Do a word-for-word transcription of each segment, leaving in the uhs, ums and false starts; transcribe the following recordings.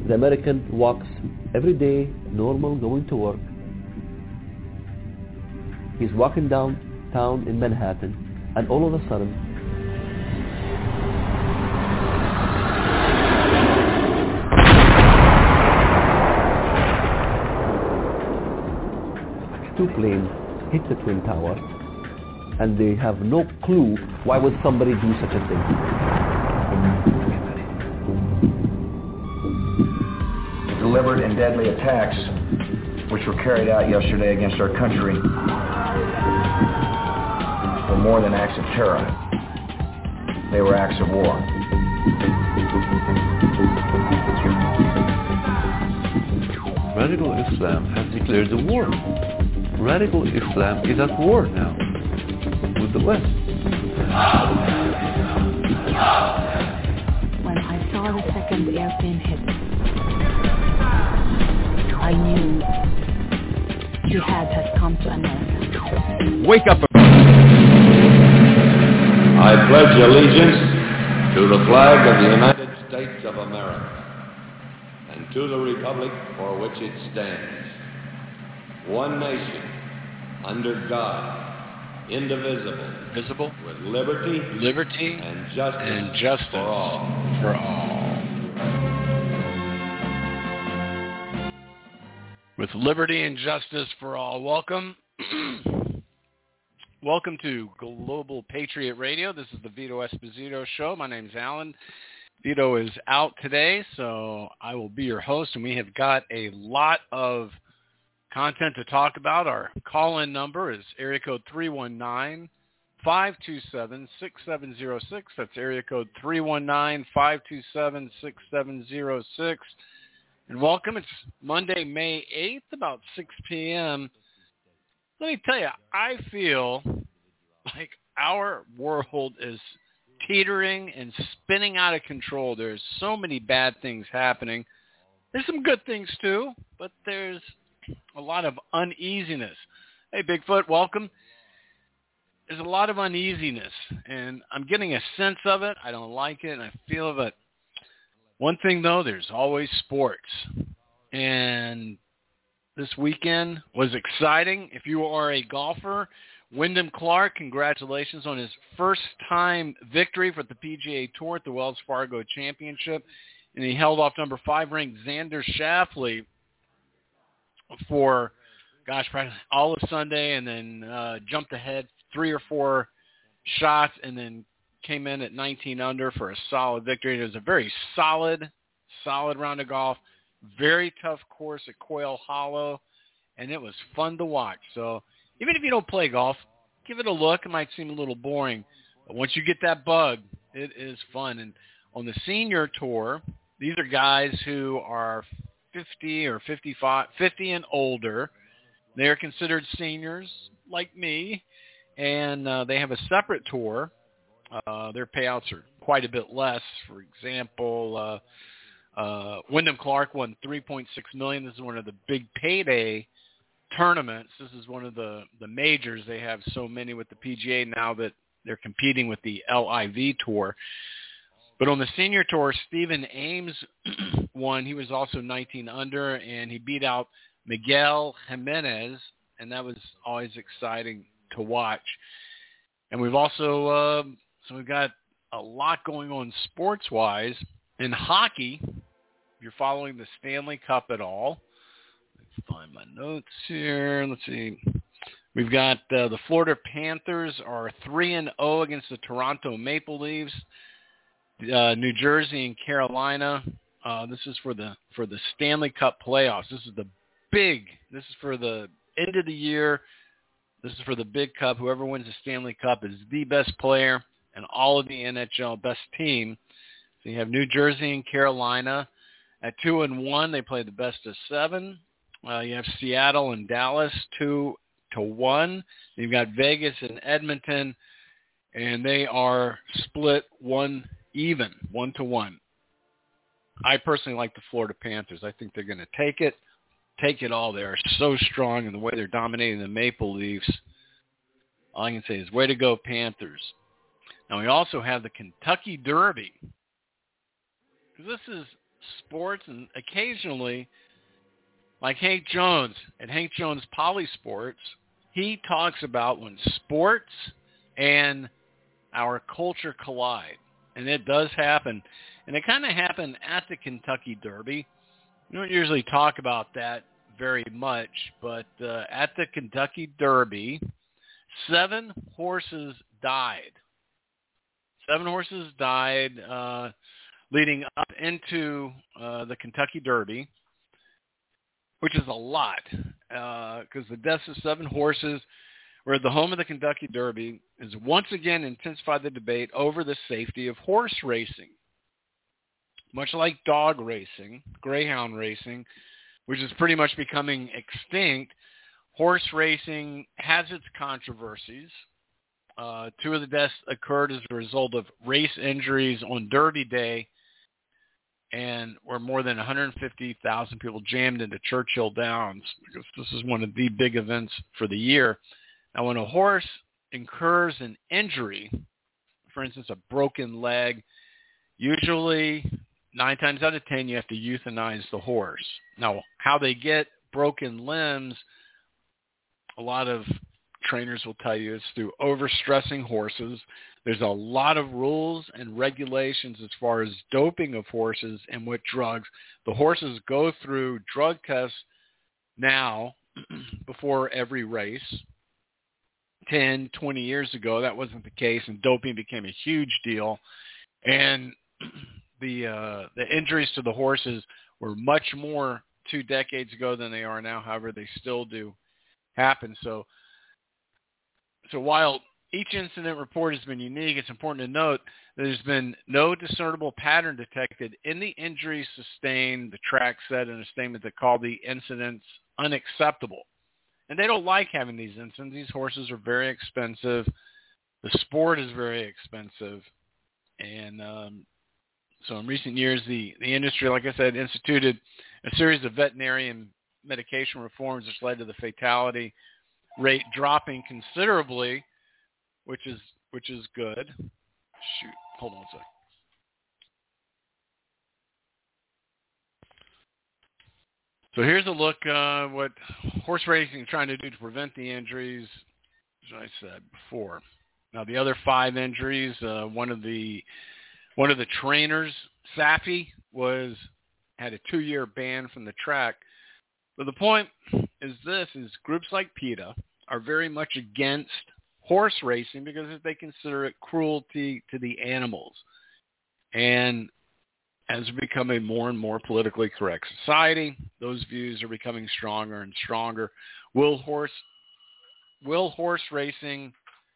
The American walks every day, normal, going to work. He's walking downtown in Manhattan, and all of a sudden, two planes hit the Twin Towers, and they have no clue why would somebody do such a thing. Deliberate and deadly attacks which were carried out yesterday against our country were more than acts of terror. They were acts of war. Radical Islam has declared the war. Radical Islam is at war now with the West. When I saw the second airplane hit, I knew jihad has come to America. Wake up! I pledge allegiance to the flag of the United States of America and to the republic for which it stands, one nation, under God, indivisible, visible, with liberty, liberty, and justice, and justice for all. For all. With liberty and justice for all. Welcome. Welcome to Global Patriot Radio. This is the Vito Esposito Show. My name's Alan. Vito is out today, so I will be your host, and we have got a lot of content to talk about. Our call-in number is area code three one nine, five two seven, six seven zero six. That's area code three one nine, five two seven, six seven zero six. And welcome. It's Monday, May eighth, about six p.m. Let me tell you, I feel like our world is teetering and spinning out of control. There's so many bad things happening. There's some good things too, but there's a lot of uneasiness. Hey, Bigfoot, welcome. There's a lot of uneasiness, and I'm getting a sense of it. I don't like it, and I feel it. One thing, though, there's always sports, and this weekend was exciting. If you are a golfer, Wyndham Clark, congratulations on his first-time victory for the P G A Tour at the Wells Fargo Championship, and he held off number five-ranked Xander Schauffele for, gosh, practically all of Sunday, and then uh, jumped ahead three or four shots, and then came in at nineteen under for a solid victory. It was a very solid, solid round of golf. Very tough course at Quail Hollow, and it was fun to watch. So even if you don't play golf, give it a look. It might seem a little boring, but once you get that bug, it is fun. And on the senior tour, these are guys who are fifty or fifty-five, fifty and older. They are considered seniors like me, and uh, they have a separate tour. Uh, their payouts are quite a bit less. For example, uh, uh, Wyndham Clark won three point six million dollars. This is one of the big payday tournaments. This is one of the, the majors. They have so many with the P G A now that they're competing with the L I V tour. But on the senior tour, Stephen Ames won. He was also nineteen under, and he beat out Miguel Jimenez, and that was always exciting to watch. And we've also, uh, so we've got a lot going on sports-wise. In hockey, if you're following the Stanley Cup at all, let's find my notes here. Let's see. We've got uh, the Florida Panthers are three and oh against the Toronto Maple Leafs. Uh, New Jersey and Carolina. Uh, this is for the for the Stanley Cup playoffs. This is the big. This is for the end of the year. This is for the big cup. Whoever wins the Stanley Cup is the best player and all of the N H L, best team. So you have New Jersey and Carolina at two and one. They play the best of seven. Uh, you have Seattle and Dallas two to one. You've got Vegas and Edmonton, and they are split one even, one to one. I personally like the Florida Panthers. I think they're going to take it. Take it all. They are so strong in the way they're dominating the Maple Leafs. All I can say is, way to go, Panthers. Now, we also have the Kentucky Derby. This is sports, and occasionally, like Hank Jones at Hank Jones Polysports, he talks about when sports and our culture collide. And it does happen. And it kind of happened at the Kentucky Derby. We don't usually talk about that very much, but uh, at the Kentucky Derby, seven horses died. Seven horses died uh, leading up into uh, the Kentucky Derby, which is a lot, because uh, the deaths of seven horses were at the home of the Kentucky Derby has once again intensified the debate over the safety of horse racing. Much like dog racing, greyhound racing, which is pretty much becoming extinct, horse racing has its controversies. Uh, two of the deaths occurred as a result of race injuries on Derby Day, and where more than one hundred fifty thousand people jammed into Churchill Downs, because this is one of the big events for the year. Now, when a horse incurs an injury, for instance, a broken leg, usually nine times out of ten, you have to euthanize the horse. Now, how they get broken limbs, a lot of trainers will tell you it's through overstressing horses. There's a lot of rules and regulations as far as doping of horses and what drugs. The horses go through drug tests now before every race. ten, twenty years ago, that wasn't the case, and doping became a huge deal. And the uh, the injuries to the horses were much more two decades ago than they are now. However, they still do happen. So, so while each incident report has been unique, it's important to note that there's been no discernible pattern detected in the injuries sustained. The track said in a statement that called the incidents unacceptable. And they don't like having these incidents. These horses are very expensive. The sport is very expensive. And um, so in recent years, the, the industry, like I said, instituted a series of veterinarian medication reforms which led to the fatality rate dropping considerably, which is which is good. Shoot, hold on a second. So here's a look uh, what horse racing is trying to do to prevent the injuries, as I said before. Now the other five injuries, uh, one of the one of the trainers, Safi, was had a two-year ban from the track. But the point is this: is groups like PETA are very much against horse racing because they consider it cruelty to the animals. And as we become a more and more politically correct society, those views are becoming stronger and stronger. Will horse will horse racing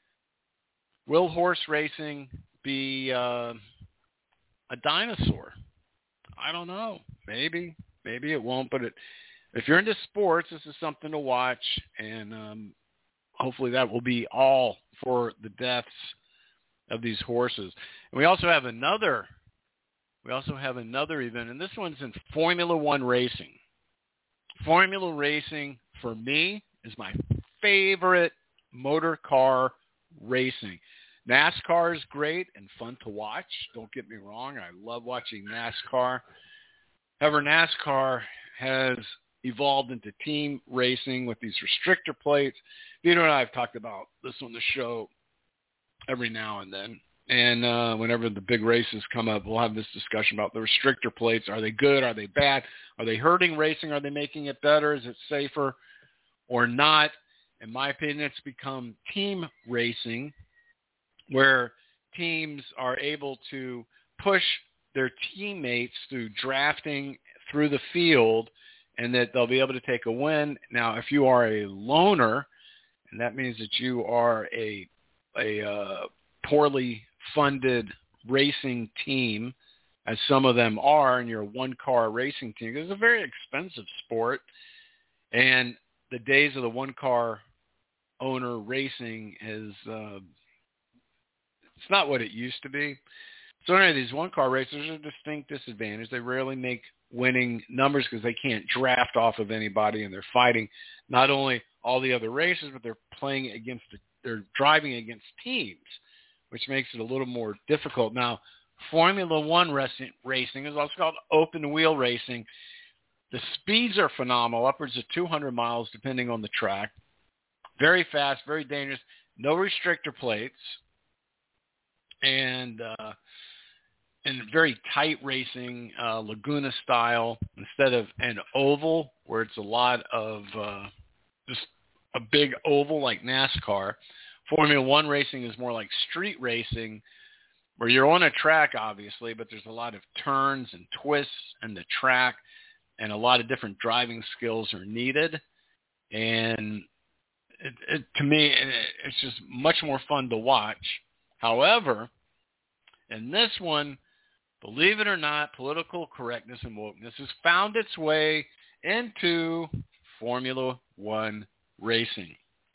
will horse racing be uh, a dinosaur? I don't know. Maybe, maybe it won't. But it, if you're into sports, this is something to watch, and um, hopefully that will be all for the deaths of these horses. And we also have another. We also have another event, and this one's in Formula One racing. Formula racing, for me, is my favorite motor car racing. NASCAR is great and fun to watch. Don't get me wrong. I love watching NASCAR. However, NASCAR has evolved into team racing with these restrictor plates. Vito and I have talked about this on the show every now and then. And uh, whenever the big races come up, we'll have this discussion about the restrictor plates. Are they good? Are they bad? Are they hurting racing? Are they making it better? Is it safer or not? In my opinion, it's become team racing, where teams are able to push their teammates through drafting through the field, and that they'll be able to take a win. Now, if you are a loner, and that means that you are a a uh, poorly funded racing team, as some of them are, and you're a one-car racing team, it's a very expensive sport, and the days of the one-car owner racing is uh, it's not what it used to be. So anyway, these one-car racers are a distinct disadvantage. They rarely make winning numbers because they can't draft off of anybody, and they're fighting not only all the other races, but they're playing against, the, they're driving against teams, which makes it a little more difficult. Now, Formula One racing, racing is also called open wheel racing. The speeds are phenomenal, upwards of two hundred miles depending on the track. Very fast, very dangerous. No restrictor plates. And uh, and very tight racing, uh, Laguna style, instead of an oval where it's a lot of uh, just a big oval like NASCAR. Formula One racing is more like street racing, where you're on a track, obviously, but there's a lot of turns and twists in the track, and a lot of different driving skills are needed. And it, it, to me, it, it's just much more fun to watch. However, in this one, believe it or not, political correctness and wokeness has found its way into Formula One racing.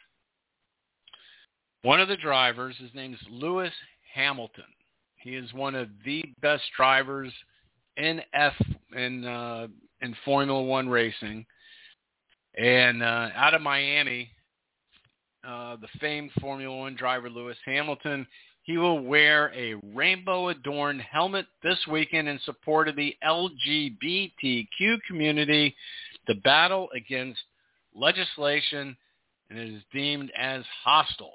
One of the drivers, his name is Lewis Hamilton. He is one of the best drivers in F in uh, in Formula One racing, and uh, out of Miami, uh, the famed Formula One driver Lewis Hamilton. He will wear a rainbow-adorned helmet this weekend in support of the L G B T Q community to battle against legislation, and it is deemed as hostile.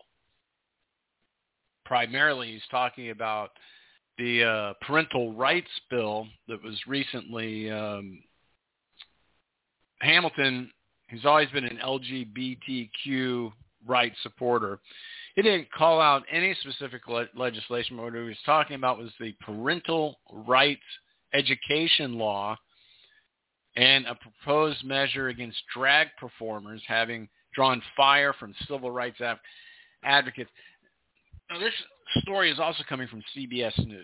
Primarily, he's talking about the uh, parental rights bill that was recently um, Hamilton. He's always been an L G B T Q rights supporter. He didn't call out any specific le- legislation, but what he was talking about was the parental rights education law and a proposed measure against drag performers having drawn fire from civil rights av- advocates. Now, this story is also coming from C B S News.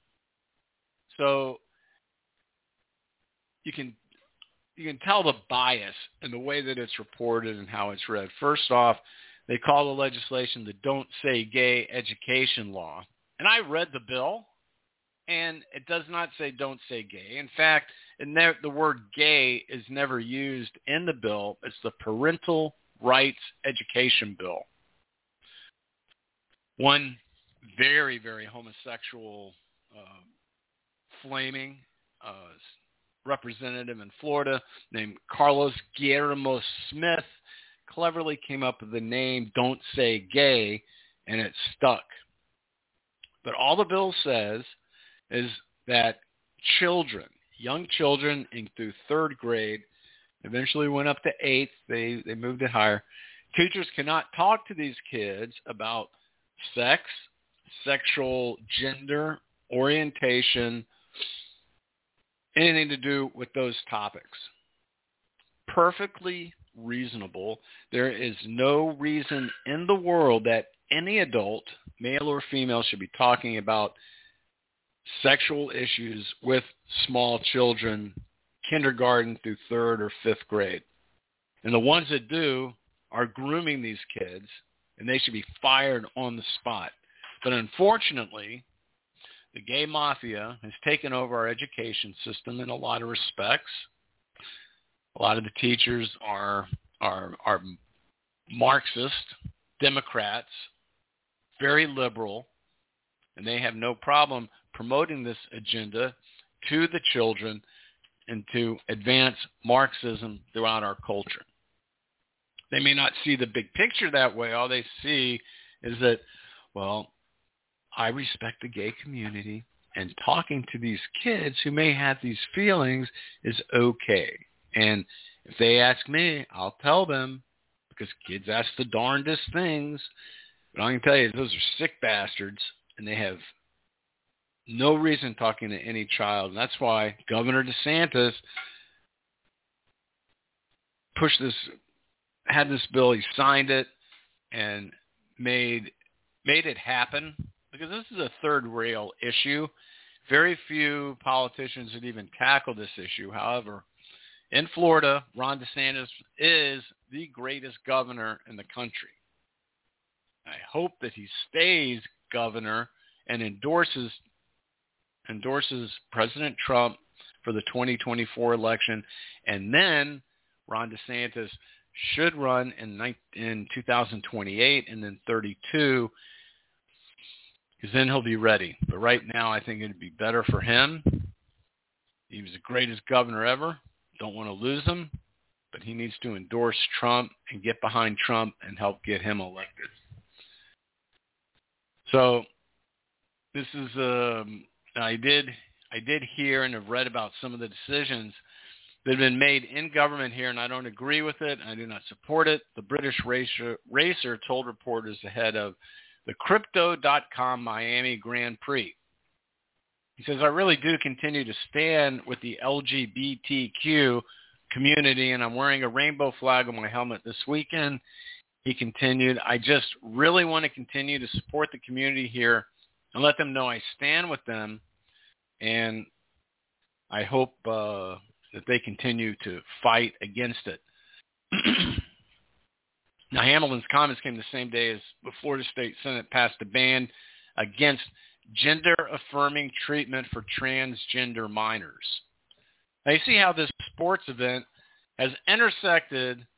So you can you can tell the bias in the way that it's reported and how it's read. First off, they call the legislation the Don't Say Gay Education Law. And I read the bill, and it does not say don't say gay. In fact, it ne- the word gay is never used in the bill. It's the Parental Rights Education Bill. One very, very homosexual uh, flaming uh, representative in Florida named Carlos Guillermo Smith cleverly came up with the name Don't Say Gay, and it stuck. But all the bill says is that children, young children in through third grade, eventually went up to eighth, they, they moved it higher, teachers cannot talk to these kids about sex, sexual gender, orientation, anything to do with those topics. Perfectly reasonable. There is no reason in the world that any adult, male or female, should be talking about sexual issues with small children, kindergarten through third or fifth grade. And the ones that do are grooming these kids, and they should be fired on the spot. But unfortunately, the gay mafia has taken over our education system in a lot of respects. A lot of the teachers are are are Marxist, Democrats, very liberal, and they have no problem promoting this agenda to the children and to advance Marxism throughout our culture. They may not see the big picture that way. All they see is that, well, I respect the gay community, and talking to these kids who may have these feelings is okay. And if they ask me, I'll tell them, because kids ask the darndest things. But I can tell you, those are sick bastards, and they have no reason talking to any child. And that's why Governor DeSantis pushed this, had this bill, he signed it, and made made it happen, because this is a third rail issue. Very few politicians would even tackle this issue. However, in Florida, Ron DeSantis is the greatest governor in the country. I hope that he stays governor and endorses endorses President Trump for the twenty twenty-four election, and then Ron DeSantis should run in in two thousand twenty-eight and then thirty-two. because then he'll be ready. But right now, I think it'd be better for him. He was the greatest governor ever. Don't want to lose him, but he needs to endorse Trump and get behind Trump and help get him elected. So this is, um, I did, I did hear and have read about some of the decisions that have been made in government here, and I don't agree with it. I do not support it. The British racer, racer told reporters ahead of the Crypto dot com Miami Grand Prix. He says, I really do continue to stand with the L G B T Q community, and I'm wearing a rainbow flag on my helmet this weekend. He continued, I just really want to continue to support the community here and let them know I stand with them, and I hope uh, that they continue to fight against it. Now, Hamilton's comments came the same day as the Florida State Senate passed a ban against gender-affirming treatment for transgender minors. Now, you see how this sports event has intersected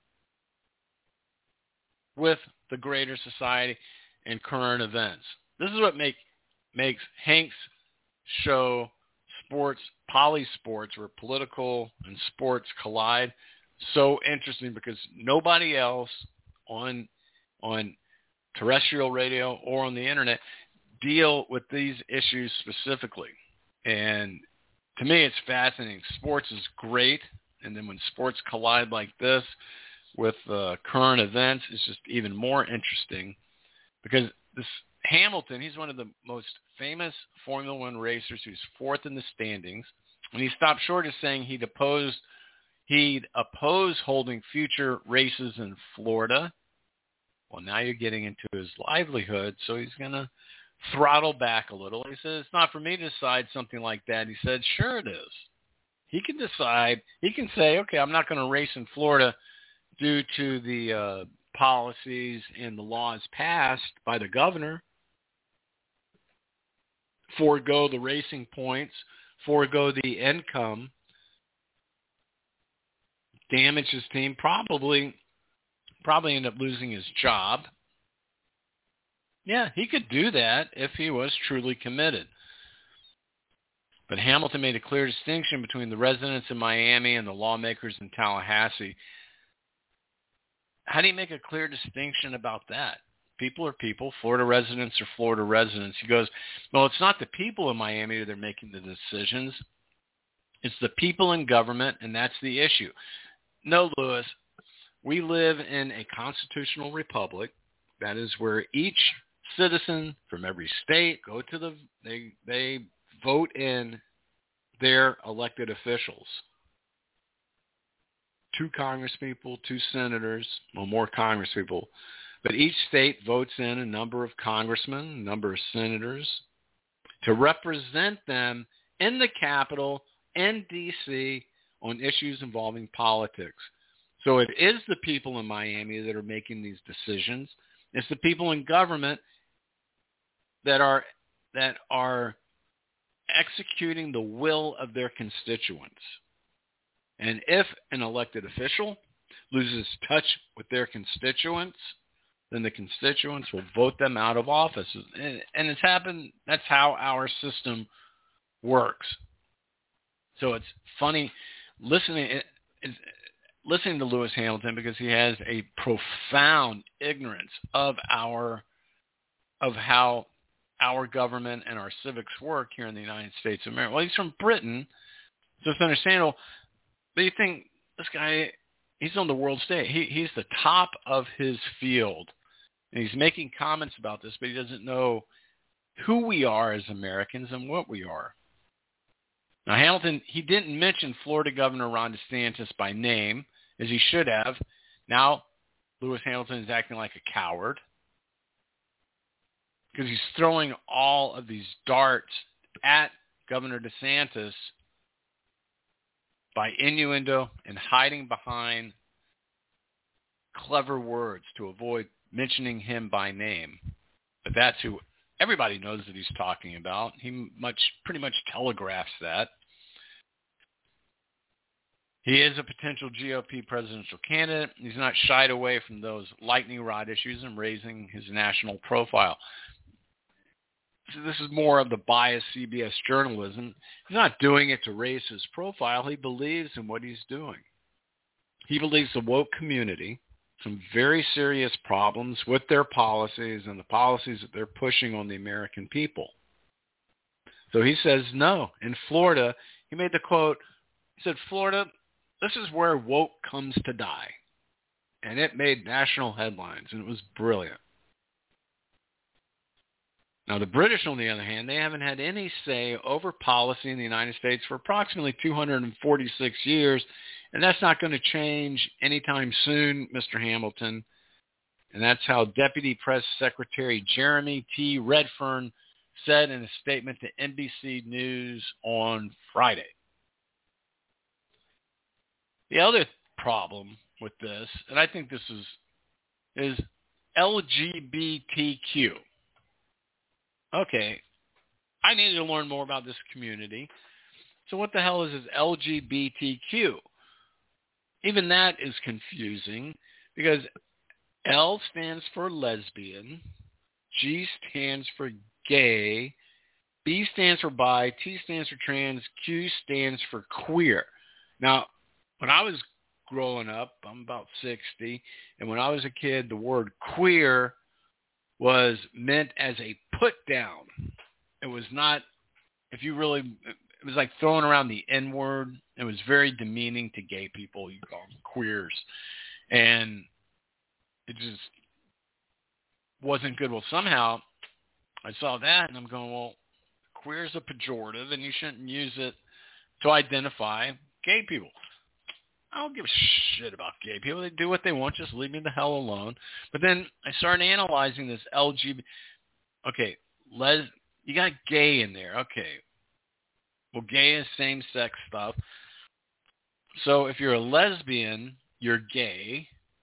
with the greater society and current events. This is what make, makes Hank's show sports, poly sports, where political and sports collide, so interesting, because nobody else on on terrestrial radio or on the internet deal with these issues specifically. And to me, it's fascinating. Sports is great, and then when sports collide like this with uh, current events, it's just even more interesting, because this Hamilton, he's one of the most famous Formula One racers who's fourth in the standings, and he stopped short of saying he'd oppose he'd oppose holding future races in Florida. Well, now you're getting into his livelihood, so he's going to throttle back a little. He said, it's not for me to decide something like that. He said, sure it is. He can decide. He can say, okay, I'm not going to race in Florida due to the uh, policies and the laws passed by the governor. Forego the racing points, forego the income, damage his team, probably probably end up losing his job. Yeah, he could do that if he was truly committed. But Hamilton made a clear distinction between the residents in Miami and the lawmakers in Tallahassee. How do you make a clear distinction about that? People are people. Florida residents are Florida residents. He goes, well, it's not the people in Miami that are making the decisions. It's the people in government, and that's the issue. No, Lewis, we live in a constitutional republic. That is where each citizen from every state go to the, they, they vote in their elected officials. Two congresspeople, two senators, well, more congresspeople. But each state votes in a number of congressmen, a number of senators to represent them in the Capitol and D C on issues involving politics. So it is the people in Miami that are making these decisions. It's the people in government that are that are executing the will of their constituents. And if an elected official loses touch with their constituents, then the constituents will vote them out of office. And, and it's happened. That's how our system works. So it's funny listening it, it's, listening to Lewis Hamilton, because he has a profound ignorance of our of how our government and our civics work here in the United States of America. Well, he's from Britain, so it's understandable. But you think this guy, he's on the world stage. He, he's the top of his field. And he's making comments about this, but he doesn't know who we are as Americans and what we are. Now, Hamilton, he didn't mention Florida Governor Ron DeSantis by name, as he should have. Now, Lewis Hamilton is acting like a coward because he's throwing all of these darts at Governor DeSantis by innuendo and hiding behind clever words to avoid mentioning him by name. But that's who everybody knows that he's talking about. He much, pretty much telegraphs that. He is a potential G O P presidential candidate. He's not shied away from those lightning rod issues and raising his national profile. this is more of the biased C B S journalism. He's not doing it to raise his profile. He believes in what he's doing. He believes the woke community, some very serious problems with their policies and the policies that they're pushing on the American people. So he says no. In Florida, he made the quote, he said, Florida, this is where woke comes to die. And it made national headlines, and it was brilliant. Now, the British, on the other hand, they haven't had any say over policy in the United States for approximately two hundred forty-six years, and that's not going to change anytime soon, Mister Hamilton. And that's how Deputy Press Secretary Jeremy T. Redfern said in a statement to N B C News on Friday. The other problem with this, and I think this is, is L G B T Q. Okay, I needed to learn more about this community. So what the hell is this L G B T Q? Even that is confusing because L stands for lesbian, G stands for gay, B stands for bi, T stands for trans, Q stands for queer. Now, when I was growing up, I'm about sixty, and when I was a kid, the word queer was meant as a put down. It was not, if you really, it was like throwing around the N-word. It was very demeaning to gay people. You call them queers. And it just wasn't good. Well, somehow I saw that and I'm going, well, queer is a pejorative and you shouldn't use it to identify gay people. I don't give a shit about gay people. They do what they want. Just leave me the hell alone. But then I started analyzing this L G B T. Okay, les, you got gay in there. Okay. Well, gay is same-sex stuff. So if you're a lesbian, you're gay.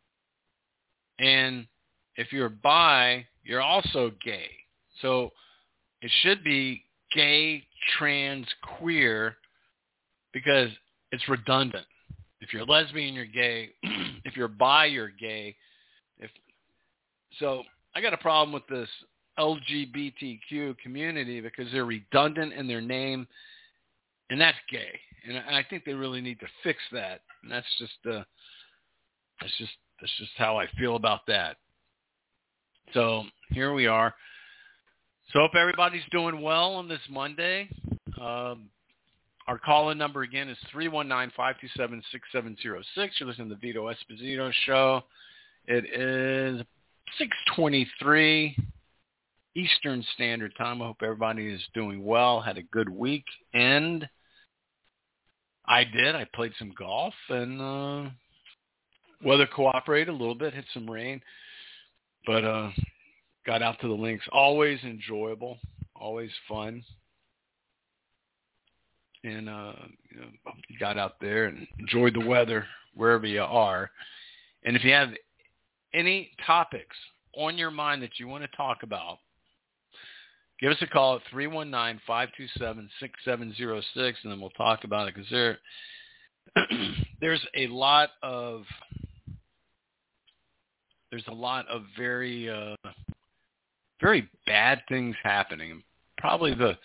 And if you're bi, you're also gay. So it should be gay, trans, queer, because it's redundant. If you're a lesbian, you're gay. If you're bi, you're gay. If so, I got a problem with this L G B T Q community because they're redundant in their name, and that's gay. And I think they really need to fix that. And that's just uh, that's just that's just how I feel about that. So here we are. So hope everybody's doing well on this Monday. Um, Our call-in number, again, is three one nine, five two seven, six seven zero six. You're listening to the Vito Esposito Show. It is six twenty-three Eastern Standard Time. I hope everybody is doing well, had a good week. And I did. I played some golf, and uh, weather cooperated a little bit, hit some rain. But uh, got out to the links. Always enjoyable, always fun. And uh, you know, you got out there and enjoyed the weather wherever you are. And if you have any topics on your mind that you want to talk about, give us a call at three one nine, five two seven, six seven zero six, and then we'll talk about it. Because there, there's a lot of there's a lot of very uh, very bad things happening. Probably the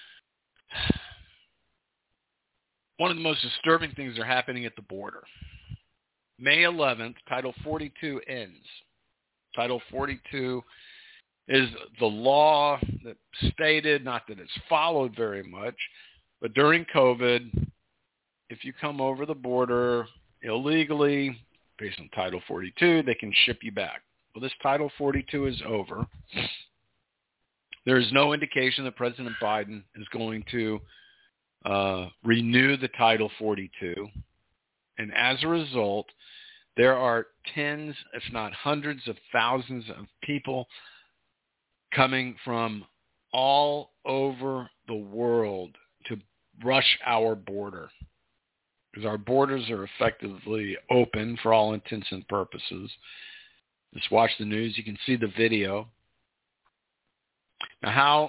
One of the most disturbing things that are happening at the border. May eleventh, Title forty-two ends. Title forty-two is the law that stated, not that it's followed very much, but during COVID, if you come over the border illegally, based on Title forty-two, they can ship you back. Well, this Title forty-two is over. There is no indication that President Biden is going to Uh, renew the Title forty-two, and as a result, there are tens, if not hundreds of thousands of people coming from all over the world to rush our border, because our borders are effectively open for all intents and purposes. Just watch the news. You can see the video. Now, how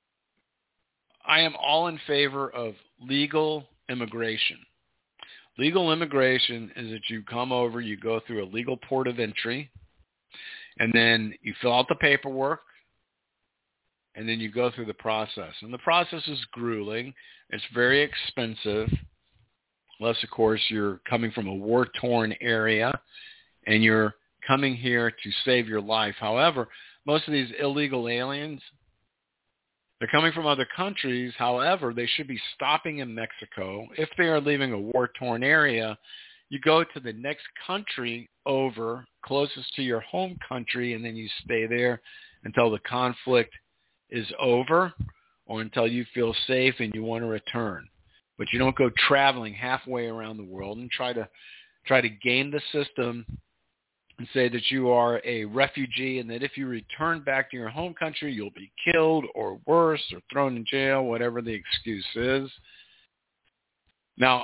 I am all in favor of legal immigration. Legal immigration is that you come over, you go through a legal port of entry, and then you fill out the paperwork, and then you go through the process. And the process is grueling. It's very expensive, unless, of course, you're coming from a war-torn area and you're coming here to save your life. However, most of these illegal aliens, they're coming from other countries. However, they should be stopping in Mexico. If they are leaving a war-torn area, you go to the next country over, closest to your home country, and then you stay there until the conflict is over or until you feel safe and you want to return. But you don't go traveling halfway around the world and try to try to game the system and say that you are a refugee and that if you return back to your home country, you'll be killed or worse or thrown in jail, whatever the excuse is. Now,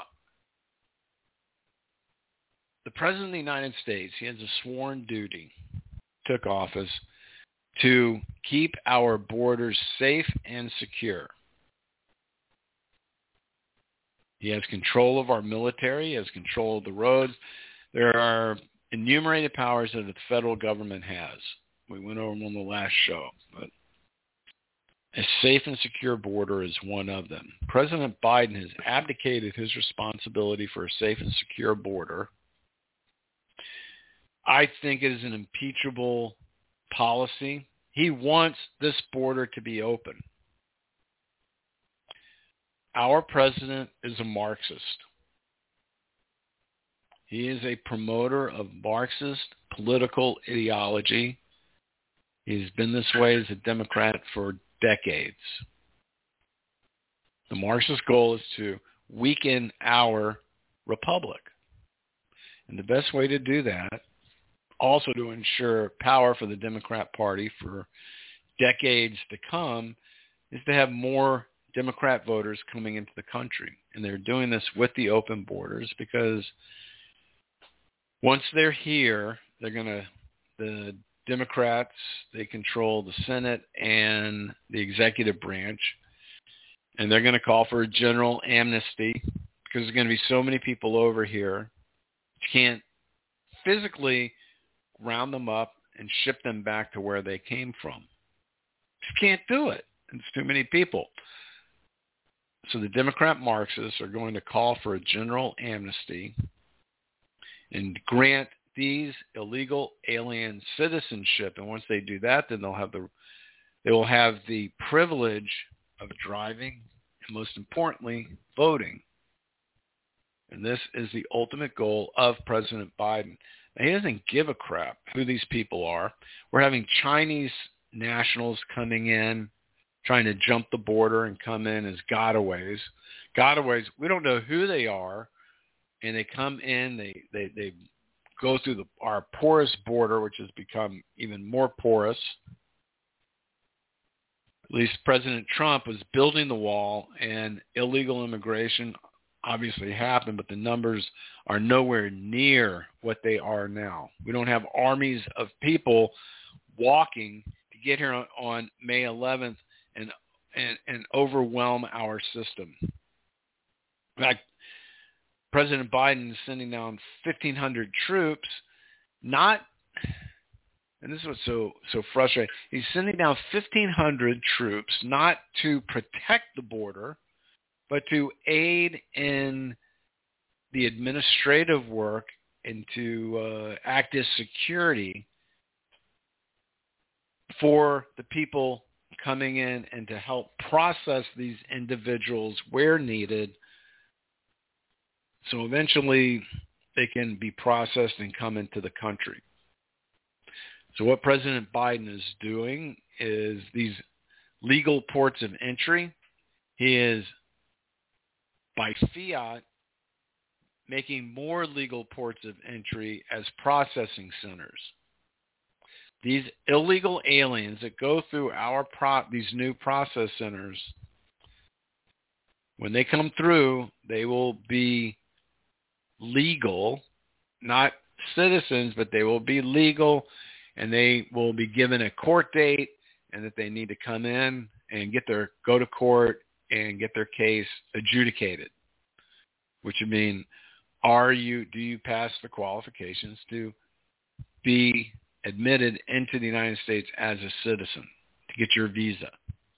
the President of the United States, he has a sworn duty, took office, to keep our borders safe and secure. He has control of our military. He has control of the roads. There are enumerated powers that the federal government has. We went over them on the last show. But a safe and secure border is one of them. President Biden has abdicated his responsibility for a safe and secure border. I think it is an impeachable policy. He wants this border to be open. Our president is a Marxist. He is a promoter of Marxist political ideology. He's been this way as a Democrat for decades. The Marxist goal is to weaken our republic. And the best way to do that, also to ensure power for the Democrat Party for decades to come, is to have more Democrat voters coming into the country. And they're doing this with the open borders because once they're here, they're going to, the Democrats, they control the Senate and the executive branch, and they're going to call for a general amnesty because there's going to be so many people over here. You can't physically round them up and ship them back to where they came from. You can't do it. It's too many people. So the Democrat Marxists are going to call for a general amnesty and grant these illegal alien citizenship. And once they do that, then they'll have the they will have the privilege of driving and, most importantly, voting. And this is the ultimate goal of President Biden. Now, he doesn't give a crap who these people are. We're having Chinese nationals coming in, trying to jump the border and come in as gotaways. Gotaways, we don't know who they are, and they come in, they they, they go through the, our porous border, which has become even more porous. At least President Trump was building the wall, and illegal immigration obviously happened, but the numbers are nowhere near what they are now. We don't have armies of people walking to get here on, on May eleventh and, and and overwhelm our system. In fact, President Biden is sending down fifteen hundred troops, not, and this is what's so, so frustrating, he's sending down fifteen hundred troops not to protect the border, but to aid in the administrative work and to uh, act as security for the people coming in and to help process these individuals where needed so eventually they can be processed and come into the country. So what President Biden is doing is these legal ports of entry, he is by fiat making more legal ports of entry as processing centers. These illegal aliens that go through our pro- these new process centers, when they come through, they will be legal, not citizens, but they will be legal, and they will be given a court date, and that they need to come in and get their go to court and get their case adjudicated, which would mean, are you do you pass the qualifications to be admitted into the United States as a citizen, to get your visa?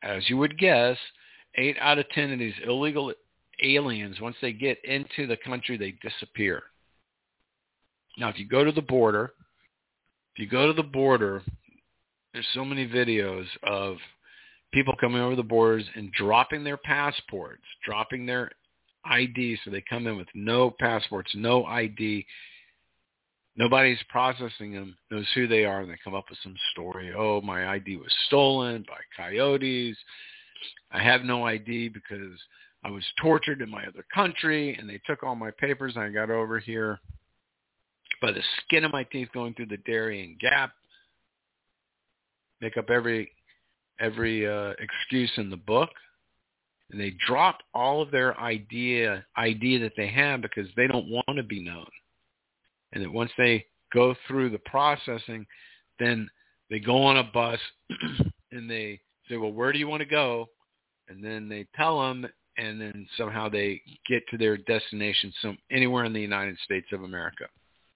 as you would guess, eight out of ten of these illegal aliens, once they get into the country, they disappear. Now, if you go to the border, if you go to the border, there's so many videos of people coming over the borders and dropping their passports, dropping their I D, so they come in with no passports, no I D. Nobody's processing them, knows who they are, and they come up with some story. Oh, my I D was stolen by coyotes. I have no I D because I was tortured in my other country, and they took all my papers, and I got over here by the skin of my teeth going through the Darien Gap. Make up every every uh, excuse in the book, and they drop all of their idea idea that they have because they don't want to be known. And that once they go through the processing, then they go on a bus and they say, well, where do you want to go? And then they tell them, and then somehow they get to their destination some anywhere in the United States of America.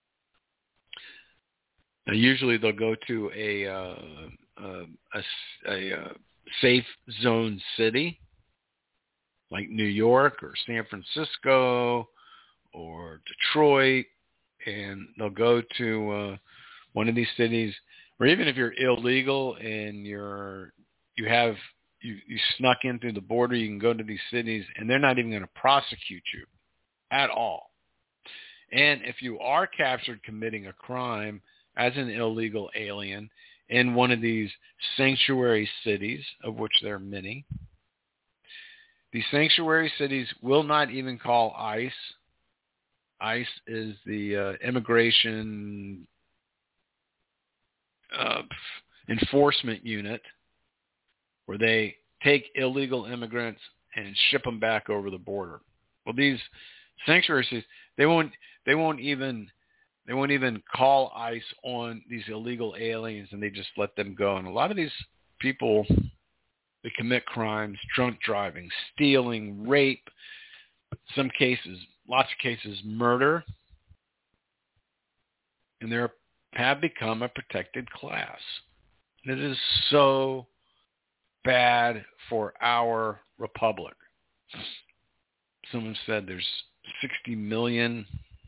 Now, usually they'll go to a, uh, uh, a, a, a safe zone city like New York or San Francisco or Detroit, and they'll go to uh, one of these cities, or even if you're illegal and you're you have you, you snuck in through the border, you can go to these cities, and they're not even going to prosecute you at all. And if you are captured committing a crime as an illegal alien in one of these sanctuary cities, of which there are many, these sanctuary cities will not even call ICE. ICE is the uh, immigration uh, enforcement unit where they take illegal immigrants and ship them back over the border. Well, these sanctuary cities, they won't, they won't even, they won't even call ICE on these illegal aliens, and they just let them go. And a lot of these people, they commit crimes: drunk driving, stealing, rape, some cases, lots of cases, murder, and they have become a protected class. It is so bad for our republic. Someone said there's sixty million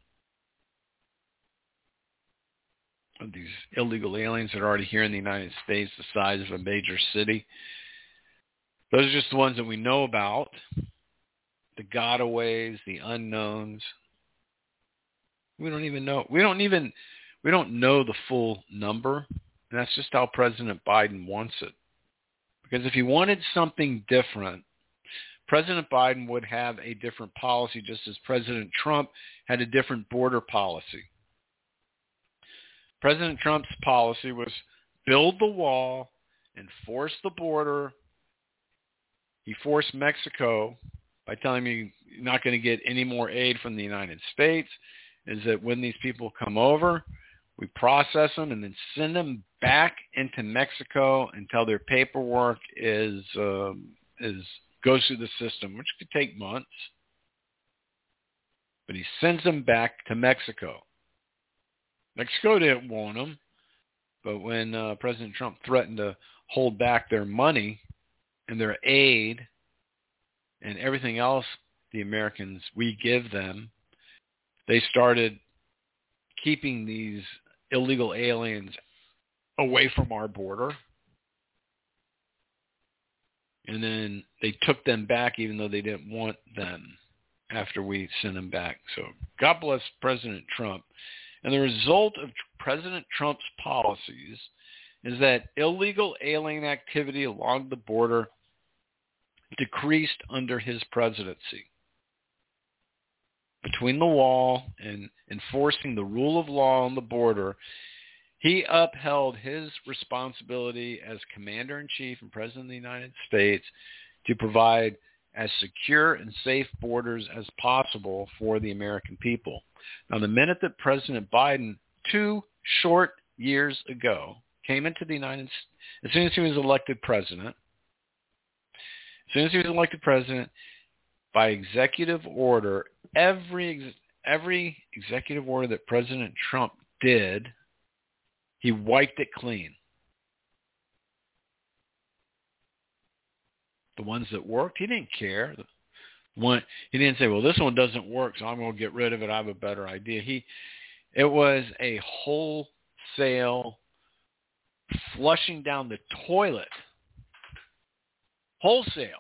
of these illegal aliens that are already here in the United States, the size of a major city. Those are just the ones that we know about. The gotaways, the unknowns. We don't even know. We don't even, we don't know the full number. And that's just how President Biden wants it. Because if he wanted something different, President Biden would have a different policy, just as President Trump had a different border policy. President Trump's policy was build the wall, enforce the border. He forced Mexico by telling me you're not going to get any more aid from the United States, is that when these people come over, we process them and then send them back into Mexico until their paperwork is um, is goes through the system, which could take months. But he sends them back to Mexico. Mexico didn't want them, but when uh, President Trump threatened to hold back their money and their aid and everything else the Americans, we give them, they started keeping these illegal aliens away from our border. And then they took them back even though they didn't want them after we sent them back. So God bless President Trump. And the result of President Trump's policies is that illegal alien activity along the border decreased under his presidency. Between the wall and enforcing the rule of law on the border, he upheld his responsibility as Commander-in-Chief and President of the United States to provide as secure and safe borders as possible for the American people. Now, the minute that President Biden, two short years ago, came into the United States, as soon as he was elected president, as soon as he was elected president, by executive order, every every executive order that President Trump did, he wiped it clean. The ones that worked, he didn't care. One, he didn't say, well, this one doesn't work, so I'm going to get rid of it. I have a better idea. He, it was a wholesale flushing down the toilet. Wholesale.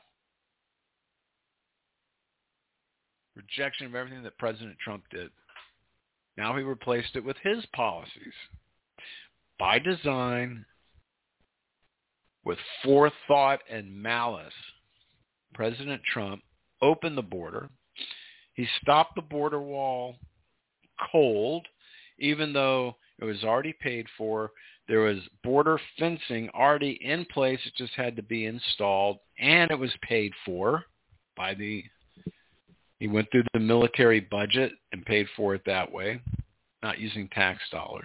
Rejection of everything that President Trump did. Now he replaced it with his policies. By design, with forethought and malice, President Trump opened the border. He stopped the border wall cold, even though it was already paid for. There was border fencing already in place. It just had to be installed, and it was paid for by the, he went through the military budget and paid for it that way, not using tax dollars.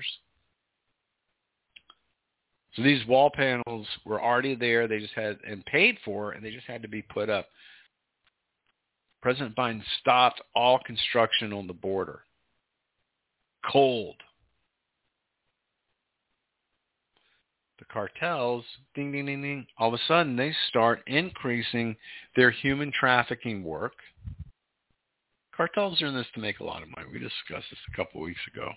So these wall panels were already there. They just had, and paid for, and they just had to be put up. President Biden stopped all construction on the border. Cold. The cartels, ding, ding, ding, ding, all of a sudden they start increasing their human trafficking work. Cartels are in this to make a lot of money. We discussed this a couple of weeks ago.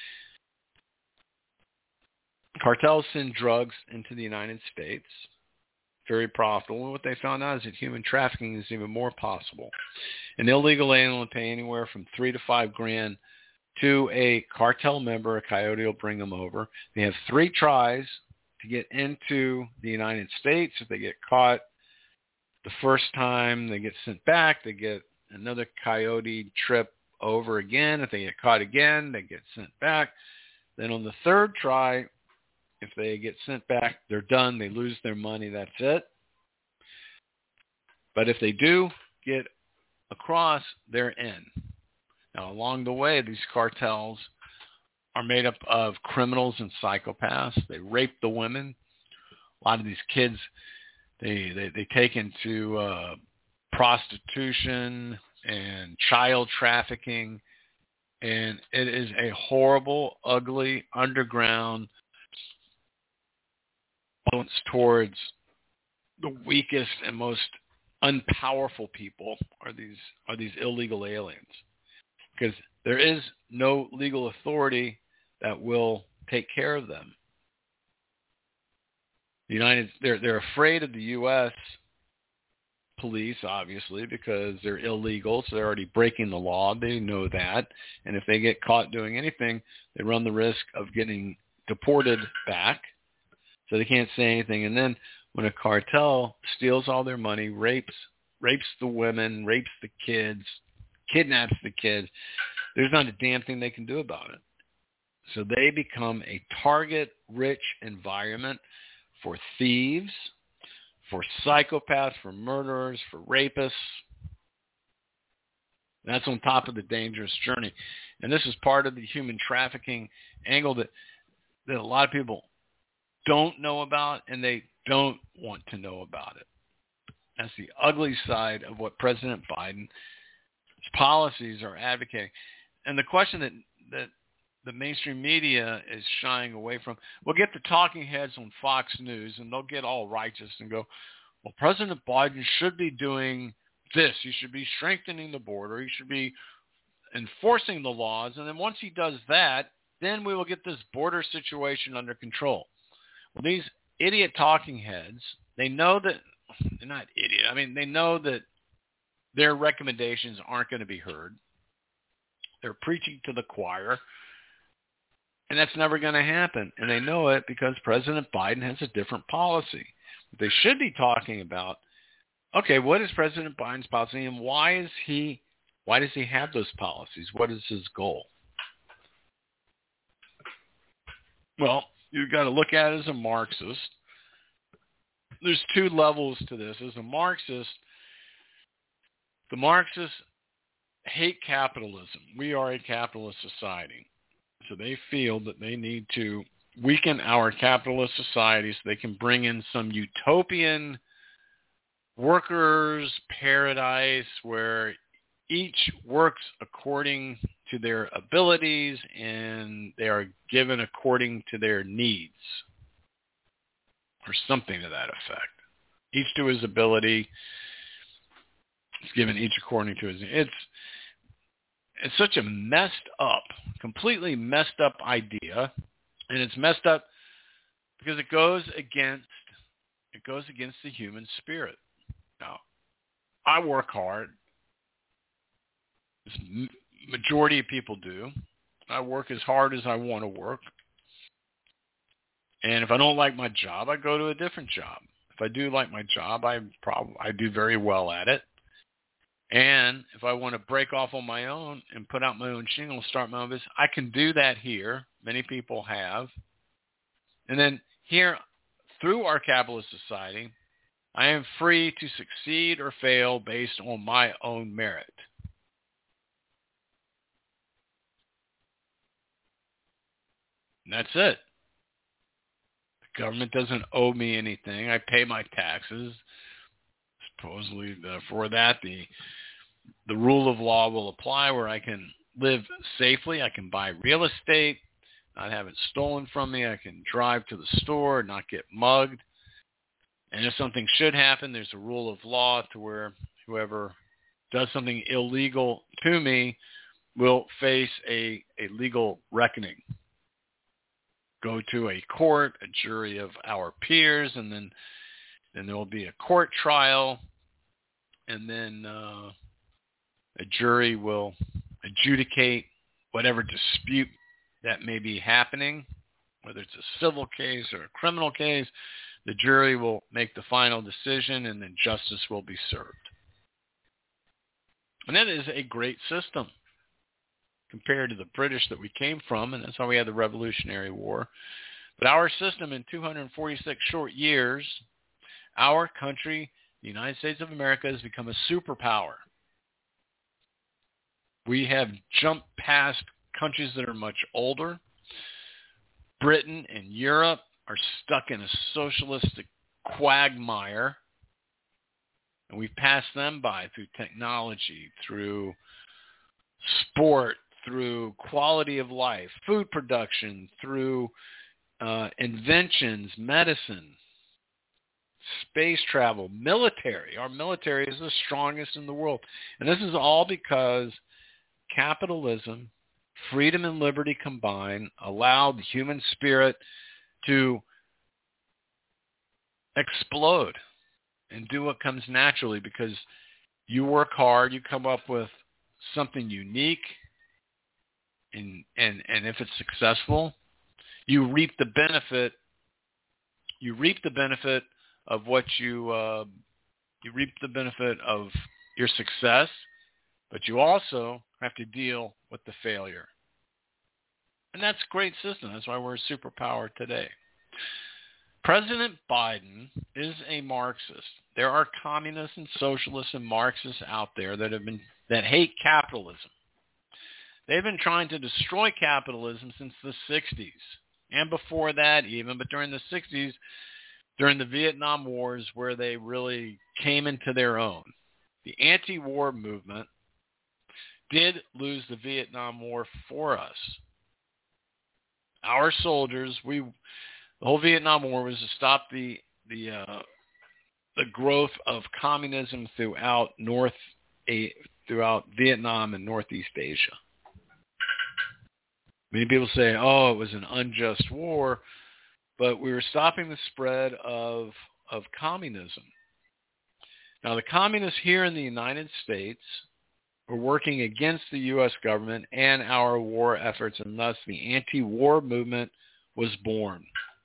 Cartels send drugs into the United States. Very profitable. And what they found out is that human trafficking is even more possible. An illegal alien will pay anywhere from three to five grand to a cartel member. A coyote will bring them over. They have three tries to get into the United States. If they get caught the first time, they get sent back. They get another coyote trip over again. If they get caught again, they get sent back. Then on the third try, if they get sent back, they're done. They lose their money. That's it. But if they do get across, they're in. Now, along the way, these cartels are made up of criminals and psychopaths. They rape the women. A lot of these kids, they they, they take into uh, prostitution and child trafficking. And it is a horrible, ugly, underground towards the weakest and most unpowerful people are these are these illegal aliens, because there is no legal authority that will take care of them. The United they're they're afraid of the U S police, obviously, because they're illegal, so they're already breaking the law. They know that, and if they get caught doing anything, they run the risk of getting deported back. So they can't say anything. And then when a cartel steals all their money, rapes rapes the women, rapes the kids, kidnaps the kids, there's not a damn thing they can do about it. So they become a target-rich environment for thieves, for psychopaths, for murderers, for rapists. And that's on top of the dangerous journey. And this is part of the human trafficking angle that, that a lot of people don't know about, and they don't want to know about it. That's the ugly side of what President Biden's policies are advocating. And the question that, that the mainstream media is shying away from, we'll get the talking heads on Fox News, and they'll get all righteous and go, well, President Biden should be doing this. He should be strengthening the border. He should be enforcing the laws. And then once he does that, then we will get this border situation under control. Well, these idiot talking heads, they know that, they're not idiot, I mean, they know that their recommendations aren't going to be heard. They're preaching to the choir, and that's never going to happen. And they know it because President Biden has a different policy. They should be talking about, okay, what is President Biden's policy, and why is he, why does he have those policies? What is his goal? Well, you've got to look at it as a Marxist. There's two levels to this. As a Marxist, the Marxists hate capitalism. We are a capitalist society. So they feel that they need to weaken our capitalist society so they can bring in some utopian workers' paradise where each works according to their abilities and they are given according to their needs, or something to that effect. each to his ability. It's given each according to his. It's it's such a messed up, completely messed up idea, and it's messed up because it goes against it goes against the human spirit. Now, I work hard. This majority of people do. I work as hard as I want to work. And if I don't like my job, I go to a different job. If I do like my job, I probably I do very well at it. And if I want to break off on my own and put out my own shingle, start my own business, I can do that here. Many people have. And then here, through our capitalist society, I am free to succeed or fail based on my own merit. And that's it. The government doesn't owe me anything. I pay my taxes. Supposedly, uh, for that, the the rule of law will apply where I can live safely. I can buy real estate, not have it stolen from me. I can drive to the store, not get mugged. And if something should happen, there's a rule of law to where whoever does something illegal to me will face a, a legal reckoning. Go to a court, a jury of our peers, and then then there will be a court trial, and then uh, a jury will adjudicate whatever dispute that may be happening, whether it's a civil case or a criminal case. The jury will make the final decision, and then justice will be served. And that is a great system compared to the British that we came from, and that's how we had the Revolutionary War. But our system in two hundred forty-six short years, our country, the United States of America, has become a superpower. We have jumped past countries that are much older. Britain and Europe are stuck in a socialistic quagmire, and we've passed them by through technology, through sport, through quality of life, food production, through uh, inventions, medicine, space travel, military. Our military is the strongest in the world. And this is all because capitalism, freedom and liberty combined, allowed the human spirit to explode and do what comes naturally, because you work hard, you come up with something unique, and and and if it's successful, you reap the benefit. You reap the benefit of what you uh, you reap the benefit of your success, but you also have to deal with the failure. And that's a great system. That's why we're a superpower today. President Biden is a Marxist. There are communists and socialists and Marxists out there that have been that hate capitalism. They've been trying to destroy capitalism since the sixties, and before that even, but during the sixties, during the Vietnam Wars, where they really came into their own. The anti-war movement did lose the Vietnam War for us. Our soldiers, we, the whole Vietnam War was to stop the the uh, the growth of communism throughout North a, throughout Vietnam and Northeast Asia. Many people say, "Oh, it was an unjust war," but we were stopping the spread of of communism. Now, the communists here in the United States were working against the U S government and our war efforts, and thus the anti-war movement was born.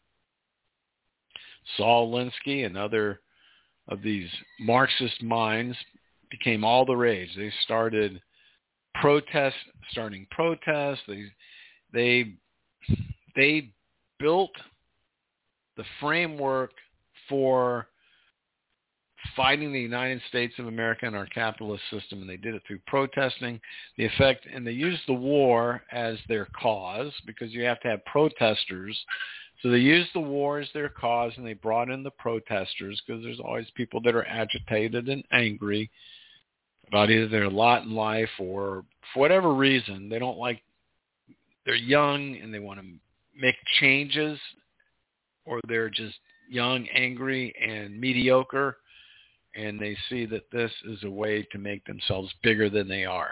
Saul Alinsky and other of these Marxist minds became all the rage. They started protest, starting protests. They they they built the framework for fighting the United States of America and our capitalist system, and they did it through protesting. The effect, and they used the war as their cause, because you have to have protesters. So they used the war as their cause, and they brought in the protesters, because there's always people that are agitated and angry about either their lot in life or for whatever reason. They don't like, they're young and they want to make changes, or they're just young, angry, and mediocre, and they see that this is a way to make themselves bigger than they are.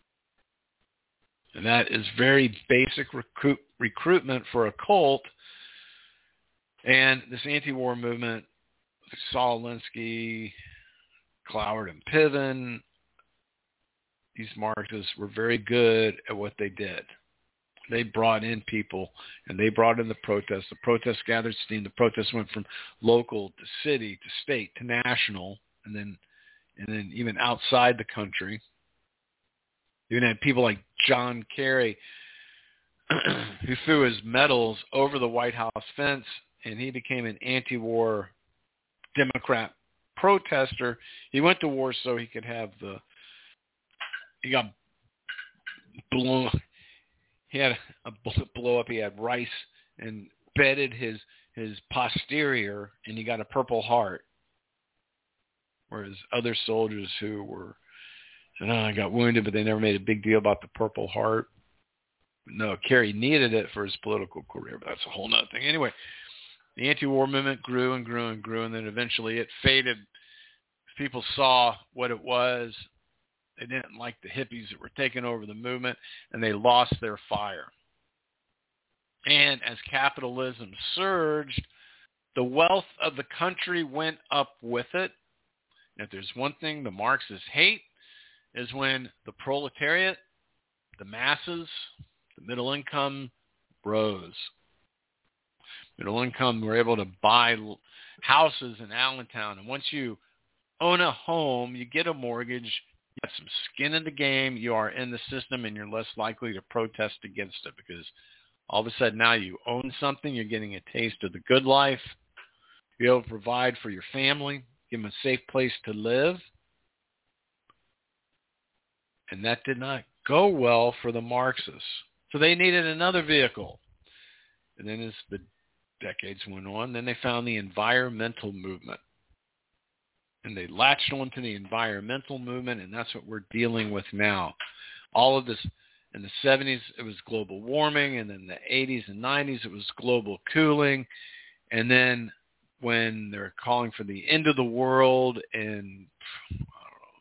And that is very basic recruit, recruitment for a cult. And this anti-war movement, Saul Alinsky, Cloward and Piven, these Marxists were very good at what they did. They brought in people, and they brought in the protests. The protests gathered steam. The protests went from local to city to state to national, and then and then even outside the country. You even had people like John Kerry who threw his medals over the White House fence, and he became an anti-war Democrat protester. He went to war so he could have the, he got blown, he had a bullet blow up, he had rice and bedded his, his posterior, and he got a Purple Heart. Whereas other soldiers who were, said, oh, I got wounded, but they never made a big deal about the Purple Heart. No, Kerry needed it for his political career, but that's a whole nother thing. Anyway, the anti-war movement grew and grew and grew, and then eventually it faded. People saw what it was. They didn't like the hippies that were taking over the movement, and they lost their fire. And as capitalism surged, the wealth of the country went up with it. And if there's one thing the Marxists hate, is when the proletariat, the masses, the middle income rose. Middle income were able to buy houses in Allentown. And once you own a home, you get a mortgage, you have some skin in the game, you are in the system, and you're less likely to protest against it because all of a sudden now you own something, you're getting a taste of the good life, you're able to provide for your family, give them a safe place to live. And that did not go well for the Marxists. So they needed another vehicle. And then as the decades went on, then they found the environmental movement. And they latched onto the environmental movement, and that's what we're dealing with now. All of this, in the seventies, it was global warming, and in the eighties and nineties, it was global cooling. And then when they're calling for the end of the world in I don't know,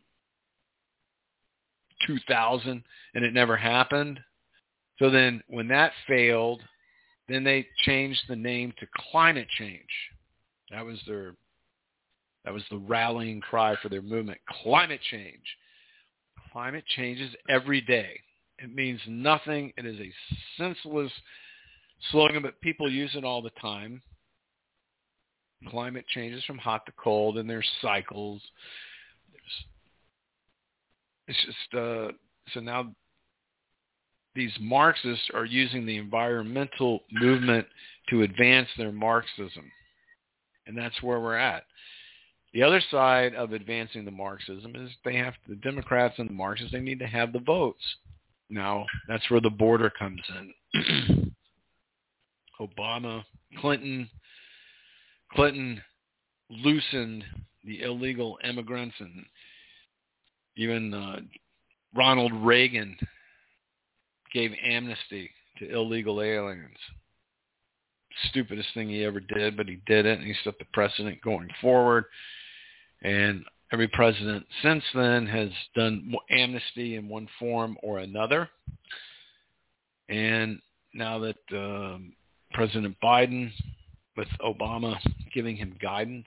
two thousand, and it never happened. So then when that failed, then they changed the name to climate change. That was their, that was the rallying cry for their movement. Climate change. Climate changes every day. It means nothing. It is a senseless slogan, but people use it all the time. Climate changes from hot to cold, and there's cycles. There's, it's just, uh, so now these Marxists are using the environmental movement to advance their Marxism. And that's where we're at. The other side of advancing the Marxism is they have, the Democrats and the Marxists, they need to have the votes. Now, that's where the border comes in. Obama, Clinton, Clinton loosened the illegal immigrants, and even uh, Ronald Reagan gave amnesty to illegal aliens. Stupidest thing he ever did, but he did it, and he set the precedent going forward. And every president since then has done amnesty in one form or another. And now that um, President Biden, with Obama giving him guidance,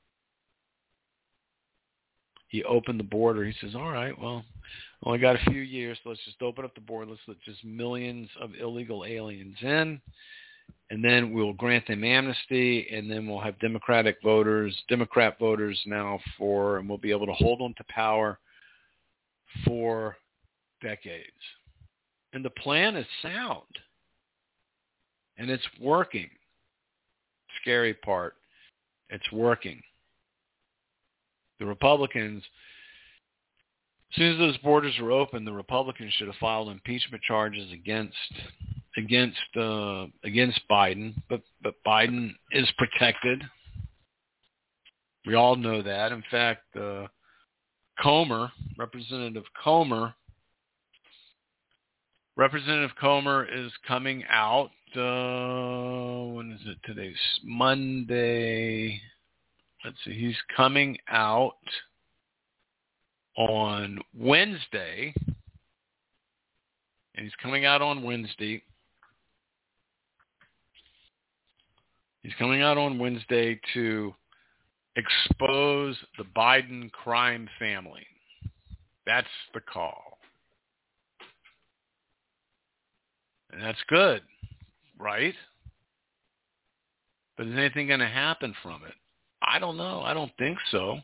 he opened the border. He says, all right, well, only got a few years. So let's just open up the border. Let's let just millions of illegal aliens in. And then we'll grant them amnesty, and then we'll have Democratic voters, Democrat voters now for, and we'll be able to hold on to power for decades. And the plan is sound. And it's working. Scary part, it's working. The Republicans, as soon as those borders were open, the Republicans should have filed impeachment charges against against uh, against Biden, but but Biden is protected. We all know that. In fact, uh, Comer, Representative Comer, Representative Comer is coming out uh, when is it? Today's Monday. Let's see. He's coming out on Wednesday. And he's coming out on Wednesday. He's coming out on Wednesday to expose the Biden crime family. That's the call. And that's good, right? But is anything going to happen from it? I don't know. I don't think so.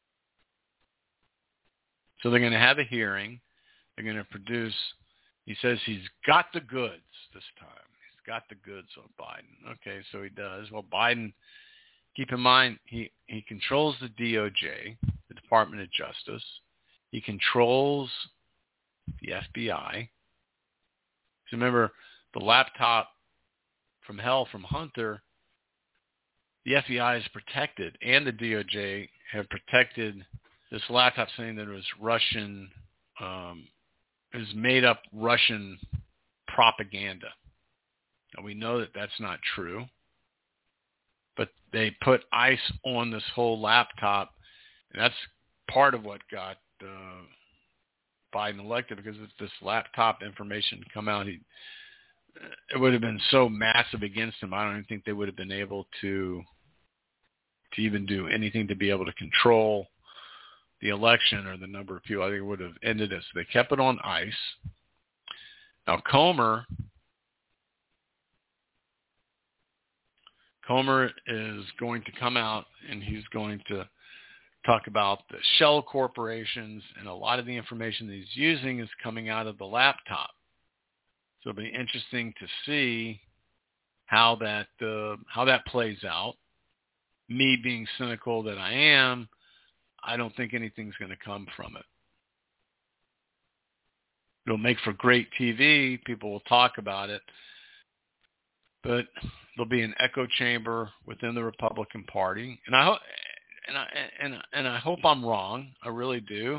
So they're going to have a hearing. They're going to produce, he says he's got the goods this time. He's got the goods on Biden. Okay, so he does. Well, Biden, keep in mind, he, he controls the D O J, the Department of Justice. He controls the F B I. So remember, the laptop from hell from Hunter, the F B I is protected, and the D O J have protected this laptop, saying that it was Russian, um, it was made up Russian propaganda. And we know that that's not true. But they put ICE on this whole laptop, and that's part of what got uh, Biden elected, because if this laptop information had come out, he, it would have been so massive against him, I don't even think they would have been able to to even do anything to be able to control the election or the number of people. I think it would have ended it. So they kept it on ICE. Now Comer, Comer is going to come out and he's going to talk about the shell corporations, and a lot of the information that he's using is coming out of the laptop. So it'll be interesting to see how that uh, how that plays out. Me being cynical that I am, I don't think anything's going to come from it. It'll make for great T V. People will talk about it. But there'll be an echo chamber within the Republican Party. And I hope and I and and I hope I'm wrong. I really do.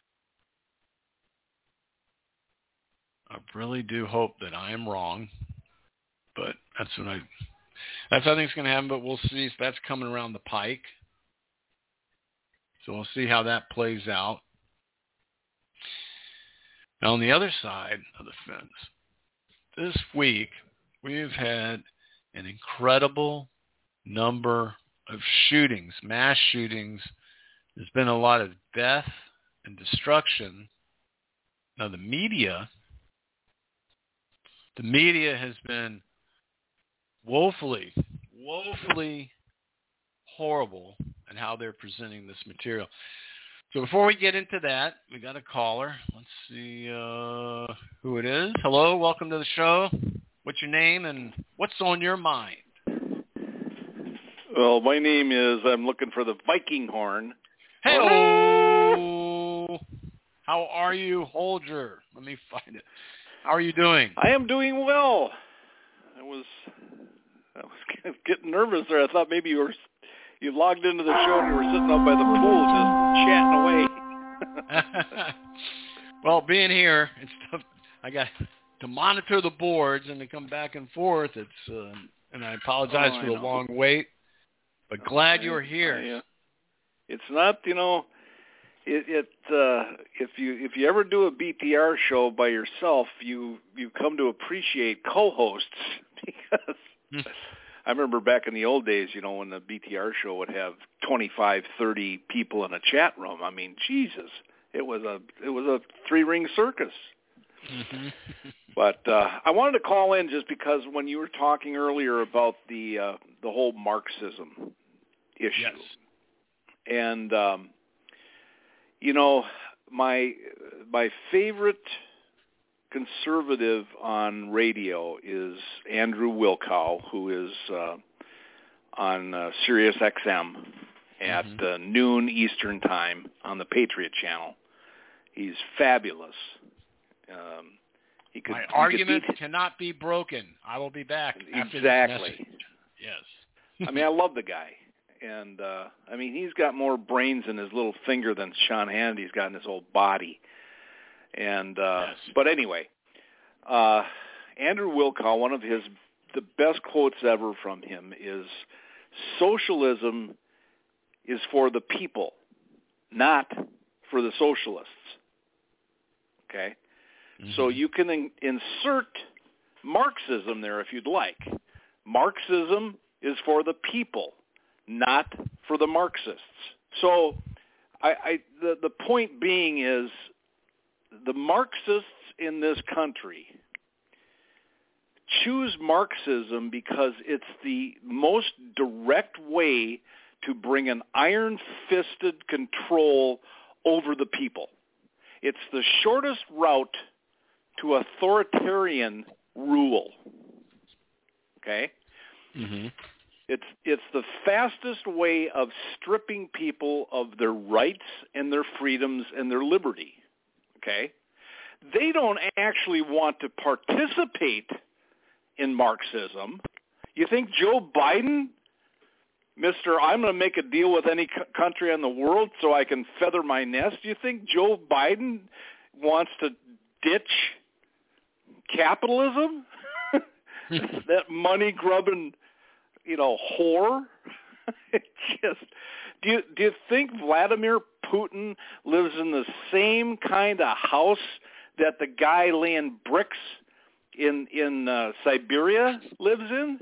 I really do hope that I am wrong. But that's what I that's what I think is going to happen, but we'll see if that's coming around the pike. So we'll see how that plays out. Now, on the other side of the fence, this week we've had an incredible number of shootings, mass shootings. There's been a lot of death and destruction. Now, the media, the media has been woefully, woefully horrible in how they're presenting this material. So before we get into that, we got a caller. Let's see uh, who it is. Hello, welcome to the show. What's your name and what's on your mind? Well, my name is, I'm looking for the Viking horn. Hello. How are you, Holger? Let me find it. How are you doing? I am doing well. I was, I was kind of getting nervous there. I thought maybe you were, you logged into the show and you were sitting up by the pool just chatting away. Well, being here, it's tough. I got to monitor the boards and to come back and forth. It's uh, and I apologize oh, for I the know. long wait, but glad I, you're here. I, uh, it's not, you know, it, it uh, if you if you ever do a B T R show by yourself, you you come to appreciate co-hosts because. Hmm. I remember back in the old days, you know, when the B T R show would have twenty-five, thirty people in a chat room. I mean, Jesus, it was a it was a three-ring circus. Mm-hmm. But uh, I wanted to call in just because when you were talking earlier about the uh, the whole Marxism issue, Yes. and um, you know, my my favorite conservative on radio is Andrew Wilkow, who is uh, on uh, Sirius X M at mm-hmm. uh, noon Eastern time on the Patriot Channel. He's fabulous. Um, he could, My he argument could beat... cannot be broken. I will be back after exactly. this message. Yes. I mean, I love the guy. And, uh, I mean, he's got more brains in his little finger than Sean Hannity's got in his whole body. And uh, yes. But anyway, uh, Andrew Wilkow, one of his the best quotes ever from him is, socialism is for the people, not for the socialists. Okay? Mm-hmm. So you can in, insert Marxism there if you'd like. Marxism is for the people, not for the Marxists. So I, I the, the point being is the Marxists in this country choose Marxism because it's the most direct way to bring an iron-fisted control over the people. It's the shortest route to authoritarian rule. Okay? Mm-hmm. It's it's the fastest way of stripping people of their rights and their freedoms and their liberty. Okay? They don't actually want to participate in Marxism. You think Joe Biden, Mister I'm going to make a deal with any c- country in the world so I can feather my nest? Do you think Joe Biden wants to ditch capitalism? That money-grubbing, you know, whore? It just, do you, do you think Vladimir Putin lives in the same kind of house that the guy laying bricks in in uh, Siberia lives in?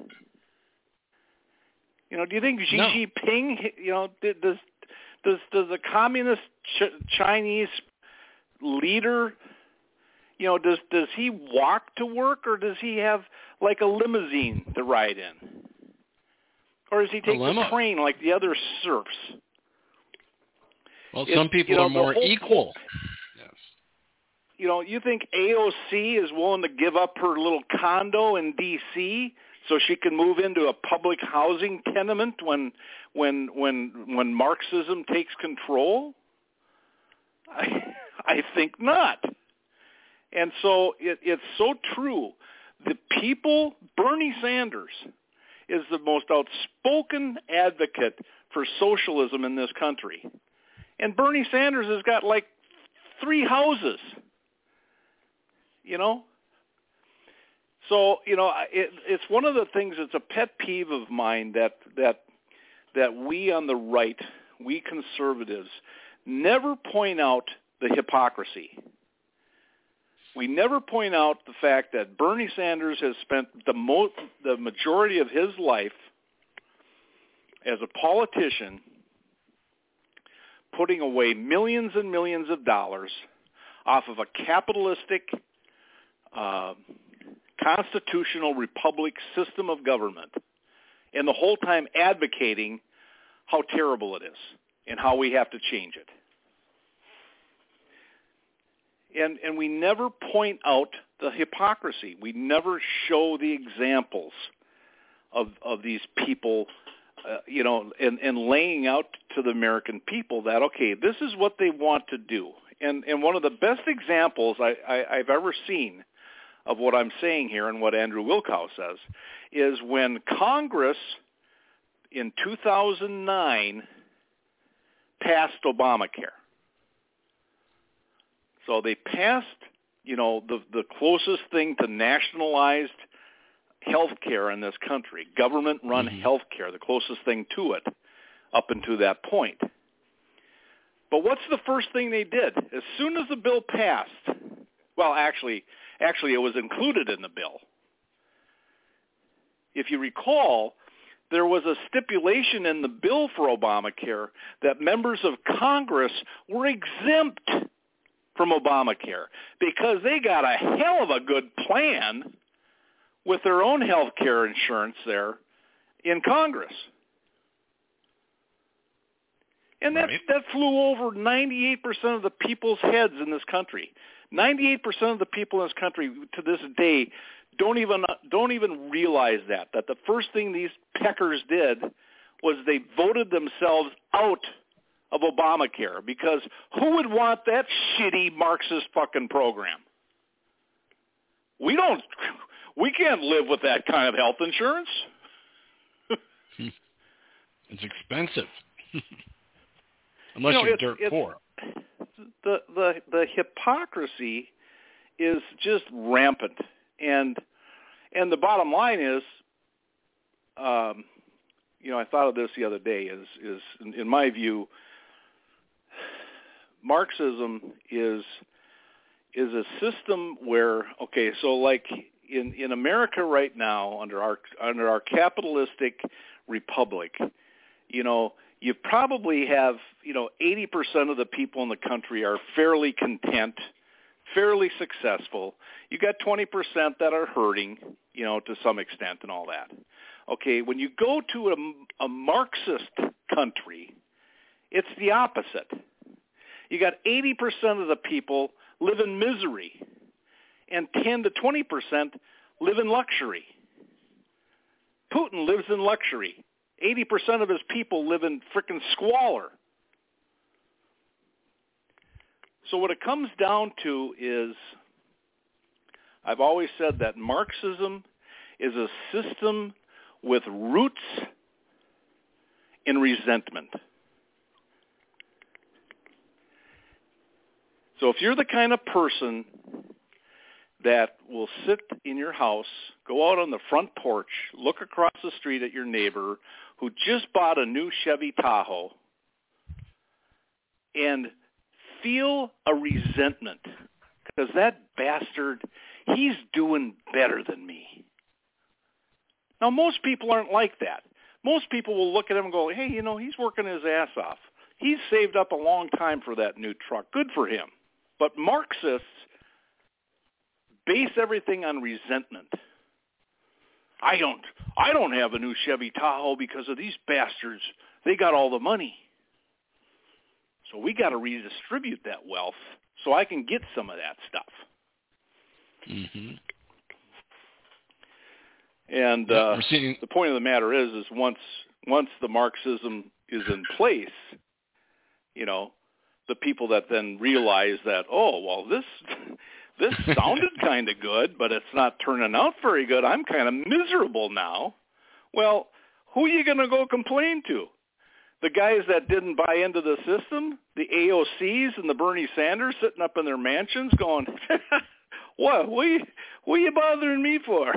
You know, do you think Xi No. Jinping, you know, does does does the communist Ch- Chinese leader, you know, does does he walk to work, or does he have like a limousine to ride in, or does he take the train like the other serfs? Well, It, some people you know, are more whole, equal. Yes. You know, you think A O C is willing to give up her little condo in D C so she can move into a public housing tenement when when when when Marxism takes control? I I think not. And so it, it's so true. The people, Bernie Sanders is the most outspoken advocate for socialism in this country. And Bernie Sanders has got like three houses, you know? So, you know, it, it's one of the things that's a pet peeve of mine that, that, that we on the right, we conservatives, never point out the hypocrisy. We never point out the fact that Bernie Sanders has spent the mo- the majority of his life as a politician putting away millions and millions of dollars off of a capitalistic, uh, constitutional republic system of government, and the whole time advocating how terrible it is and how we have to change it. And and we never point out the hypocrisy. We never show the examples of of these people, uh, you know, and, and laying out to the American people that, okay, this is what they want to do. And and one of the best examples I, I, I've ever seen of what I'm saying here and what Andrew Wilkow says is when Congress in two thousand nine passed Obamacare. So they passed, you know, the, the closest thing to nationalized health care in this country, government-run mm-hmm. health care, the closest thing to it up until that point. But what's the first thing they did? As soon as the bill passed, well, actually, actually it was included in the bill. If you recall, there was a stipulation in the bill for Obamacare that members of Congress were exempt from Obamacare because they got a hell of a good plan with their own health care insurance there in Congress. And that, right. that flew over ninety-eight percent of the people's heads in this country. ninety-eight percent of the people in this country to this day don't even don't even realize that, that the first thing these peckers did was they voted themselves out of Obamacare, because who would want that shitty Marxist fucking program? We don't, we can't live with that kind of health insurance. It's expensive. Unless you know, you're it's, dirt it's, poor. The, the, the hypocrisy is just rampant. And and the bottom line is, um, you know, I thought of this the other day. Is is in, in my view, Marxism is is a system where, okay, so like in, in America right now, under our under our capitalistic republic, you know, you probably have, you know, eighty percent of the people in the country are fairly content, fairly successful. You got twenty percent that are hurting, you know, to some extent and all that. Okay, when you go to a, a Marxist country, it's the opposite. You got eighty percent of the people live in misery, and ten to twenty percent live in luxury. Putin lives in luxury. eighty percent of his people live in frickin' squalor. So what it comes down to is, I've always said that Marxism is a system with roots in resentment. So if you're the kind of person that will sit in your house, go out on the front porch, look across the street at your neighbor who just bought a new Chevy Tahoe, and feel a resentment because that bastard, he's doing better than me. Now, most people aren't like that. Most people will look at him and go, hey, you know, he's working his ass off. He's saved up a long time for that new truck. Good for him. But Marxists base everything on resentment. I don't I don't have a new Chevy Tahoe because of these bastards. They got all the money. So we got to redistribute that wealth so I can get some of that stuff. Mm-hmm. And uh, We're seeing... the point of the matter is, is once once the Marxism is in place, you know, the people that then realize that, oh, well, this this sounded kind of good, but it's not turning out very good. I'm kind of miserable now. Well, who are you going to go complain to? The guys that didn't buy into the system, the A O Cs and the Bernie Sanders sitting up in their mansions going, what? What are you, what are you bothering me for?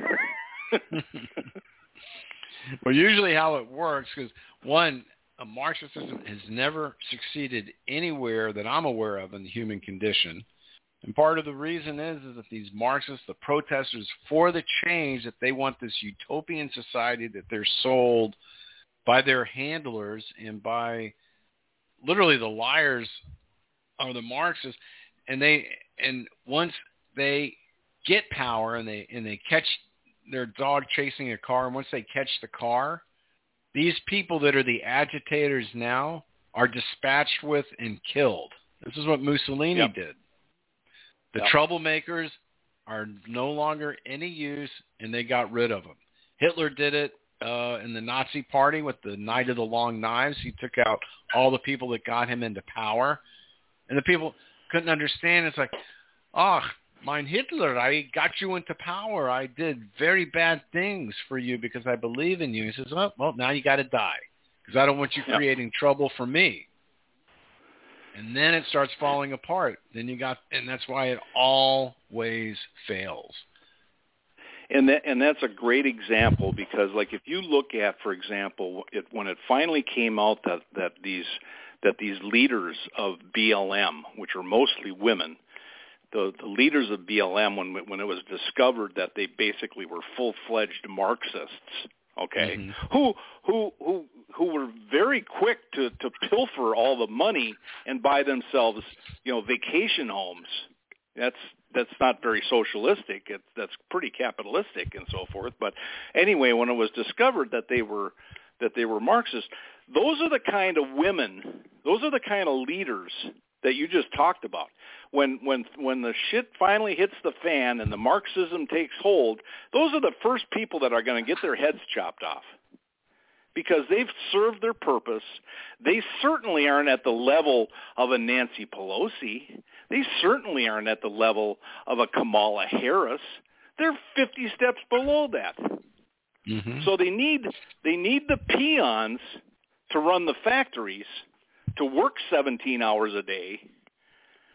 Well, usually how it works, because one, a Marxist system has never succeeded anywhere that I'm aware of in the human condition. And part of the reason is, is that these Marxists, the protesters for the change, that they want this utopian society that they're sold by their handlers and by literally the liars are the Marxists. And they and once they get power and they and they catch their dog chasing a car, and once they catch the car, these people that are the agitators now are dispatched with and killed. This is what Mussolini yep. did. The yep. troublemakers are no longer any use, and they got rid of them. Hitler did it uh, in the Nazi Party with the Night of the Long Knives. He took out all the people that got him into power. And the people couldn't understand. It's like, oh, mein Hitler, I got you into power. I did very bad things for you because I believe in you. He says, oh, well, now you got to die because I don't want you creating yep. trouble for me. And then it starts falling apart. Then you got, and that's why it always fails. And that, and that's a great example because, like, if you look at, for example, it, when it finally came out that, that these that these leaders of B L M, which are mostly women, the, the leaders of B L M, when when it was discovered that they basically were full-fledged Marxists, okay, mm-hmm. who who who who were very quick to, to pilfer all the money and buy themselves, you know, vacation homes. That's that's not very socialistic. It's that's pretty capitalistic and so forth. But anyway, when it was discovered that they were that they were Marxists, those are the kind of women, those are the kind of leaders that you just talked about. When when when the shit finally hits the fan and the Marxism takes hold, those are the first people that are going to get their heads chopped off. Because they've served their purpose. They certainly aren't at the level of a Nancy Pelosi. They certainly aren't at the level of a Kamala Harris. They're fifty steps below that. Mm-hmm. So they need they need the peons to run the factories, to work seventeen hours a day,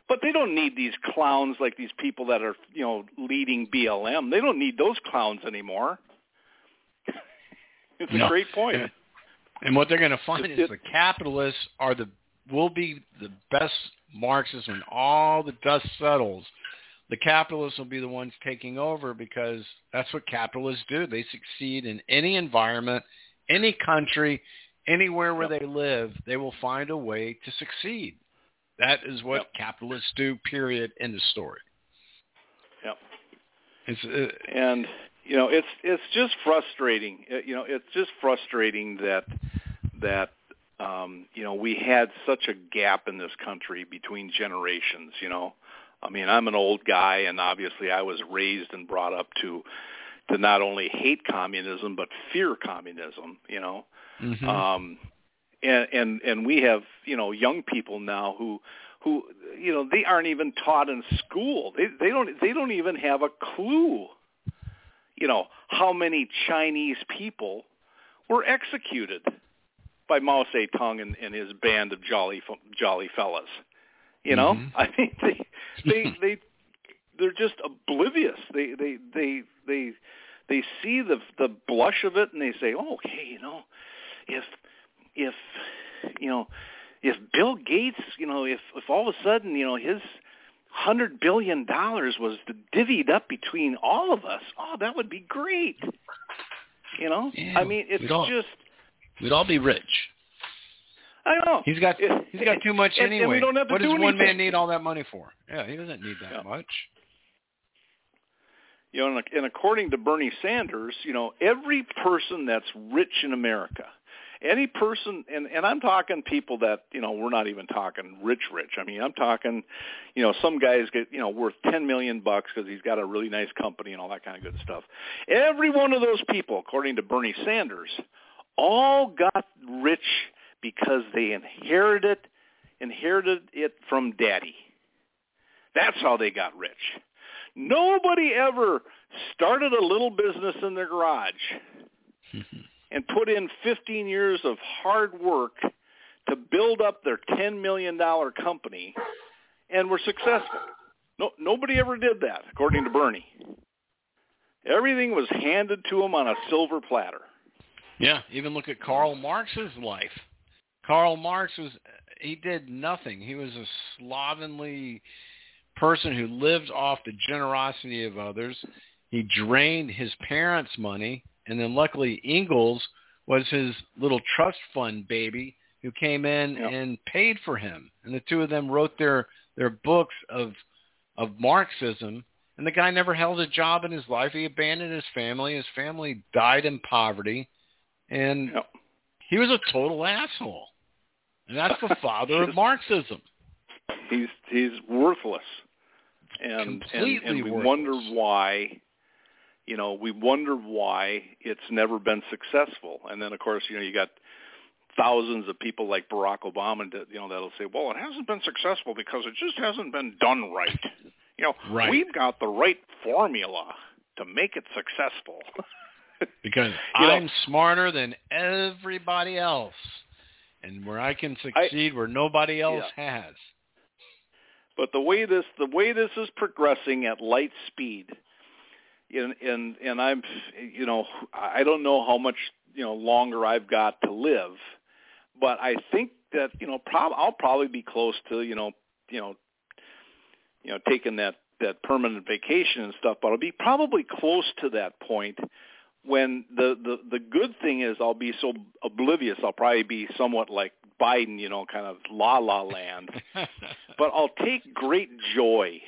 But they don't need these clowns like these people that are, you know, leading B L M. They don't need those clowns anymore. It's a no. great point. And what they're going to find it, is it, the capitalists are the will be the best Marxists when all the dust settles. The capitalists will be the ones taking over because that's what capitalists do. They succeed in any environment, any country, anywhere where yep. they live. They will find a way to succeed. That is what yep. capitalists do, period, end of story. Yep. It's, uh, and, you know, it's it's just frustrating. You know, it's just frustrating that, that um, you know, we had such a gap in this country between generations, you know. I mean, I'm an old guy, and obviously I was raised and brought up to to not only hate communism, but fear communism, you know. Mm-hmm. Um And, and and we have, you know, young people now who who you know they aren't even taught in school. They they don't they don't even have a clue, you know, how many Chinese people were executed by Mao Zedong and, and his band of jolly jolly fellas. You know, mm-hmm. I mean they they they they're just oblivious. They they they they they see the the blush of it and they say, oh, okay, you know, if If, you know, if Bill Gates, you know, if, if all of a sudden, you know, his one hundred billion dollars was divvied up between all of us, oh, that would be great. You know? Yeah, I mean, it's we'd all, just... We'd all be rich. I know. He's got it, he's got too much and, anyway. And we don't have to what do does anything. one man need all that money for? Yeah, he doesn't need that yeah. much. You know, and, and according to Bernie Sanders, you know, every person that's rich in America, any person, and, and I'm talking people that, you know, we're not even talking rich, rich. I mean, I'm talking, you know, some guys get, you know, worth ten million bucks because he's got a really nice company and all that kind of good stuff. Every one of those people, according to Bernie Sanders, all got rich because they inherited, inherited it from daddy. That's how they got rich. Nobody ever started a little business in their garage and put in fifteen years of hard work to build up their ten million dollars company and were successful. No, nobody ever did that, according to Bernie. Everything was handed to them on a silver platter. Yeah, even look at Karl Marx's life. Karl Marx was, he did nothing. He was a slovenly person who lived off the generosity of others. He drained his parents' money, and then luckily Engels was his little trust fund baby who came in yep. and paid for him. And the two of them wrote their, their books of of Marxism, and the guy never held a job in his life. He abandoned his family. His family died in poverty, and yep. he was a total asshole. And that's the father of Marxism. He's he's worthless. And, Completely and, and we worthless. wonder why, you know, we wonder why it's never been successful. And then, of course, you know, you got thousands of people like Barack Obama, that, you know, that'll say, well, it hasn't been successful because it just hasn't been done right. You know, right. We've got the right formula to make it successful. Because I'm know, smarter than everybody else, and where I can succeed I, where nobody else yeah. has. But the way this the way this is progressing at light speed, and and and I'm you know I don't know how much you know longer I've got to live, but I think that you know prob- I'll probably be close to you know you know you know taking that, that permanent vacation and stuff, but I'll be probably close to that point when the, the the good thing is I'll be so oblivious. I'll probably be somewhat like Biden, you know, kind of la la land. But I'll take great joy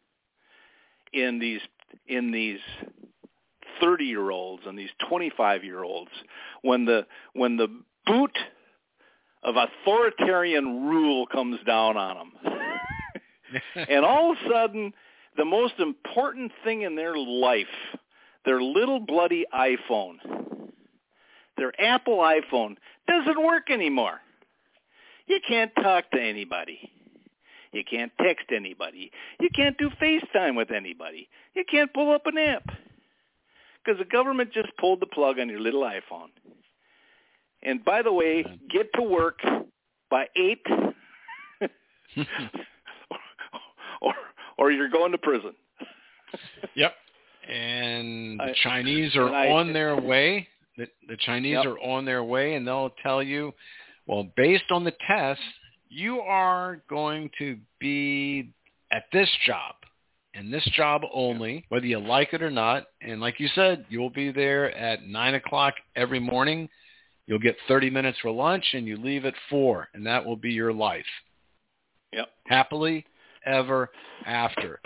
in these in these thirty-year-olds and these twenty-five-year-olds when the when the boot of authoritarian rule comes down on them. And all of a sudden, the most important thing in their life, their little bloody iPhone, their Apple iPhone, doesn't work anymore. You can't talk to anybody. You can't text anybody. You can't do FaceTime with anybody. You can't pull up an app because the government just pulled the plug on your little iPhone. And by the way, get to work by eight or or you're going to prison. Yep. And the I, Chinese are I, on their way. The, the Chinese yep. are on their way, and they'll tell you, well, based on the test, you are going to be at this job and this job only, whether you like it or not. And like you said, you'll be there at nine o'clock every morning. You'll get thirty minutes for lunch, and you leave at four, and that will be your life. Yep. Happily ever after.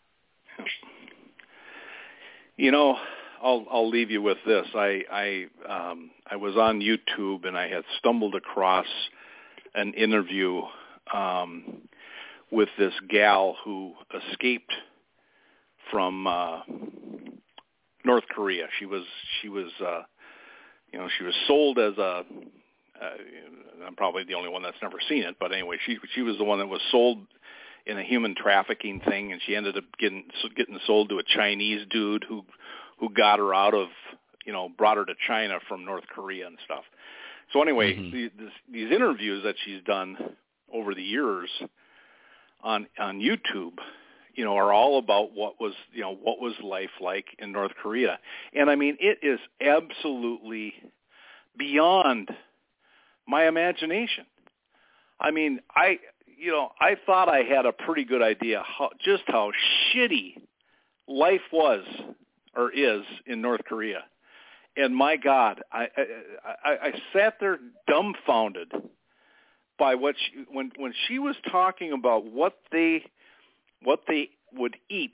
You know, I'll I'll leave you with this. I I um, I was on YouTube, and I had stumbled across an interview um, with this gal who escaped from uh, North Korea. She was she was uh, you know she was sold as a. Uh, I'm probably the only one that's never seen it, but anyway, she she was the one that was sold in a human trafficking thing, and she ended up getting getting sold to a Chinese dude who who got her out of, you know, brought her to China from North Korea and stuff. So anyway, mm-hmm. the, this, these interviews that she's done over the years on on YouTube, you know, are all about what was, you know, what was life like in North Korea. And I mean, it is absolutely beyond my imagination. I mean, I, you know, I thought I had a pretty good idea how, just how shitty life was or is in North Korea. And my God, I, I, I, I sat there dumbfounded by what she, when when she was talking about what they what they would eat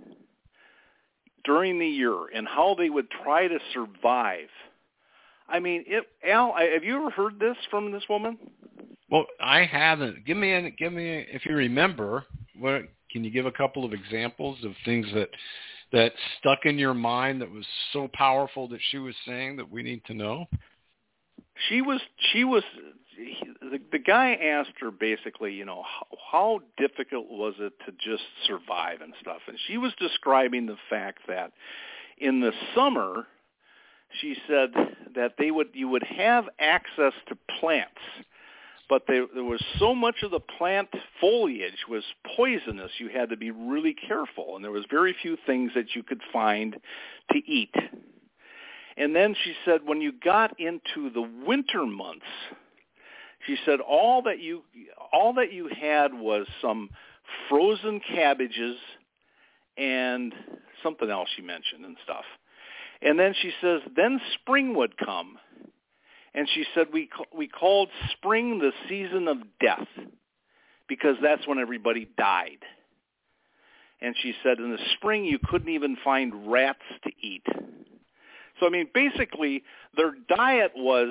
during the year and how they would try to survive. I mean, it, Al, have you ever heard this from this woman? Well, I haven't. Give me, a, give me, a, if you remember, what can you give a couple of examples of things that that stuck in your mind that was so powerful that she was saying that we need to know? She was, she was, the, the guy asked her basically, you know, how, how difficult was it to just survive and stuff, and she was describing the fact that in the summer, she said that they would, you would have access to plants, but there, there was so much of the plant foliage was poisonous, you had to be really careful, and there was very few things that you could find to eat. And then she said when you got into the winter months, she said all that you all that you had was some frozen cabbages and something else she mentioned and stuff. And then she says, then spring would come. And she said, we we called spring the season of death because that's when everybody died. And she said, in the spring, you couldn't even find rats to eat. So, I mean, basically, their diet was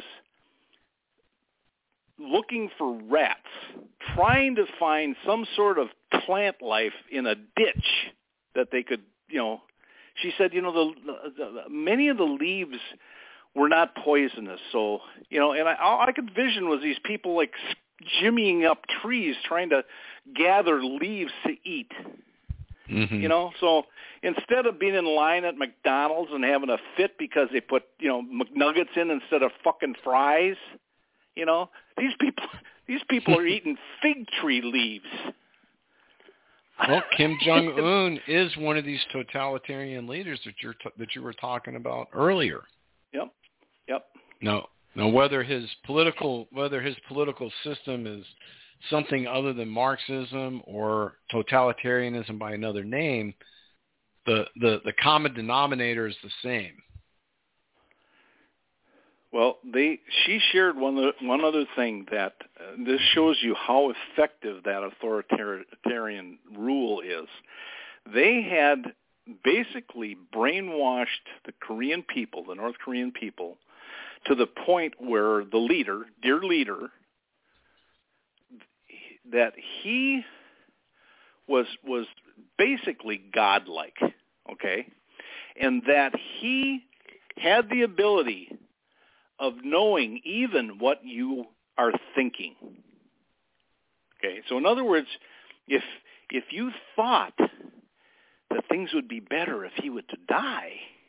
looking for rats, trying to find some sort of plant life in a ditch that they could, you know. She said, you know, the, the, the many of the leaves were not poisonous. So, you know, and I, all I could vision was these people like jimmying up trees trying to gather leaves to eat. Mm-hmm. You know, so instead of being in line at McDonald's and having a fit because they put, you know, McNuggets in instead of fucking fries, you know, these people these people are eating fig tree leaves. Well, Kim Jong-un is one of these totalitarian leaders that you're t- that you were talking about earlier. Yep. Yep. Now, now whether his political whether his political system is something other than Marxism or totalitarianism by another name, the the, the common denominator is the same. Well, they she shared one one other thing that uh, this shows you how effective that authoritarian rule is. They had basically brainwashed the Korean people, the North Korean people, to the point where the leader, dear leader, that he was was basically godlike, okay, and that he had the ability of knowing even what you are thinking. Okay, so in other words, if if you thought that things would be better if he were to die,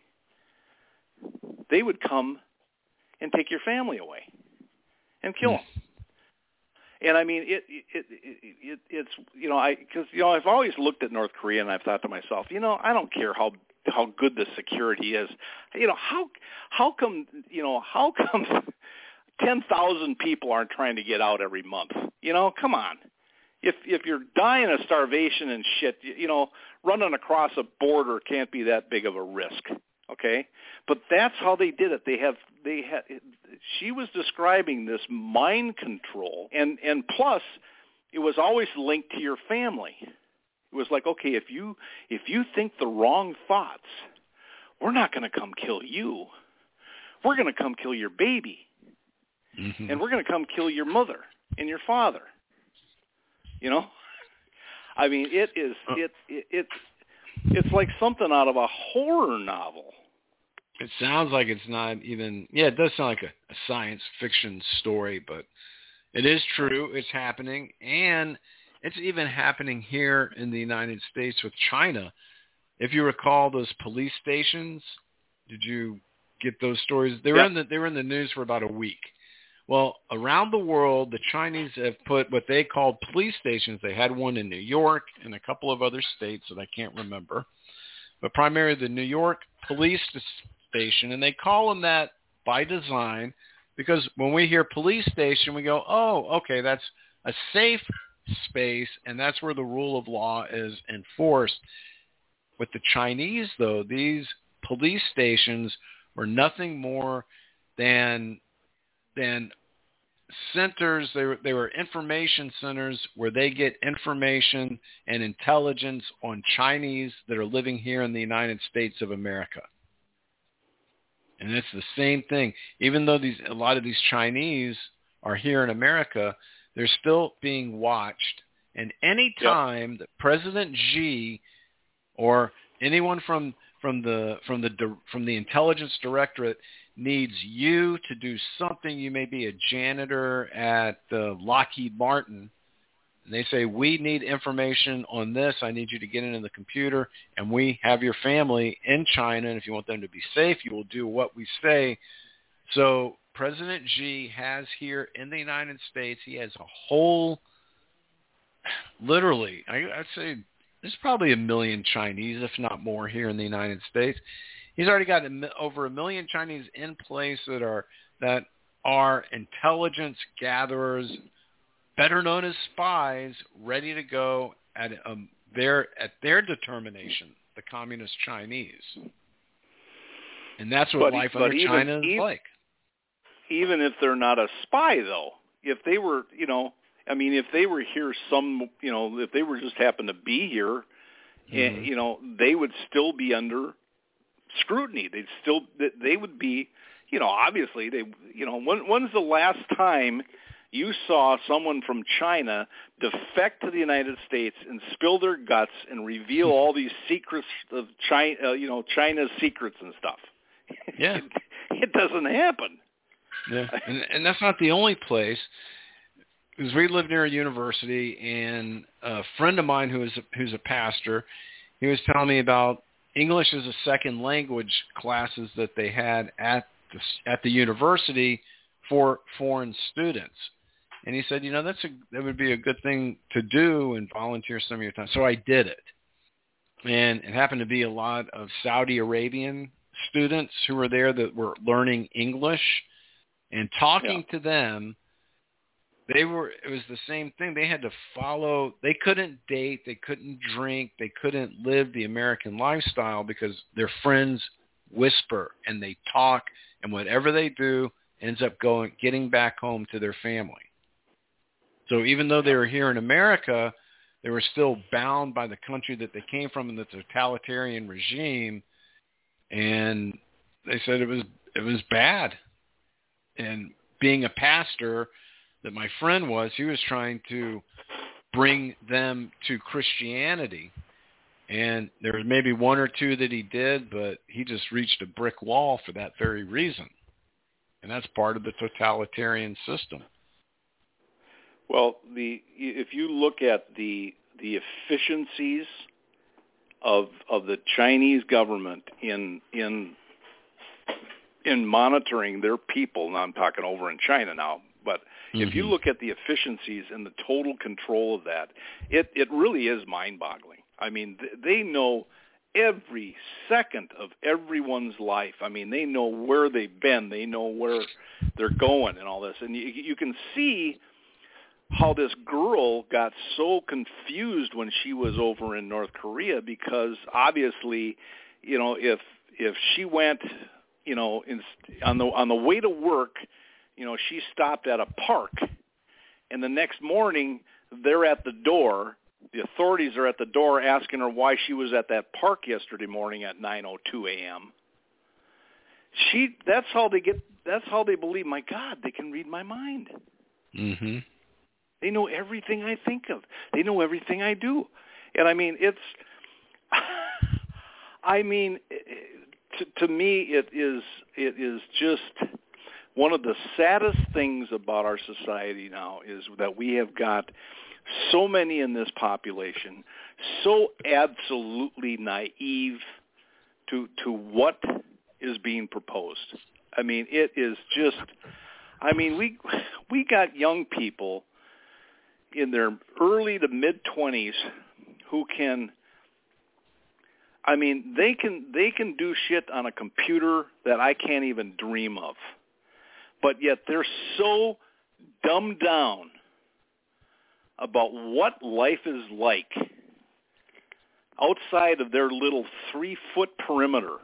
they would come and take your family away and kill him. And I mean, it, it, it, it it's, you know, I, because, you know, I've always looked at North Korea and I've thought to myself, you know, I don't care how, how good the security is. You know, how, how come, you know, how come ten thousand people aren't trying to get out every month? You know, come on. If, if you're dying of starvation and shit, you, you know, running across a border can't be that big of a risk. Okay, but that's how they did it. They have, they had. She was describing this mind control, and and plus, it was always linked to your family. It was like, okay, if you if you think the wrong thoughts, we're not going to come kill you. We're going to come kill your baby, mm-hmm. and we're going to come kill your mother and your father. You know, I mean, it is it it. it It's like something out of a horror novel. It sounds like it's not even, yeah, it does sound like a, a science fiction story, but it is true. It's happening, and it's even happening here in the United States with China. If you recall those police stations, did you get those stories? They were yep. in the they were in the news for about a week. Well, around the world, the Chinese have put what they called police stations. They had one in New York and a couple of other states that I can't remember, but primarily the New York police station, and they call them that by design because when we hear police station, we go, oh, okay, that's a safe space, and that's where the rule of law is enforced. With the Chinese, though, these police stations were nothing more than than centers. They were, they were information centers where they get information and intelligence on Chinese that are living here in the United States of America. And it's the same thing. Even though these a lot of these Chinese are here in America, they're still being watched. And any time yep. that President Xi or anyone from from the from the from the intelligence directorate needs you to do something, you may be a janitor at uh, Lockheed Martin, and they say, we need information on this. I need you to get into the computer, and we have your family in China, and if you want them to be safe, you will do what we say. So President Xi has here in the United States, he has a whole, literally, I, I'd say there's probably a million Chinese, if not more, here in the United States. He's already got a, over a million Chinese in place that are that are intelligence gatherers, better known as spies, ready to go at um, their at their determination, the Communist Chinese. And that's what but, life but under even, China is even, like. Even if they're not a spy, though, if they were, you know, I mean, if they were here, some, you know, if they were just happened to be here, mm-hmm. and, you know, they would still be under scrutiny. They'd still, they would be, you know, obviously they, you know, when, when's the last time you saw someone from China defect to the United States and spill their guts and reveal all these secrets of China, uh, you know, China's secrets and stuff? Yeah. it, it doesn't happen. Yeah, and, and that's not the only place. Because we live near a university, and a friend of mine who is a, who's a pastor, he was telling me about English as a second language classes that they had at the, at the university for foreign students. And he said, you know, that's a, that would be a good thing to do and volunteer some of your time. So I did it. And it happened to be a lot of Saudi Arabian students who were there that were learning English, and talking yeah. to them, they were, it was the same thing. They had to follow, they couldn't date, they couldn't drink, they couldn't live the American lifestyle because their friends whisper and they talk, and whatever they do ends up going, getting back home to their family. So even though they were here in America, they were still bound by the country that they came from and the totalitarian regime. And they said it was, it was bad. And being a pastor that my friend was, he was trying to bring them to Christianity. And there was maybe one or two that he did, but he just reached a brick wall for that very reason. And that's part of the totalitarian system. Well, the if you look at the the efficiencies of of the Chinese government in in in monitoring their people, now I'm talking over in China now, but Mm-hmm. If you look at the efficiencies and the total control of that, it, it really is mind-boggling. I mean, th- they know every second of everyone's life. I mean, they know where they've been. They know where they're going and all this. And you, you can see how this girl got so confused when she was over in North Korea, because obviously, you know, if if she went, you know, in, on the on the way to work, you know, she stopped at a park, and the next morning they're at the door. The authorities are at the door asking her why she was at that park yesterday morning at nine oh two a.m. She that's how they get that's how they believe, my God, they can read my mind. Mhm. They know everything I think of. They know everything I do. And I mean, it's I mean to, to me it is it is just one of the saddest things about our society now is that we have got so many in this population, so absolutely naive to to what is being proposed. I mean, it is just, I mean, we we got young people in their early to mid-twenties who can, I mean, they can they can do shit on a computer that I can't even dream of. But yet they're so dumbed down about what life is like outside of their little three-foot perimeter.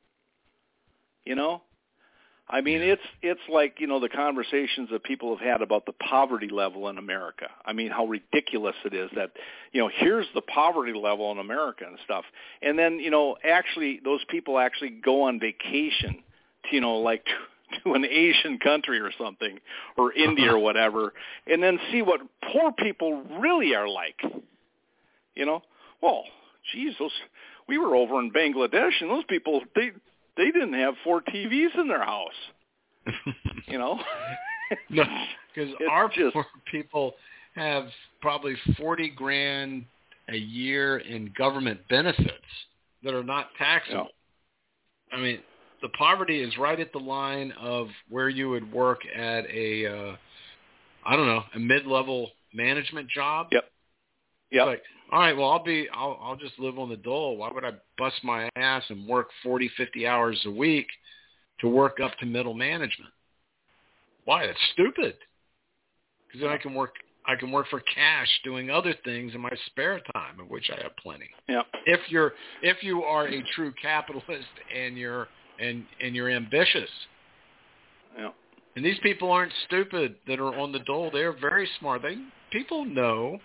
You know? I mean, it's it's like, you know, the conversations that people have had about the poverty level in America. I mean, how ridiculous it is that, you know, here's the poverty level in America and stuff. And then, you know, actually those people actually go on vacation to, you know, like to, to an Asian country or something, or India or whatever, and then see what poor people really are like. You know? Well, geez, those, we were over in Bangladesh, and those people, they... They didn't have four T Vs in their house, you know. No, because our just, poor people have probably forty grand a year in government benefits that are not taxable. No. I mean, the poverty is right at the line of where you would work at a, uh, I don't know, a mid-level management job. Yep. Yep. Like, all right, well, I'll be, I'll, I'll just live on the dole. Why would I bust my ass and work forty, fifty hours a week to work up to middle management? Why? That's stupid. Because then I can work, I can work for cash doing other things in my spare time, of which I have plenty. Yep. If you're, if you are a true capitalist and you're, and and you're ambitious. Yep. And these people aren't stupid that are on the dole. They're very smart. They people know.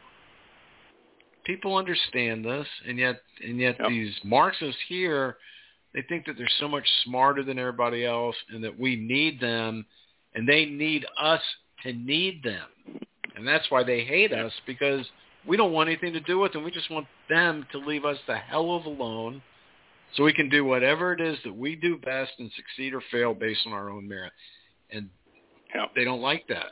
People understand this, and yet, and yet, yep. These Marxists here, they think that they're so much smarter than everybody else, and that we need them, and they need us to need them, and that's why they hate us, because we don't want anything to do with them. We just want them to leave us the hell of alone, so we can do whatever it is that we do best and succeed or fail based on our own merit, and yep. They don't like that.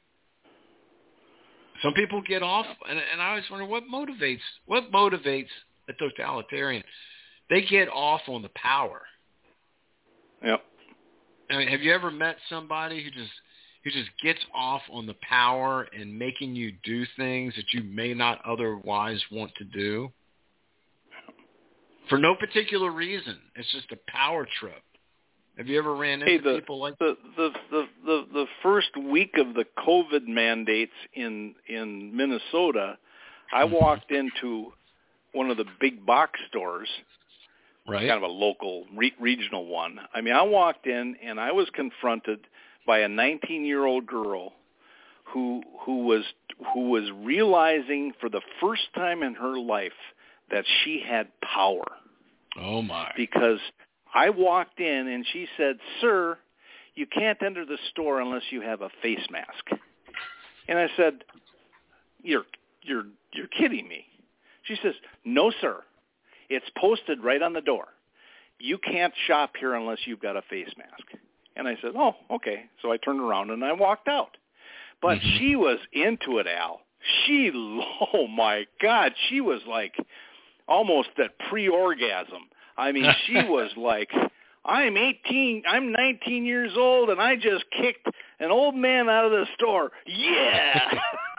Some people get off, and, and I always wonder what motivates what motivates a totalitarian. They get off on the power. Yep. I mean, have you ever met somebody who just who just gets off on the power and making you do things that you may not otherwise want to do for no particular reason? It's just a power trip. Have you ever ran into hey, the, people like the, the the the the first week of the COVID mandates in in Minnesota? I walked into one of the big box stores, right? Kind of a local re- regional one. I mean, I walked in and I was confronted by a nineteen-year-old girl who who was who was realizing for the first time in her life that she had power. Oh my! Because I walked in and she said, "Sir, you can't enter the store unless you have a face mask." And I said, "You're you're you're kidding me." She says, "No, sir. It's posted right on the door. You can't shop here unless you've got a face mask." And I said, "Oh, okay." So I turned around and I walked out. But mm-hmm. She was into it, Al. She, oh my God, she was like almost at pre-orgasm. I mean, she was like, I'm eighteen, I'm nineteen years old, and I just kicked an old man out of the store. Yeah.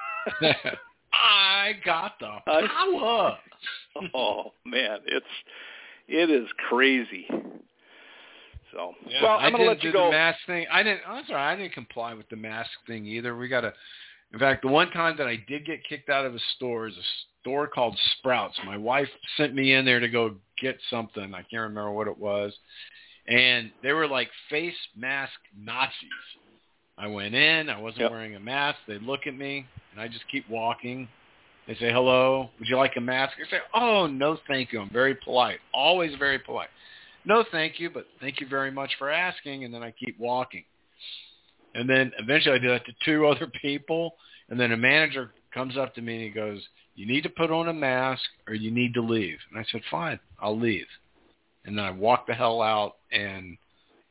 I got the power. Oh man, it's it is crazy. So yeah, well, I'm I gonna didn't let you do go. The mask thing. I didn't. I'm sorry, I didn't comply with the mask thing either. We got to. In fact, the one time that I did get kicked out of a store is a store called Sprouts. My wife sent me in there to go get something. I can't remember what it was, and they were like face mask Nazis. I went in. I wasn't yep. wearing a mask. They look at me, and I just keep walking. They say, hello, would you like a mask? I say, oh, no, thank you. I'm very polite, always very polite. No, thank you, but thank you very much for asking, and then I keep walking. And then eventually I did that to two other people, and then a manager comes up to me and he goes, you need to put on a mask or you need to leave. And I said, fine, I'll leave. And then I walked the hell out, and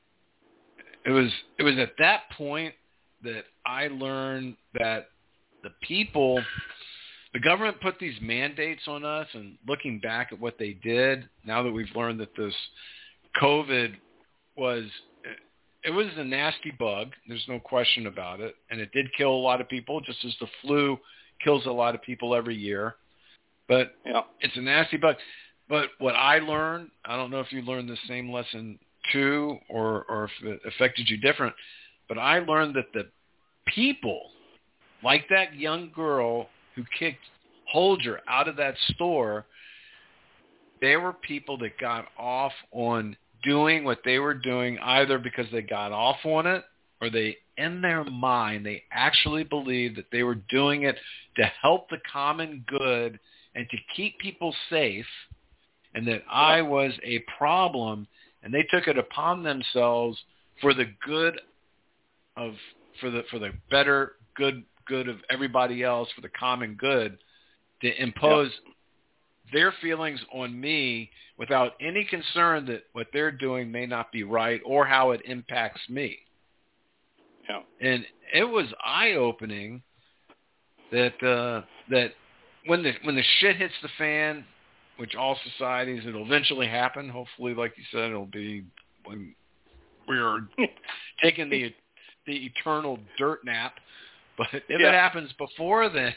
it was it was at that point that I learned that the people – the government put these mandates on us, and looking back at what they did, now that we've learned that this COVID was, it was a nasty bug. There's no question about it. And it did kill a lot of people, just as the flu kills a lot of people every year. But yeah. It's a nasty bug. But what I learned, I don't know if you learned the same lesson too, or, or if it affected you different, but I learned that the people, like that young girl who kicked Holger out of that store, they were people that got off on doing what they were doing either because they got off on it or they, in their mind, they actually believed that they were doing it to help the common good and to keep people safe, and that I was a problem, and they took it upon themselves for the good of, for the for the better good good of everybody else, for the common good, to impose yep. their feelings on me without any concern that what they're doing may not be right or how it impacts me. Yeah. And it was eye-opening that uh, that when the when the shit hits the fan, which all societies, it'll eventually happen. Hopefully, like you said, it'll be when we're taking the the eternal dirt nap. But if yeah. it happens before then,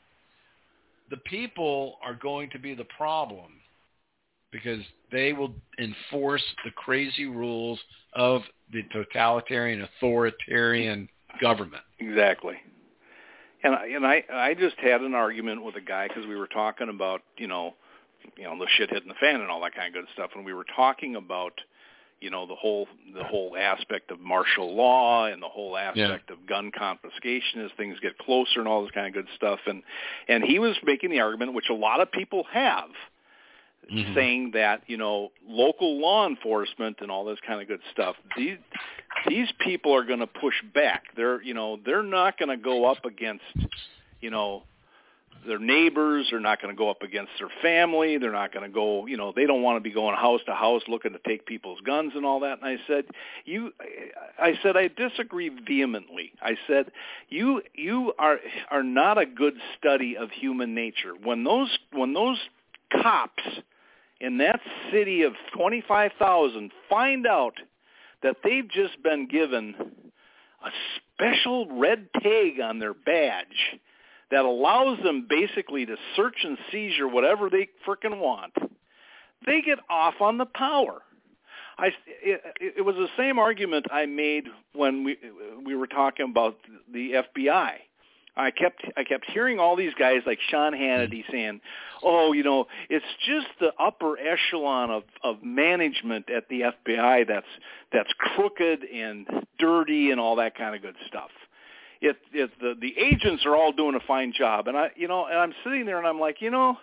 the people are going to be the problem because they will enforce the crazy rules of the totalitarian, authoritarian government. Exactly. And I, and I I just had an argument with a guy because we were talking about, you know, you know, the shit hitting the fan and all that kind of good stuff, and we were talking about, you know, the whole the whole aspect of martial law and the whole aspect yeah. of gun confiscation as things get closer and all this kind of good stuff. And and he was making the argument, which a lot of people have, mm-hmm. saying that, you know, local law enforcement and all this kind of good stuff, these these people are going to push back. They're, you know, they're not going to go up against, you know, their neighbors. They're not going to go up against their family. They're not going to go, you know, they don't want to be going house to house looking to take people's guns and all that. And I said, you, I said, I disagree vehemently. I said, you, you are, are not a good study of human nature. When those, when those cops in that city of twenty-five thousand find out that they've just been given a special red tag on their badge that allows them basically to search and seizure whatever they frickin' want, they get off on the power. I, it, it was the same argument I made when we we were talking about the F B I. I kept I kept hearing all these guys like Sean Hannity saying, "Oh, you know, it's just the upper echelon of, of management at the F B I that's that's crooked and dirty and all that kind of good stuff. It, it the the agents are all doing a fine job." And I, you know, and I'm sitting there and I'm like, you know,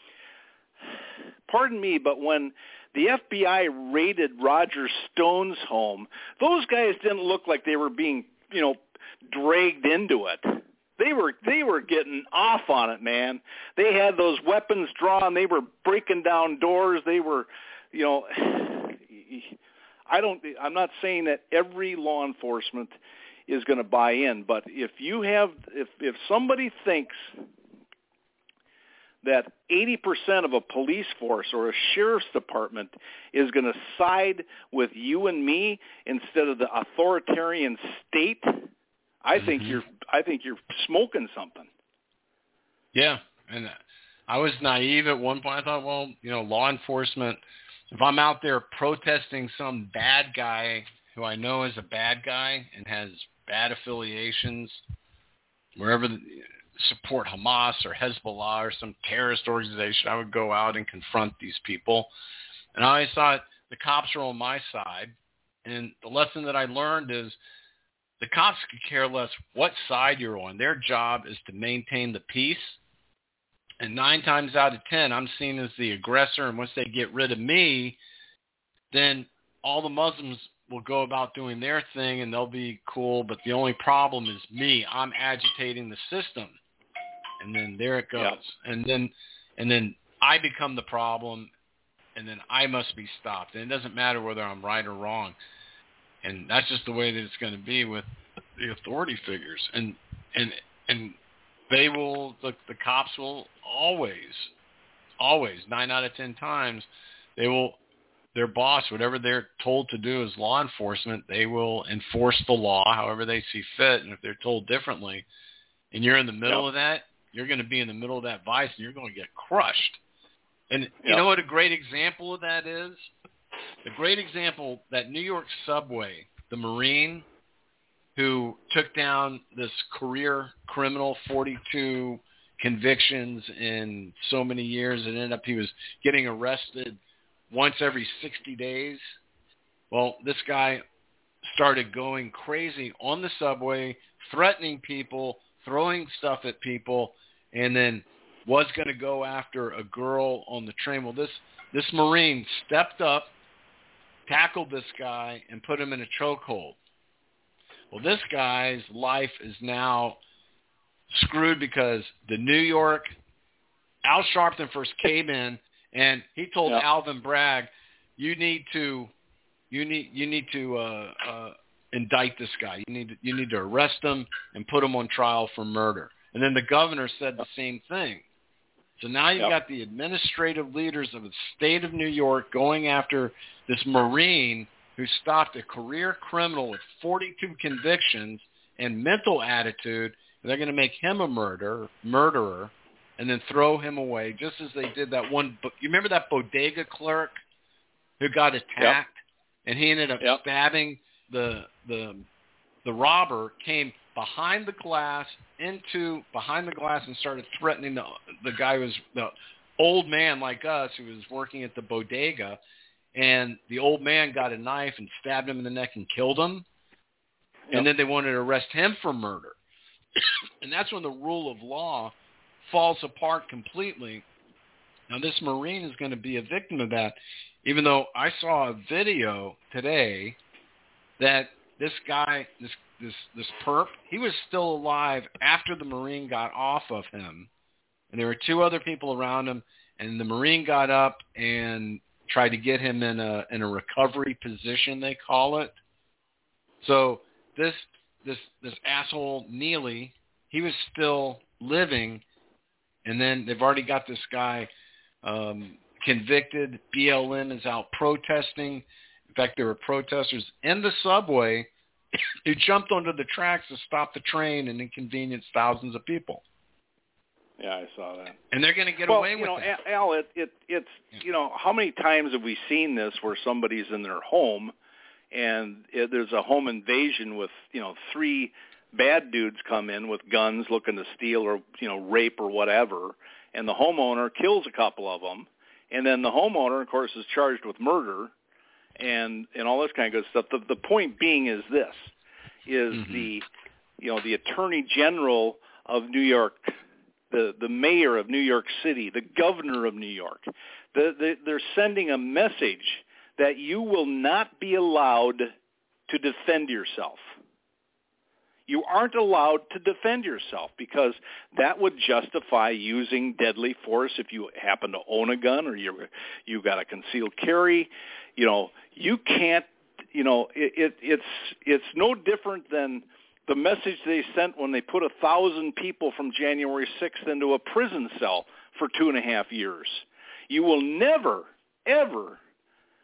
pardon me, but when the F B I raided Roger Stone's home, those guys didn't look like they were being, you know, dragged into it. They were they were getting off on it, man. They had those weapons drawn. They were breaking down doors. They were, you know, I don't. I'm not saying that every law enforcement is going to buy in, but if you have, if if somebody thinks that eighty percent of a police force or a sheriff's department is going to side with you and me instead of the authoritarian state, I mm-hmm. think you're I think you're smoking something. Yeah, and I was naive at one point. I thought, well, you know, law enforcement, if I'm out there protesting some bad guy who I know is a bad guy and has bad affiliations, wherever the, support Hamas or Hezbollah or some terrorist organization, I would go out and confront these people. And I always thought the cops are on my side. And the lesson that I learned is the cops could care less what side you're on. Their job is to maintain the peace. And nine times out of ten, I'm seen as the aggressor. And once they get rid of me, then all the Muslims will go about doing their thing and they'll be cool. But the only problem is me. I'm agitating the system. And then there it goes. Yeah. And then and then I become the problem, and then I must be stopped. And it doesn't matter whether I'm right or wrong. And that's just the way that it's going to be with the authority figures. And and and they will, the, the cops will always, always, nine out of ten times, they will, their boss, whatever they're told to do as law enforcement, they will enforce the law however they see fit. And if they're told differently, and you're in the middle yep. of that, you're going to be in the middle of that vice, and you're going to get crushed. And yep. you know what a great example of that is? A great example, that New York subway, the Marine who took down this career criminal, forty-two convictions in so many years, and ended up he was getting arrested once every sixty days. Well, this guy started going crazy on the subway, threatening people, throwing stuff at people, and then was going to go after a girl on the train. Well, this, this Marine stepped up, tackled this guy, and put him in a chokehold. Well, this guy's life is now screwed because the New York, Al Sharpton first came in, and he told yep. Alvin Bragg, you need to, you need, you need to uh, uh, indict this guy. You need, to, you need to arrest him and put him on trial for murder. And then the governor said the same thing. So now you've yep. got the administrative leaders of the state of New York going after this Marine who stopped a career criminal with forty-two convictions and mental attitude. And they're going to make him a murderer, murderer, and then throw him away, just as they did that one. You remember that bodega clerk who got attacked, yep. and he ended up yep. stabbing the the the robber, came behind the glass, into behind the glass, and started threatening the the guy who was the old man like us who was working at the bodega, and the old man got a knife and stabbed him in the neck and killed him, yep. and then they wanted to arrest him for murder. And that's when the rule of law falls apart completely. Now, this Marine is going to be a victim of that, even though I saw a video today that this guy, this this this perp, he was still alive after the Marine got off of him. And there were two other people around him, and the Marine got up and tried to get him in a in a recovery position, they call it. So this this this asshole Neely, he was still living, and then they've already got this guy um, convicted. B L M is out protesting. In fact, there were protesters in the subway who jumped onto the tracks to stop the train and inconvenience thousands of people. Yeah, I saw that. And they're going to get well, away you with know, it. Al, it, it, it's, yeah. you know, how many times have we seen this where somebody's in their home and it, there's a home invasion with, you know, three bad dudes come in with guns looking to steal or, you know, rape or whatever, and the homeowner kills a couple of them, and then the homeowner, of course, is charged with murder and, and all this kind of good stuff. The, the point being is this, is mm-hmm. the, you know, the Attorney General of New York, the, the mayor of New York City, the governor of New York, the, the, they're sending a message that you will not be allowed to defend yourself. You aren't allowed to defend yourself because that would justify using deadly force if you happen to own a gun or you you got a concealed carry. You know, you can't. You know, it, it, it's it's no different than the message they sent when they put a thousand people from January sixth into a prison cell for two and a half years. You will never, ever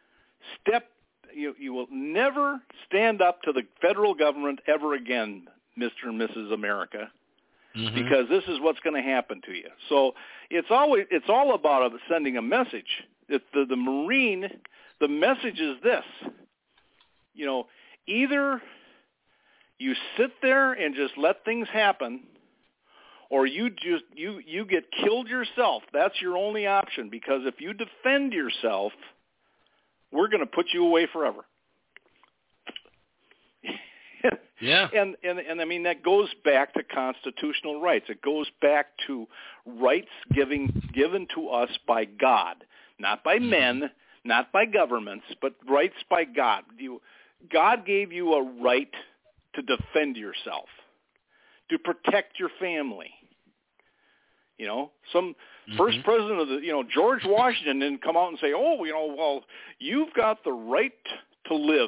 step. You, you will never stand up to the federal government ever again, Mister and Missus America, mm-hmm. because this is what's going to happen to you. So it's always it's all about sending a message. It's the, the Marine, the message is this, you know, either you sit there and just let things happen, or you just you, you get killed yourself. That's your only option, because if you defend yourself, we're going to put you away forever. Yeah. And, and and I mean, that goes back to constitutional rights. It goes back to rights giving given to us by God, not by men, not by governments, but rights by God. You, God gave you a right to defend yourself, to protect your family. You know, some mm-hmm. first president of the, you know, George Washington didn't come out and say, oh, you know, well, you've got the right to live.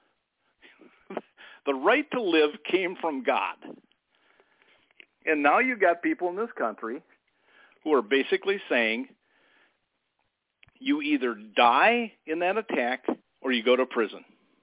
The right to live came from God. And now you've got people in this country who are basically saying you either die in that attack or you go to prison.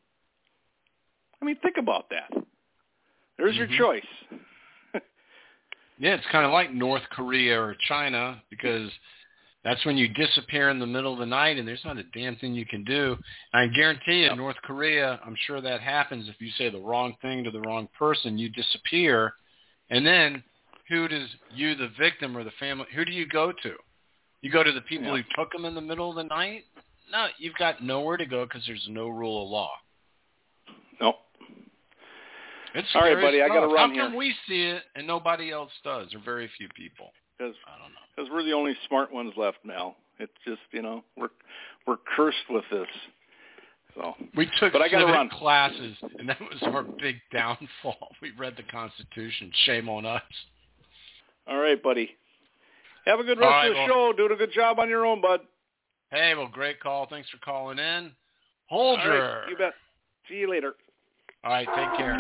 I mean, think about that. There's mm-hmm. your choice. Yeah, it's kind of like North Korea or China, because that's when you disappear in the middle of the night and there's not a damn thing you can do. And I guarantee you, yep. North Korea, I'm sure that happens if you say the wrong thing to the wrong person, you disappear. And then who does you, the victim or the family, who do you go to? You go to the people yep. who took them in the middle of the night? No, you've got nowhere to go because there's no rule of law. Nope. It's all right, buddy, stuff. I got to run How here. How come we see it and nobody else does, or very few people? Because I don't know. Because we're the only smart ones left, Mel. It's just, you know, we're we're cursed with this. So, we took but I gotta run. classes, and that was our big downfall. We read the Constitution. Shame on us. All right, buddy. Have a good rest right, of the well, show. Doing a good job on your own, bud. Hey, well, great call. Thanks for calling in. Holger. All right, you bet. See you later. All right, take care.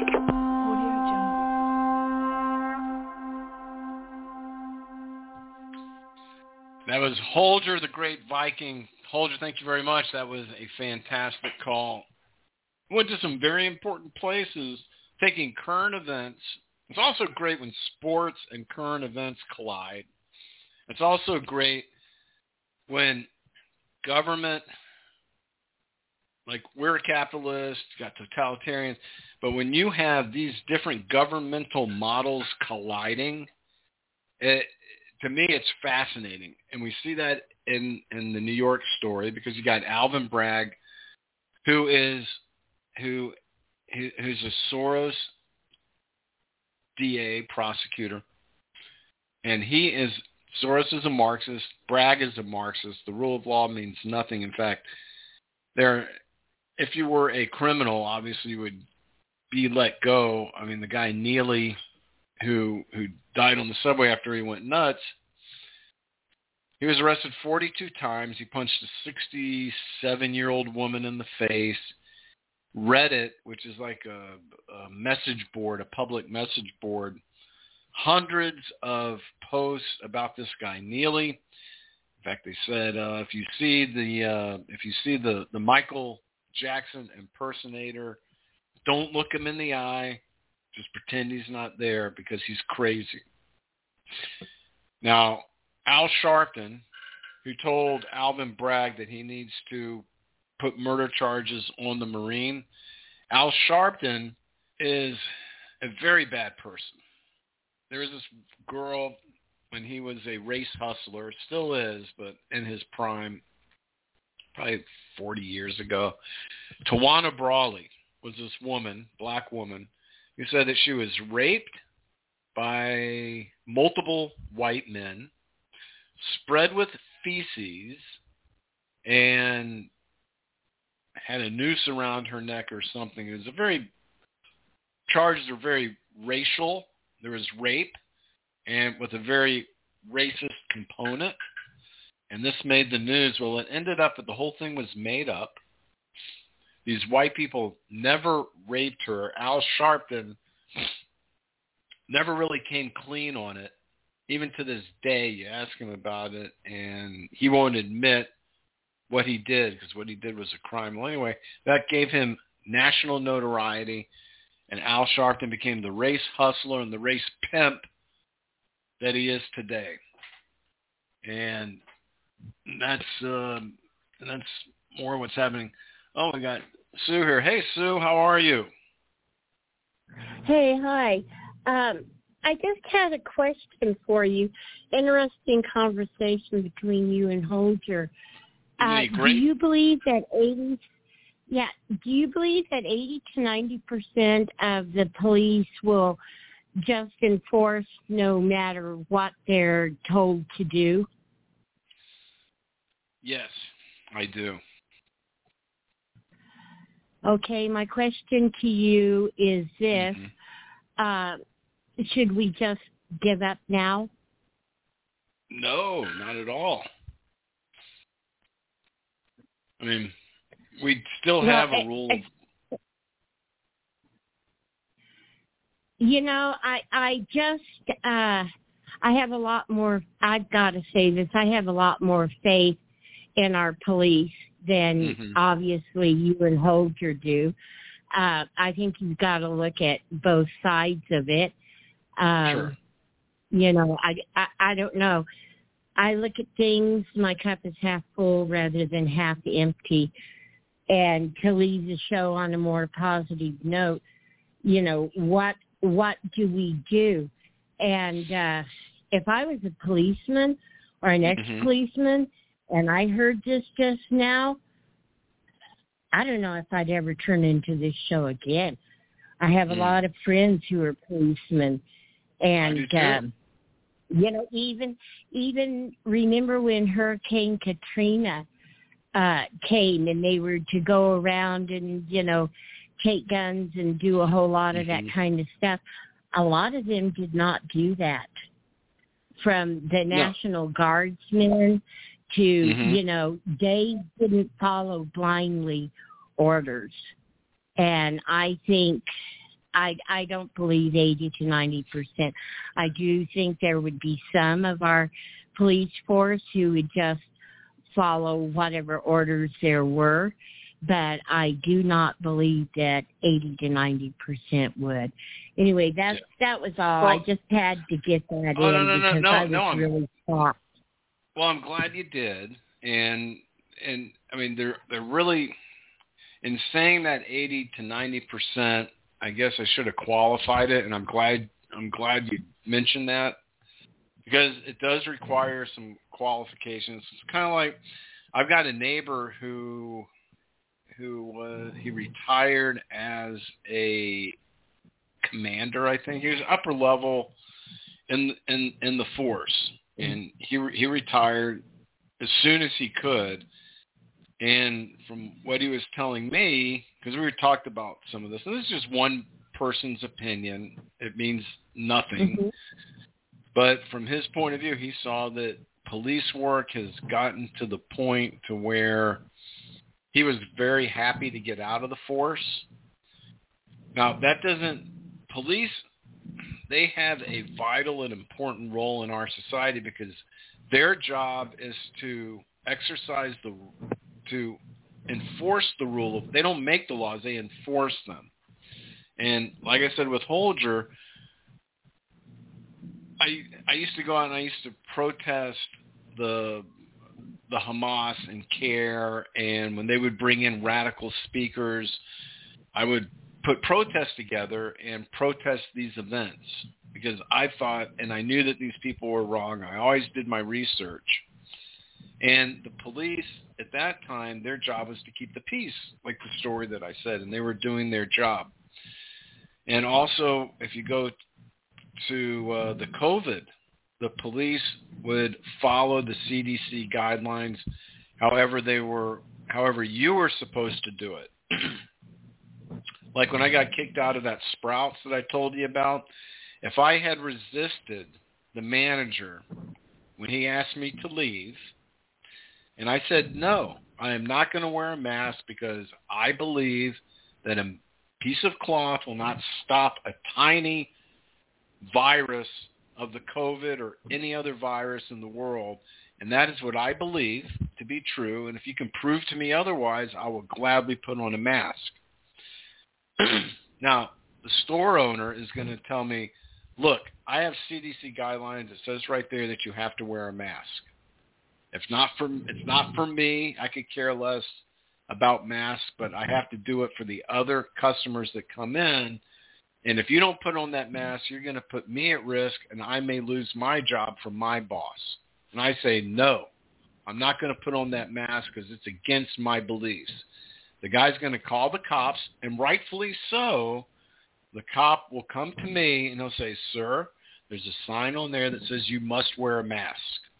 That was Holger, the Great Viking. Holger, thank you very much. That was a fantastic call. Went to some very important places, taking current events. It's also great when sports and current events collide. It's also great when government, like we're a capitalist, got totalitarians, but when you have these different governmental models colliding, it, to me, it's fascinating. And we see that in, in the New York story, because you got Alvin Bragg, who is who who's a Soros D A prosecutor, and he is Soros is a Marxist, Bragg is a Marxist. The rule of law means nothing. In fact, there, if you were a criminal, obviously you would be let go. I mean, the guy Neely, who who died on the subway after he went nuts, he was arrested forty-two times. He punched a sixty-seven-year-old woman in the face. Reddit, which is like a, a message board, a public message board, hundreds of posts about this guy Neely. In fact, they said uh, if you see the uh, if you see the, the Michael Jackson impersonator, don't look him in the eye. Just pretend he's not there, because he's crazy. Now, Al Sharpton, who told Alvin Bragg that he needs to put murder charges on the Marine, Al Sharpton is a very bad person. There was this girl when he was a race hustler, still is, but in his prime, probably forty years ago. Tawana Brawley was this woman, black woman, who said that she was raped by multiple white men, spread with feces, and had a noose around her neck or something. It was a very, charges are very racial. There was rape, and with a very racist component. And this made the news. Well, it ended up that the whole thing was made up. These white people never raped her. Al Sharpton never really came clean on it. Even to this day, you ask him about it, and he won't admit what he did, because what he did was a crime. Well, anyway, that gave him national notoriety, and Al Sharpton became the race hustler and the race pimp that he is today. And that's uh, that's more what's happening. Oh, we got Sue here. Hey, Sue, how are you? Hey, hi. Um, I just had a question for you. Interesting conversation between you and Holger. Uh, do you believe that eighty? Yeah. Do you believe that eighty to ninety percent of the police will just enforce no matter what they're told to do? Yes, I do. Okay, my question to you is this. Mm-hmm. Uh, should we just give up now? No, not at all. I mean, we still have no, a rule it, it, You know, I, I just, uh, I have a lot more, I've got to say this, I have a lot more faith in our police than mm-hmm. obviously you and Holger do. Uh, I think you've got to look at both sides of it. Um, sure. You know, I, I, I don't know. I look at things, my cup is half full rather than half empty. And to leave the show on a more positive note, you know, what what do we do? And uh, if I was a policeman or an ex-policeman, mm-hmm. and I heard this just now, I don't know if I'd ever turn into this show again. I have a mm. lot of friends who are policemen, and um, you know, even even remember when Hurricane Katrina uh, came, and they were to go around and you know take guns and do a whole lot of mm-hmm. that kind of stuff. A lot of them did not do that. From the no. National Guardsmen to, mm-hmm. you know, they didn't follow blindly orders. And I think, I, I don't believe eighty to ninety percent. I do think there would be some of our police force who would just follow whatever orders there were. But I do not believe that eighty to ninety percent would. Anyway, that's, that was all. Well, I just had to get that oh, in no, no, because no, I was no, really shocked. Well, I'm glad you did. And, and I mean, they're, they're really, in saying that eighty to ninety percent, I guess I should have qualified it, and I'm glad, I'm glad you mentioned that because it does require some qualifications. It's kind of like, I've got a neighbor who... who was, he retired as a commander, I think. He was upper level in in in the force, and he he retired as soon as he could. And from what he was telling me, because we talked about some of this, and this is just one person's opinion, it means nothing. Mm-hmm. But from his point of view, he saw that police work has gotten to the point to where he was very happy to get out of the force. Now, that doesn't... Police, they have a vital and important role in our society because their job is to exercise the... to enforce the rule. Of, they don't make the laws, they enforce them. And like I said with Holger, I I used to go out and I used to protest the... the Hamas and CARE, and when they would bring in radical speakers, I would put protests together and protest these events because I thought, and I knew that these people were wrong. I always did my research. And the police at that time, their job was to keep the peace, like the story that I said, and they were doing their job. And also, if you go to uh, the COVID, the police would follow the C D C guidelines, however they were, however you were supposed to do it. Like when I got kicked out of that Sprouts that I told you about, if I had resisted the manager when he asked me to leave, and I said, no, I am not going to wear a mask because I believe that a piece of cloth will not stop a tiny virus of the COVID or any other virus in the world. And that is what I believe to be true. And if you can prove to me otherwise, I will gladly put on a mask. Now, the store owner is going to tell me, look, I have C D C guidelines. It says right there that you have to wear a mask. It's not for, it's not for me. I could care less about masks, but I have to do it for the other customers that come in. And if you don't put on that mask, you're going to put me at risk, and I may lose my job from my boss. And I say, no, I'm not going to put on that mask because it's against my beliefs. The guy's going to call the cops, and rightfully so. The cop will come to me, and he'll say, sir, there's a sign on there that says you must wear a mask.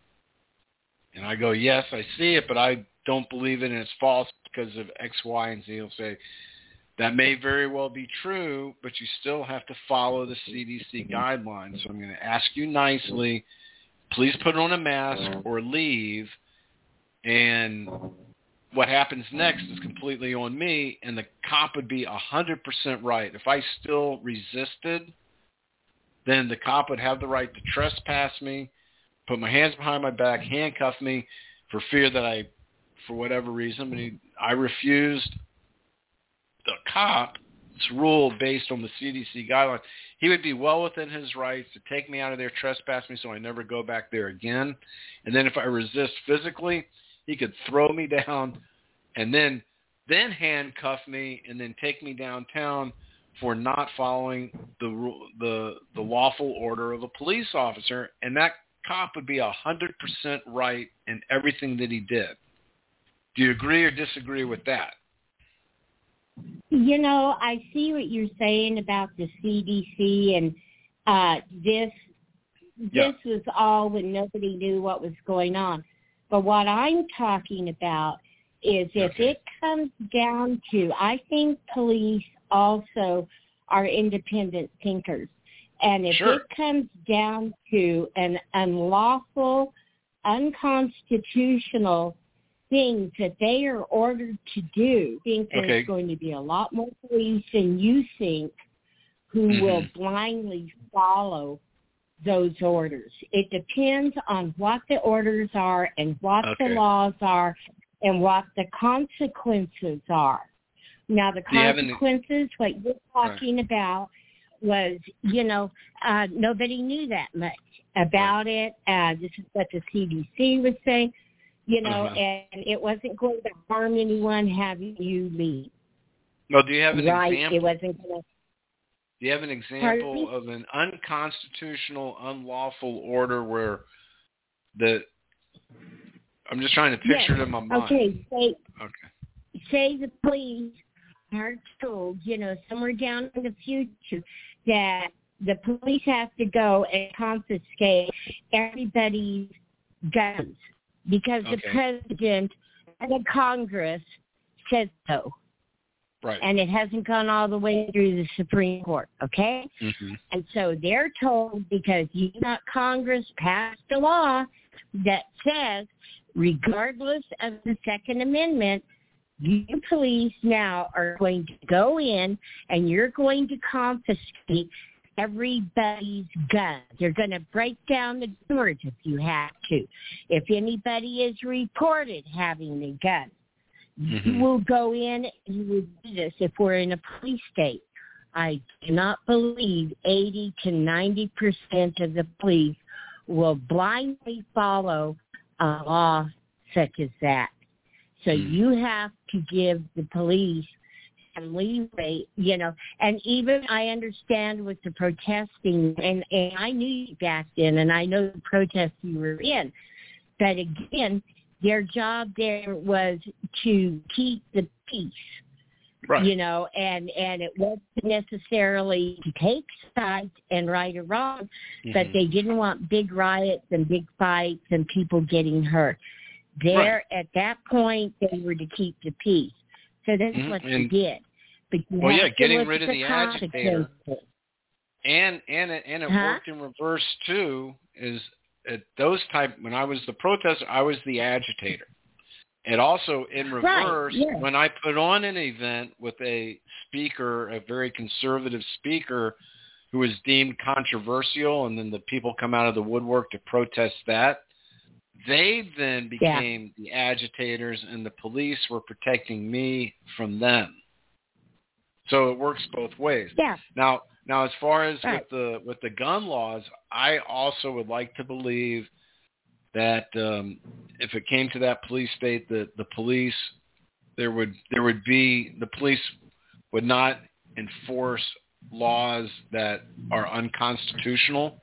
And I go, yes, I see it, but I don't believe it, and it's false because of X, Y, and Z. He'll say, that may very well be true, but you still have to follow the C D C guidelines. So I'm going to ask you nicely, please put on a mask or leave. And what happens next is completely on me, and the cop would be one hundred percent right. If I still resisted, then the cop would have the right to trespass me, put my hands behind my back, handcuff me for fear that I, for whatever reason, I, mean, I refused the cop's rule based on the C D C guidelines. He would be well within his rights to take me out of there, trespass me so I never go back there again. And then if I resist physically, he could throw me down and then then handcuff me and then take me downtown for not following the the the lawful order of a police officer. And that cop would be one hundred percent right in everything that he did. Do you agree or disagree with that? You know, I see what you're saying about the C D C, and uh, this this yeah. was all when nobody knew what was going on. But what I'm talking about is if okay. it comes down to, I think police also are independent thinkers. And if sure. it comes down to an unlawful, unconstitutional things that they are ordered to do, I think there's okay. going to be a lot more police than you think who mm-hmm. will blindly follow those orders. It depends on what the orders are and what okay. the laws are and what the consequences are. Now, the consequences, any... what you're talking right. about was, you know, uh, nobody knew that much about right. it. Uh, this is what the C D C was saying. You know, uh-huh. and it wasn't going to harm anyone having you leave. Well, do you have an right? example? It wasn't going to. Do you have an example of an unconstitutional, unlawful order where the? I'm just trying to picture yes. it in my mind. Okay, say, okay. say the police are told, you know, somewhere down in the future that the police have to go and confiscate everybody's guns. Because okay. the president and the Congress said so. Right. And it hasn't gone all the way through the Supreme Court, okay? Mm-hmm. And so they're told because you got Congress passed a law that says, regardless of the Second Amendment, you police now are going to go in and you're going to confiscate everybody's guns. They're going to break down the doors if you have to. If anybody is reported having a gun, mm-hmm. you will go in and you will do this if we're in a police state. I do not believe eighty to ninety percent of the police will blindly follow a law such as that. So mm-hmm. you have to give the police and leeway, you know, and even I understand with the protesting, and, and I knew you back then, and I know the protests you were in, but again, their job there was to keep the peace, right. you know, and, and it wasn't necessarily to take sides and right or wrong, mm-hmm. but they didn't want big riots and big fights and people getting hurt. There, right. at that point, they were to keep the peace. So that's mm-hmm. what and, you did. But you well, yeah, getting rid of the, the agitator, and and it, and it huh? worked in reverse too. Is at those type when I was the protester, I was the agitator. And also in reverse, right, yeah. when I put on an event with a speaker, a very conservative speaker, who was deemed controversial, and then the people come out of the woodwork to protest that. They then became yeah. the agitators, and the police were protecting me from them. So it works both ways. Yeah. Now, now as far as right. with the with the gun laws, I also would like to believe that um, if it came to that police state, that the police there would there would be the police would not enforce laws that are unconstitutional.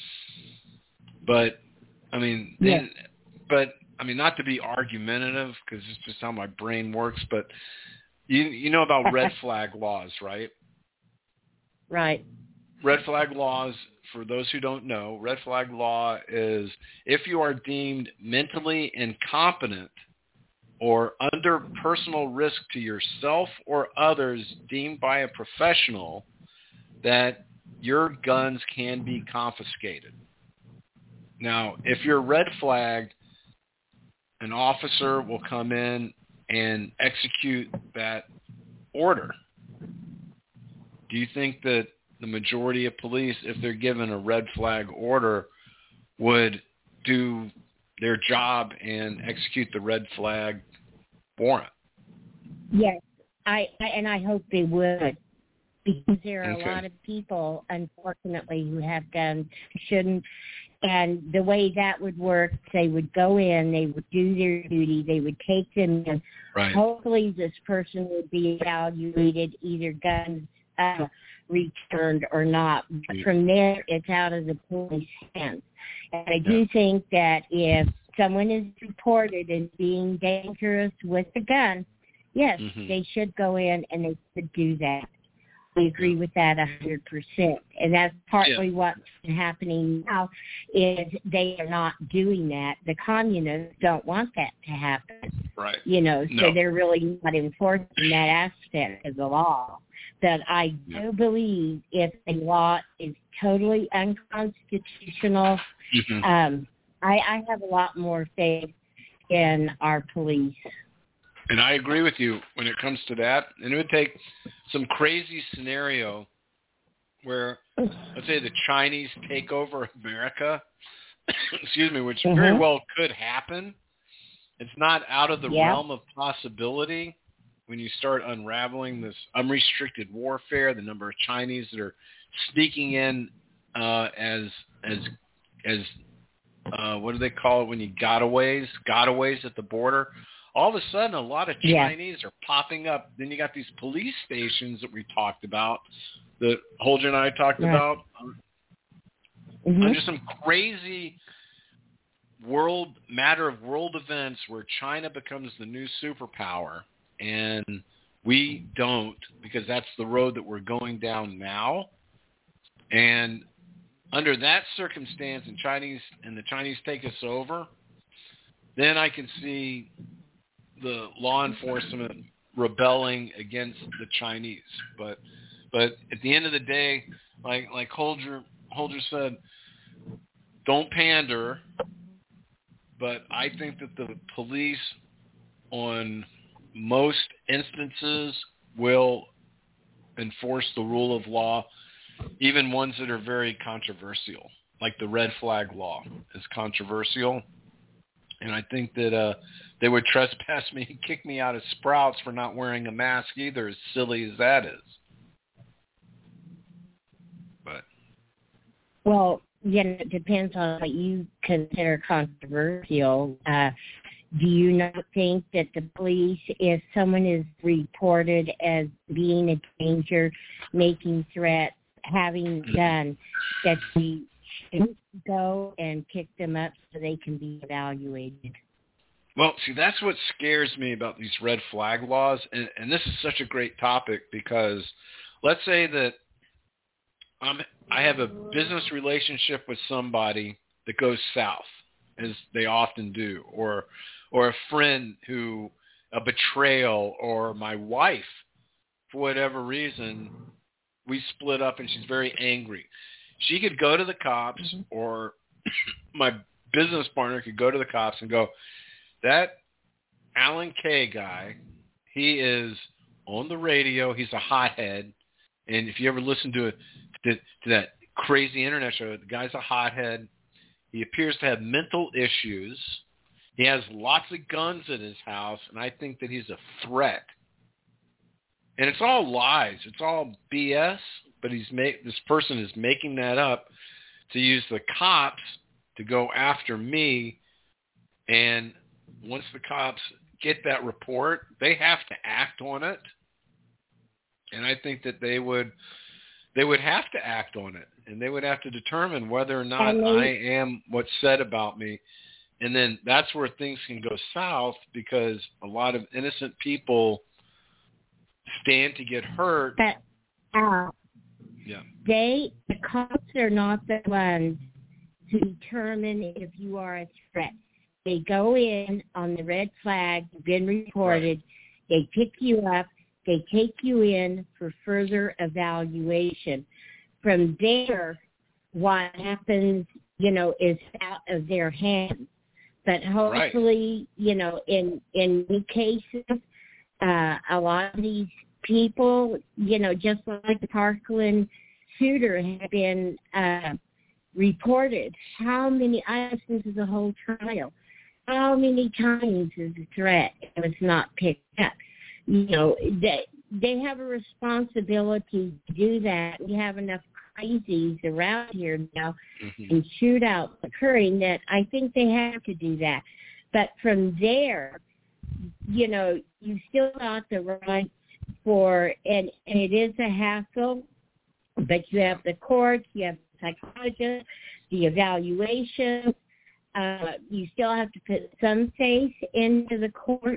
But I mean, yeah. then, but I mean, not to be argumentative because it's just how my brain works. But you you know about red flag laws, right? Right. Red flag laws, for those who don't know, red flag law is if you are deemed mentally incompetent or under personal risk to yourself or others deemed by a professional, that your guns can be confiscated. Now, if you're red flagged, an officer will come in and execute that order. Do you think that the majority of police, if they're given a red flag order, would do their job and execute the red flag warrant? Yes, I, I and I hope they would, because there are Okay. a lot of people, unfortunately, who have guns shouldn't. And the way that would work, they would go in, they would do their duty, they would take them in. Right. Hopefully this person would be evaluated, either guns uh, returned or not. But from there, it's out of the police hands. And I do Yeah. think that if someone is reported as being dangerous with a gun, yes, Mhm. they should go in and they should do that. I agree with that one hundred percent. And that's partly Yeah. what's happening now is they are not doing that. The communists don't want that to happen. Right. You know, so No. they're really not enforcing that aspect of the law. But I Yeah. do believe if a law is totally unconstitutional, Mhm. um, I, I have a lot more faith in our police. And I agree with you when it comes to that. And it would take some crazy scenario where, let's say, the Chinese take over America, excuse me, which Mm-hmm. very well could happen. It's not out of the Yeah. realm of possibility when you start unraveling this unrestricted warfare, the number of Chinese that are sneaking in uh, as as as uh, what do they call it when you gotaways, gotaways at the border. All of a sudden, a lot of Yeah. Chinese are popping up. Then you got these police stations that we talked about, that Holger and I talked Right. about, Mm-hmm. under some crazy world matter of world events where China becomes the new superpower, and we don't, because that's the road that we're going down now. And under that circumstance, and Chinese and the Chinese take us over, then I can see the law enforcement rebelling against the Chinese. But but at the end of the day, like like Holger Holger said, don't pander. But I think that the police on most instances will enforce the rule of law, even ones that are very controversial, like the red flag law is controversial. And I think that uh, they would trespass me and kick me out of Sprouts for not wearing a mask either, as silly as that is. But Well, yeah, it depends on what you consider controversial. Uh, do you not think that the police, if someone is reported as being a danger, making threats, having done, that we should go and pick them up so they can be evaluated? Well, see, that's what scares me about these red flag laws, and, and this is such a great topic because let's say that I'm, I have a business relationship with somebody that goes south, as they often do, or or a friend who, a betrayal, or my wife, for whatever reason, we split up and she's very angry. She could go to the cops, mm-hmm. or my business partner could go to the cops and go, that Alan Kay guy, he is on the radio, he's a hothead, and if you ever listen to it, to, to that crazy internet show, the guy's a hothead. He appears to have mental issues. He has lots of guns at his house, and I think that he's a threat. And it's all lies. It's all B S, but he's make, this person is making that up to use the cops to go after me. And once the cops get that report, they have to act on it. And I think that they would they would have to act on it. And they would have to determine whether or not they, I am what's said about me. And then that's where things can go south, because a lot of innocent people stand to get hurt. But uh, yeah. they, the cops are not the ones to determine if you are a threat. They go in on the red flag, you've been reported, right. They pick you up, they take you in for further evaluation. From there, what happens, you know, is out of their hands. But hopefully, right. you know, in, in many cases, uh, a lot of these people, you know, just like the Parkland shooter have been uh, reported. How many, I listened to the whole trial. How many times is a threat and it's not picked up? You know, they, they have a responsibility to do that. We have enough crazies around here now mm-hmm. and shootouts occurring that I think they have to do that. But from there, you know, you still got the right for, and, and it is a hassle, but you have the courts, you have the psychologists, the evaluation. Uh, you still have to put some faith into the courts,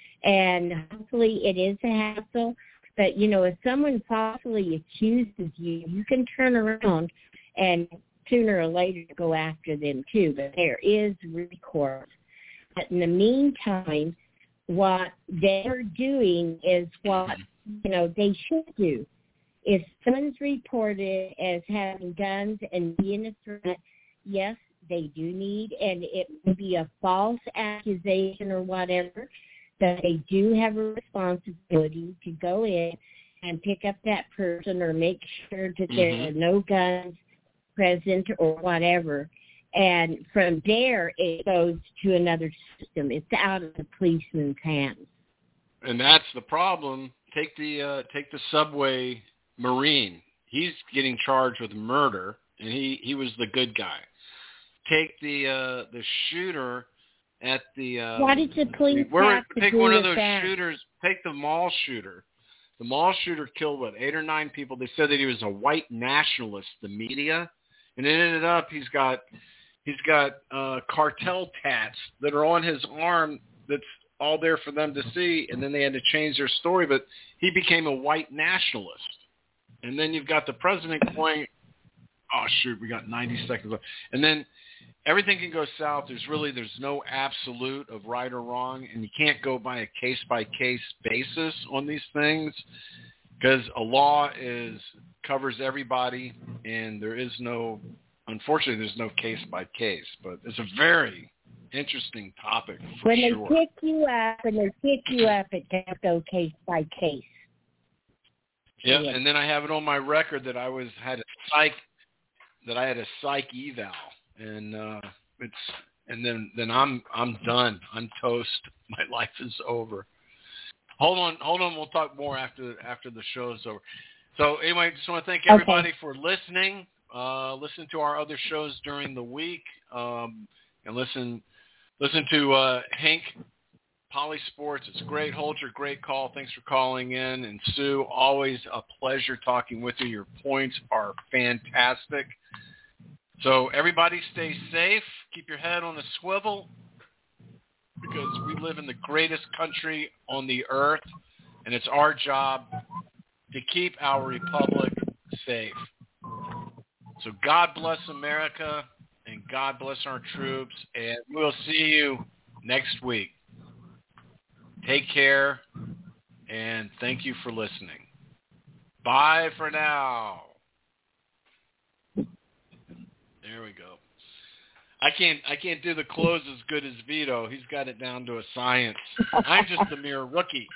and hopefully it is a hassle. But, you know, if someone falsely accuses you, you can turn around and sooner or later go after them too. But there is recourse. But in the meantime, what they're doing is what, you know, they should do. If someone's reported as having guns and being a threat, yes, they do need, and it may be a false accusation or whatever, that they do have a responsibility to go in and pick up that person or make sure that mm-hmm. there are no guns present or whatever. And from there, it goes to another system. It's out of the policeman's hands. And that's the problem. Take the uh, take the subway Marine. He's getting charged with murder, and he, he was the good guy. Take the uh, the shooter at the. Um, Why did the police where, have to take do one with of those that? shooters. Take the mall shooter. The mall shooter killed what, eight or nine people. They said that he was a white nationalist. The media, and it ended up he's got he's got uh, cartel tats that are on his arm. That's all there for them to see, and then they had to change their story. But he became a white nationalist, and then you've got the president going, "Oh shoot, we got ninety seconds left," and then. Everything can go south. There's really, there's no absolute of right or wrong, and you can't go by a case-by-case basis on these things because a law is covers everybody, and there is no, unfortunately, there's no case-by-case. But it's a very interesting topic for when sure. When they pick you up, when they pick you up, it can't go case-by-case. Yep, yeah. And then I have it on my record that I was had a psych, that I had a psych eval. And uh, it's and then, then I'm I'm done. I'm toast. My life is over. Hold on, hold on. We'll talk more after after the show is over. So anyway, just want to thank everybody okay. for listening. Uh, listen to our other shows during the week, um, and listen listen to uh, Hank Poly Sports. It's great. Holger, great call. Thanks for calling in. And Sue, always a pleasure talking with you. Your points are fantastic. So everybody stay safe. Keep your head on a swivel because we live in the greatest country on the earth, and it's our job to keep our republic safe. So God bless America, and God bless our troops, and we'll see you next week. Take care, and thank you for listening. Bye for now. There we go. I can't I can't do the close as good as Vito. He's got it down to a science. I'm just a mere rookie.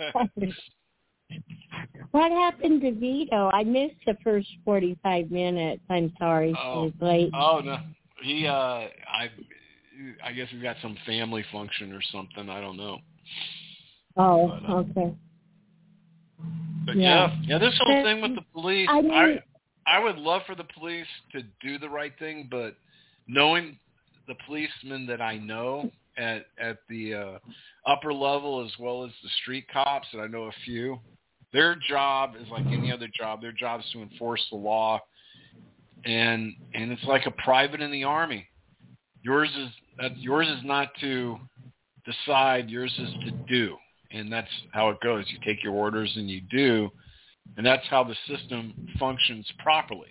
What happened to Vito? I missed the first forty-five minutes. I'm sorry. Oh, it was late. Oh no. He uh I I guess we got some family function or something. I don't know. Oh, but, uh, okay. But Yeah. yeah, yeah, this whole But, thing with the police, I mean, I I would love for the police to do the right thing, but knowing the policemen that I know at at the uh, upper level as well as the street cops, and I know a few, their job is like any other job. Their job is to enforce the law, and and it's like a private in the Army. Yours is that yours is not to decide. Yours is to do, and that's how it goes. You take your orders and you do, and that's how the system functions properly.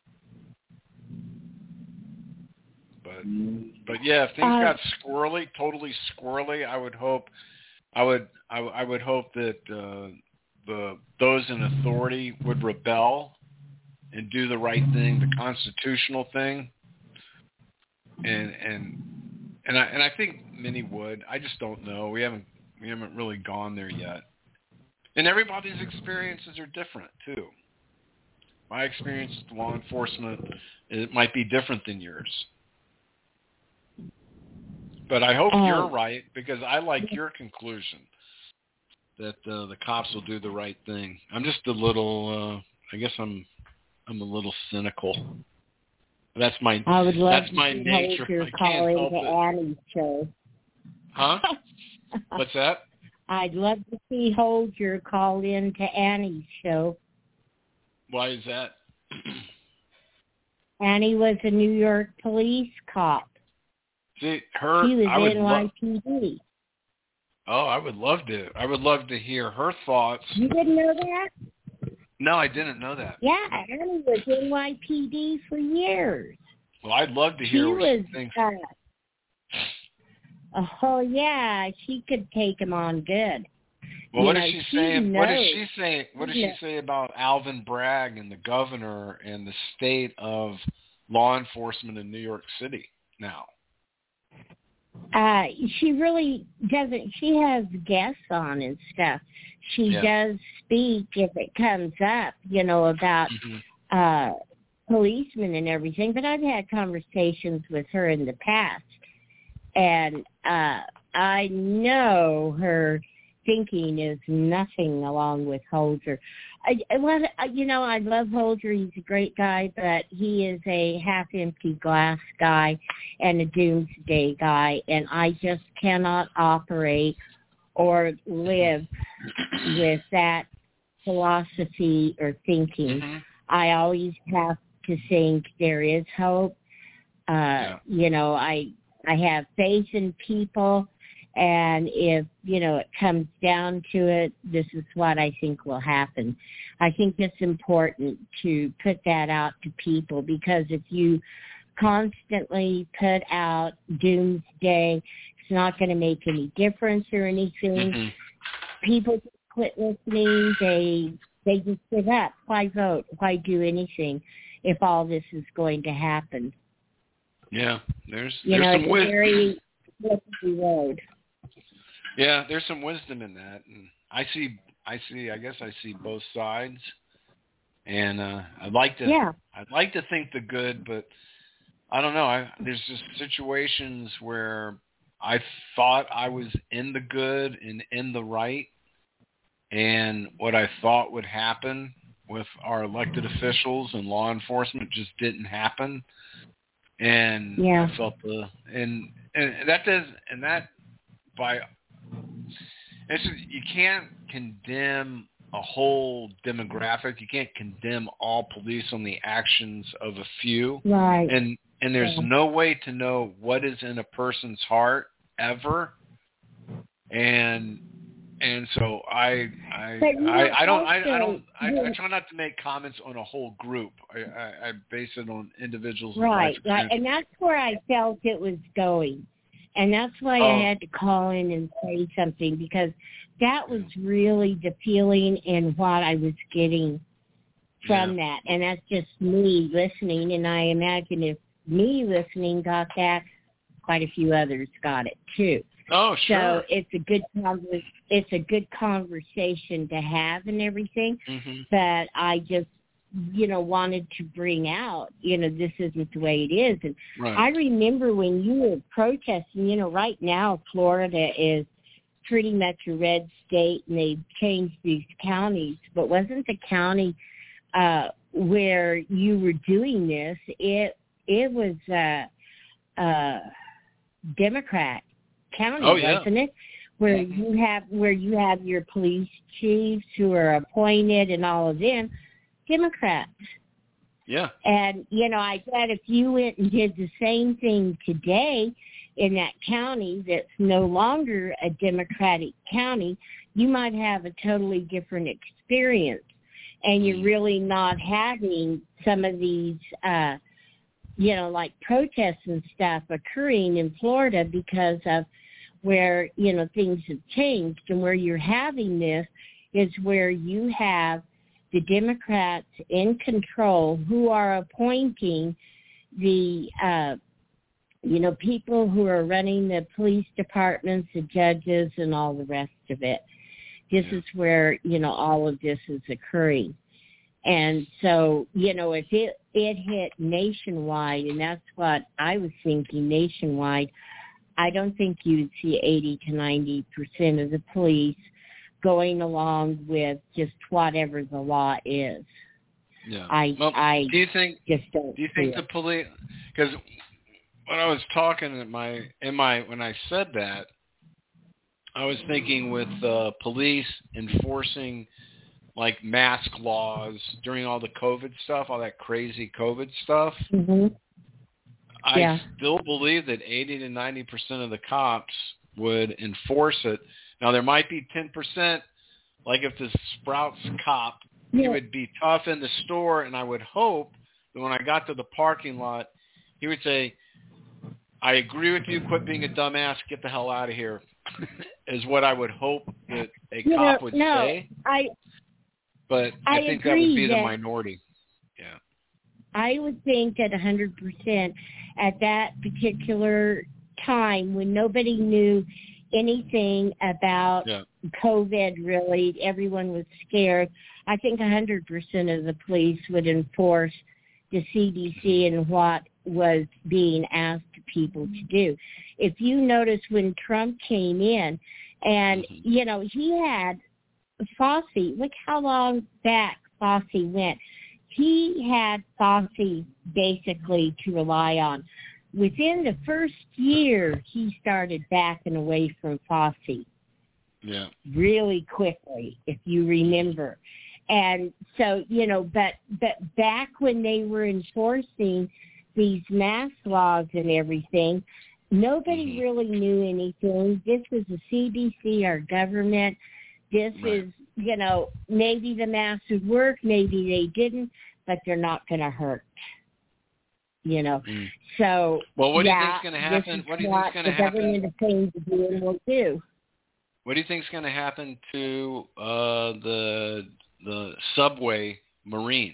But but yeah, if things Uh, got squirrely, totally squirrely, I would hope, I would I, I would hope that uh, the those in authority would rebel and do the right thing, the constitutional thing, and and and I and I think many would. I just don't know. We haven't we haven't really gone there yet. And everybody's experiences are different too. My experience with law enforcement, it might be different than yours. But I hope uh, you're right, because I like your conclusion that uh, the cops will do the right thing. I'm just a little, uh, I guess I'm I'm a little cynical. That's my I would love that's to my see nature. Holger I call can't help into it. Annie's show. Huh? What's that? I'd love to see Holger call into Annie's show. Why is that? Annie was a New York police cop. See, her. She was I would N love. Y P D. Oh, I would love to. I would love to hear her thoughts. You didn't know that? No, I didn't know that. Yeah, Annie was N Y P D for years. Well, I'd love to She hear what was. she thinks. Uh, oh yeah, she could take him on good. Well, You what know, is she she saying? What does knows. she say? What does Yeah. she say about Alvin Bragg and the governor and the state of law enforcement in New York City now? Uh, she really doesn't. She has guests on and stuff. She Yeah. does speak if it comes up, you know, about Mm-hmm. uh, policemen and everything. But I've had conversations with her in the past, and uh, I know her thinking is nothing along with Holger. I, I love, you know, I love Holger. He's a great guy, but he is a half-empty glass guy and a doomsday guy, and I just cannot operate or live with that philosophy or thinking. Mm-hmm. I always have to think there is hope. Uh, Yeah. You know, I I have faith in people. And if, you know, it comes down to it, this is what I think will happen. I think it's important to put that out to people, because if you constantly put out doomsday, it's not going to make any difference or anything. Mm-hmm. People just quit listening. They, they just give up. Why vote? Why do anything if all this is going to happen? Yeah, there's You there's know, some it's a wisdom. very slippery road. Yeah, there's some wisdom in that, and I see, I see, I guess I see both sides, and uh, I'd like to, Yeah. I'd like to think the good, but I don't know. I, there's just situations where I thought I was in the good and in the right, and what I thought would happen with our elected officials and law enforcement just didn't happen, and Yeah. I felt the, and and that does, and that by. It's, you can't condemn a whole demographic. You can't condemn all police on the actions of a few. Right. And and there's Yeah. no way to know what is in a person's heart ever. And and so I I But you know, I, I don't I, I also, don't I, I you- try not to make comments on a whole group. I, I, I base it on individuals. Right, and life right, and that's where I felt it was going, and that's why Oh. I had to call in and say something, because that was really the feeling and what I was getting from Yeah. that, and that's just me listening. And I imagine if me listening got that, quite a few others got it too. Oh, sure. So it's a good conver- it's a good conversation to have and everything. Mm-hmm. But I just, you know, wanted to bring out, you know, this isn't the way it is. And Right. I remember when you were protesting, you know, right now Florida is pretty much a red state, and they've changed these counties. But wasn't the county uh, where you were doing this? It it was a uh, uh, Democrat county, oh, yeah. wasn't it? Where mm-hmm. you have where you have your police chiefs who are appointed and all of them Democrats. Yeah. And, you know, I bet if you went and did the same thing today in that county that's no longer a Democratic county, you might have a totally different experience. And you're really not having some of these, uh, you know, like protests and stuff occurring in Florida because of where, you know, things have changed. And where you're having this is where you have the Democrats in control who are appointing the, uh, you know, people who are running the police departments, the judges, and all the rest of it. This is where, you know, all of this is occurring. And so, you know, if it, it hit nationwide, and that's what I was thinking nationwide, I don't think you'd see eighty to ninety percent of the police going along with just whatever the law is. Yeah. I, well, I do you think? just don't. Do you think the police? Because when I was talking in my in my when I said that, I was thinking with uh, police enforcing like mask laws during all the COVID stuff, all that crazy COVID stuff. Mm-hmm. I yeah. still believe that eighty to ninety percent of the cops would enforce it. Now, there might be ten percent, like if the Sprouts cop, yeah. he would be tough in the store, and I would hope that when I got to the parking lot, he would say, I agree with you, quit being a dumbass, get the hell out of here, is what I would hope that a you cop know, would no, say. I, But I, I think that would be that, the minority. Yeah. I would think that one hundred percent at that particular time when nobody knew anything about yeah. COVID, really, everyone was scared, I think one hundred percent of the police would enforce the C D C and what was being asked people to do. If you notice when Trump came in, and, mm-hmm. you know, he had Fauci, look how long back Fauci went. He had Fauci basically to rely on. Within the first year, he started backing away from Fauci. Yeah. Really quickly, if you remember. And so, you know, but but back when they were enforcing these mask laws and everything, nobody mm-hmm. really knew anything. This was the C D C, our government. This right. is, you know, maybe the masks would work, maybe they didn't, but they're not going to hurt. You know, mm. so well, what yeah, do you think's going to happen? What do you think's going to happen? The government is saying to do and will do. What do you think's going to happen to uh, the the subway Marine?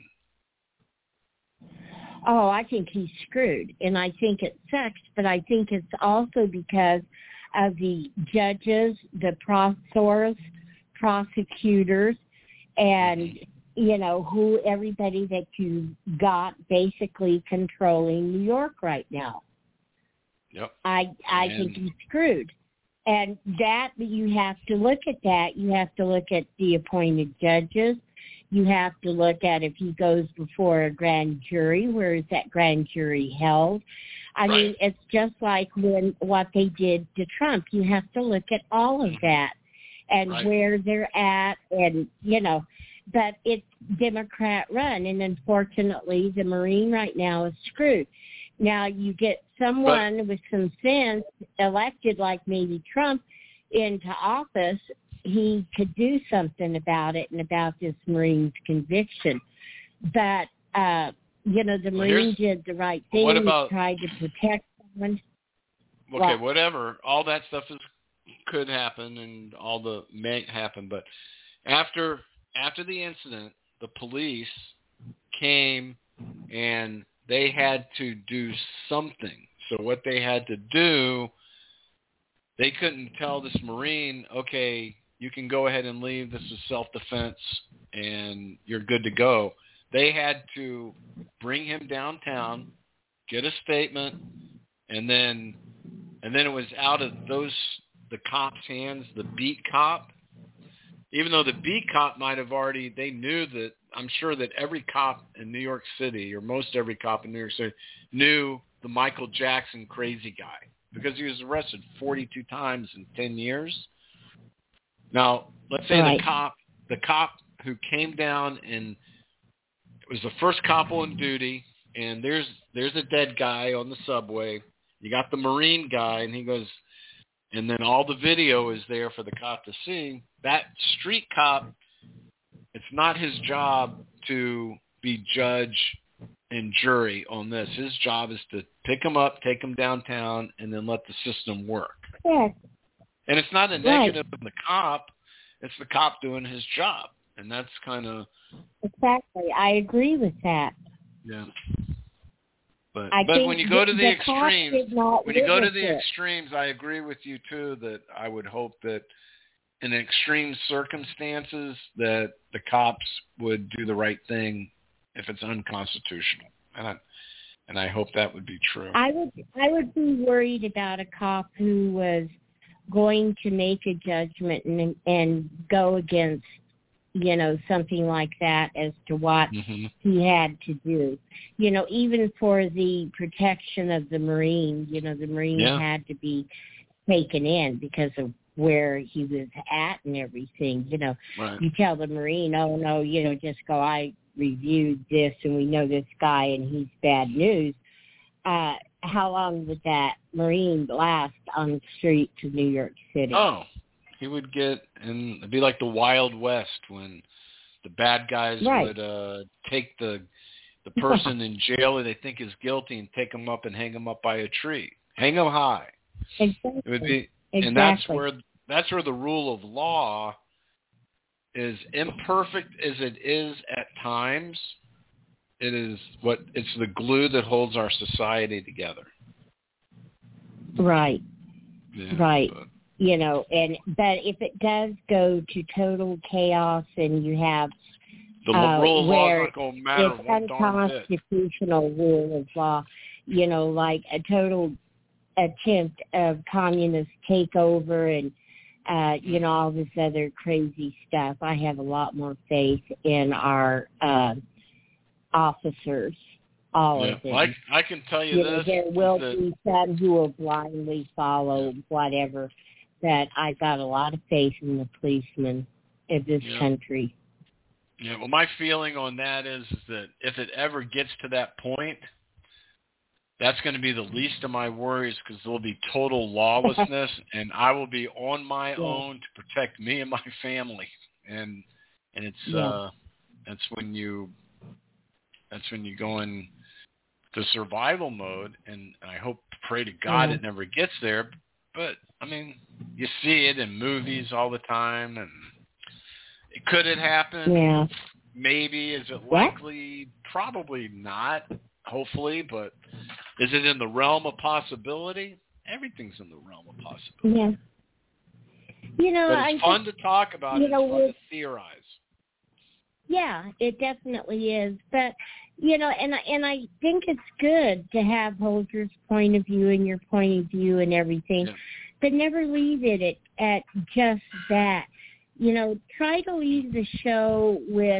Oh, I think he's screwed, and I think it sucks. But I think it's also because of the judges, the professors, prosecutors, and. Mm-hmm. You know, who everybody that you got basically controlling New York right now. Yep. I I and... think he's screwed. And that, you have to look at that. You have to look at the appointed judges. You have to look at if he goes before a grand jury, where is that grand jury held? I right. mean, it's just like when what they did to Trump. You have to look at all of that and right. where they're at and, you know, but it's Democrat run, and unfortunately the Marine right now is screwed. Now you get someone but, with some sense elected like maybe Trump into office, he could do something about it and about this Marine's conviction. But, uh, you know, the well, Marine did the right thing. What about, he tried to protect someone. Okay, well, whatever. All that stuff is could happen and all the may happen, but after... After the incident, the police came and they had to do something. So what they had to do, they couldn't tell this Marine, okay, you can go ahead and leave. This is self-defense and you're good to go. They had to bring him downtown, get a statement, and then and then it was out of those the cop's hands, the beat cop, even though the beat cop might have already, they knew that, I'm sure that every cop in New York City, or most every cop in New York City, knew the Michael Jackson crazy guy because he was arrested forty-two times in ten years. Now, let's say right. the cop, the cop who came down and was the first cop on duty, and there's there's a dead guy on the subway. You got the Marine guy, and he goes, and then all the video is there for the cop to see. That street cop, it's not his job to be judge and jury on this. His job is to pick him up, take him downtown, and then let the system work. Yeah. And it's not a negative right. on the cop. It's the cop doing his job. And that's kind of... Exactly. I agree with that. Yeah. But, I but when you go to the, the extremes, when you go to the it. extremes, I agree with you, too, that I would hope that in extreme circumstances that the cops would do the right thing if it's unconstitutional. And I, and I hope that would be true. I would I would be worried about a cop who was going to make a judgment and and go against, you know, something like that as to what mm-hmm. he had to do. You know, even for the protection of the Marine, you know, the Marine yeah. had to be taken in because of where he was at and everything. You know, right. you tell the Marine, oh, no, you know, just go, I reviewed this and we know this guy and he's bad news. Uh, how long would that Marine last on the streets of New York City? Oh, he would get, and it'd be like the Wild West when the bad guys right. would uh, take the the person in jail that they think is guilty and take him up and hang him up by a tree, hang him high. Exactly. It would be, exactly. and that's where that's where the rule of law is imperfect as it is at times. It is what it's the glue that holds our society together. Right. Yeah, right. But. You know, and but if it does go to total chaos and you have the uh, rule of where law is not going to matter it's one darn bit. Unconstitutional rule of law, you know, like a total attempt of communist takeover and uh, you know, all this other crazy stuff. I have a lot more faith in our uh, officers. All yeah. of them. Well, I, I can tell you, you this. Know, there will that, be some who will blindly follow whatever. That I've got a lot of faith in the policemen of this yeah. country. Yeah. Well, my feeling on that is, is that if it ever gets to that point, that's going to be the least of my worries because there will be total lawlessness, and I will be on my yeah. own to protect me and my family. And and it's yeah. uh, that's when you that's when you go in to survival mode, and I hope, pray to God, yeah. it never gets there. But I mean, you see it in movies all the time, and could it happen? Yeah. Maybe. Is it what? likely? Probably not. Hopefully, but is it in the realm of possibility? Everything's in the realm of possibility. Yeah. You know, but it's I fun just, to talk about. You It's know, fun to theorize. Yeah, it definitely is. But you know, and and I think it's good to have Holger's point of view and your point of view and everything, yeah. but never leave it at, at just that. You know, try to leave the show with.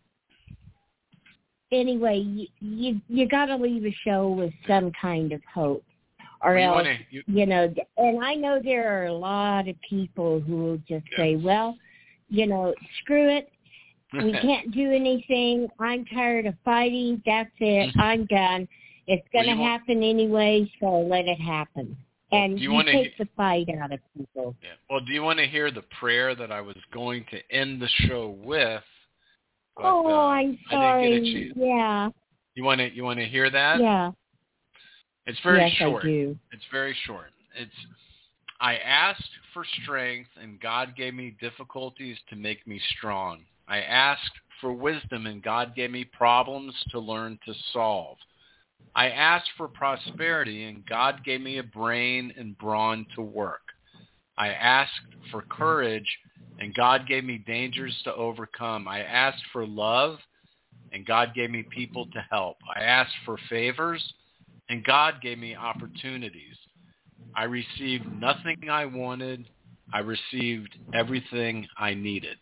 Anyway, you you, you got to leave a show with some kind of hope, or well, you else wanna, you, you know. And I know there are a lot of people who will just yeah. say, "Well, you know, screw it. We can't do anything. I'm tired of fighting. That's it. I'm done. It's going to well, happen want, anyway, so let it happen." Well, and you, you take he- the fight out of people. Yeah. Well, do you want to hear the prayer that I was going to end the show with? But, oh, uh, I'm sorry. I didn't get a chance. Yeah. You want to you want to hear that? Yeah. It's very yes, short. I do. It's very short. It's I asked for strength, and God gave me difficulties to make me strong. I asked for wisdom, and God gave me problems to learn to solve. I asked for prosperity, and God gave me a brain and brawn to work. I asked for courage, and God gave me dangers to overcome. I asked for love, and God gave me people to help. I asked for favors, and God gave me opportunities. I received nothing I wanted. I received everything I needed.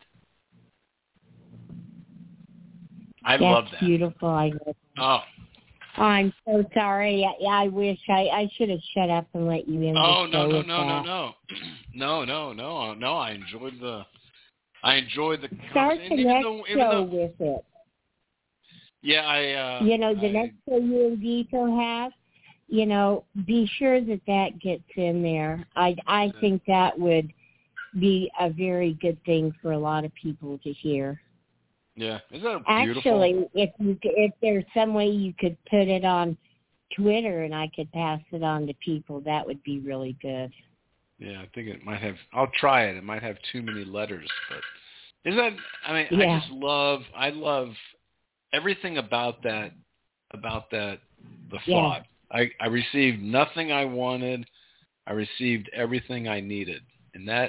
I That's love that. Beautiful. I love that. Oh. I'm so sorry. I, I wish I, I should have shut up and let you in. Oh, no, no, with no, no, that. no. No, no, no, no. I enjoyed the I enjoyed the Start the even next though, even show though, with it. Yeah, I uh You know, the I, next show you and Vito have, you know, be sure that that gets in there. I I think that would be a very good thing for a lot of people to hear. Yeah, is that beautiful? Actually, if you if there's some way you could put it on Twitter and I could pass it on to people, that would be really good. Yeah, I think it might have. I'll try it. It might have too many letters, but is that? I mean, Yeah. I just love. I love everything about that. About that. The Yeah. thought. I I received nothing I wanted. I received everything I needed, and that.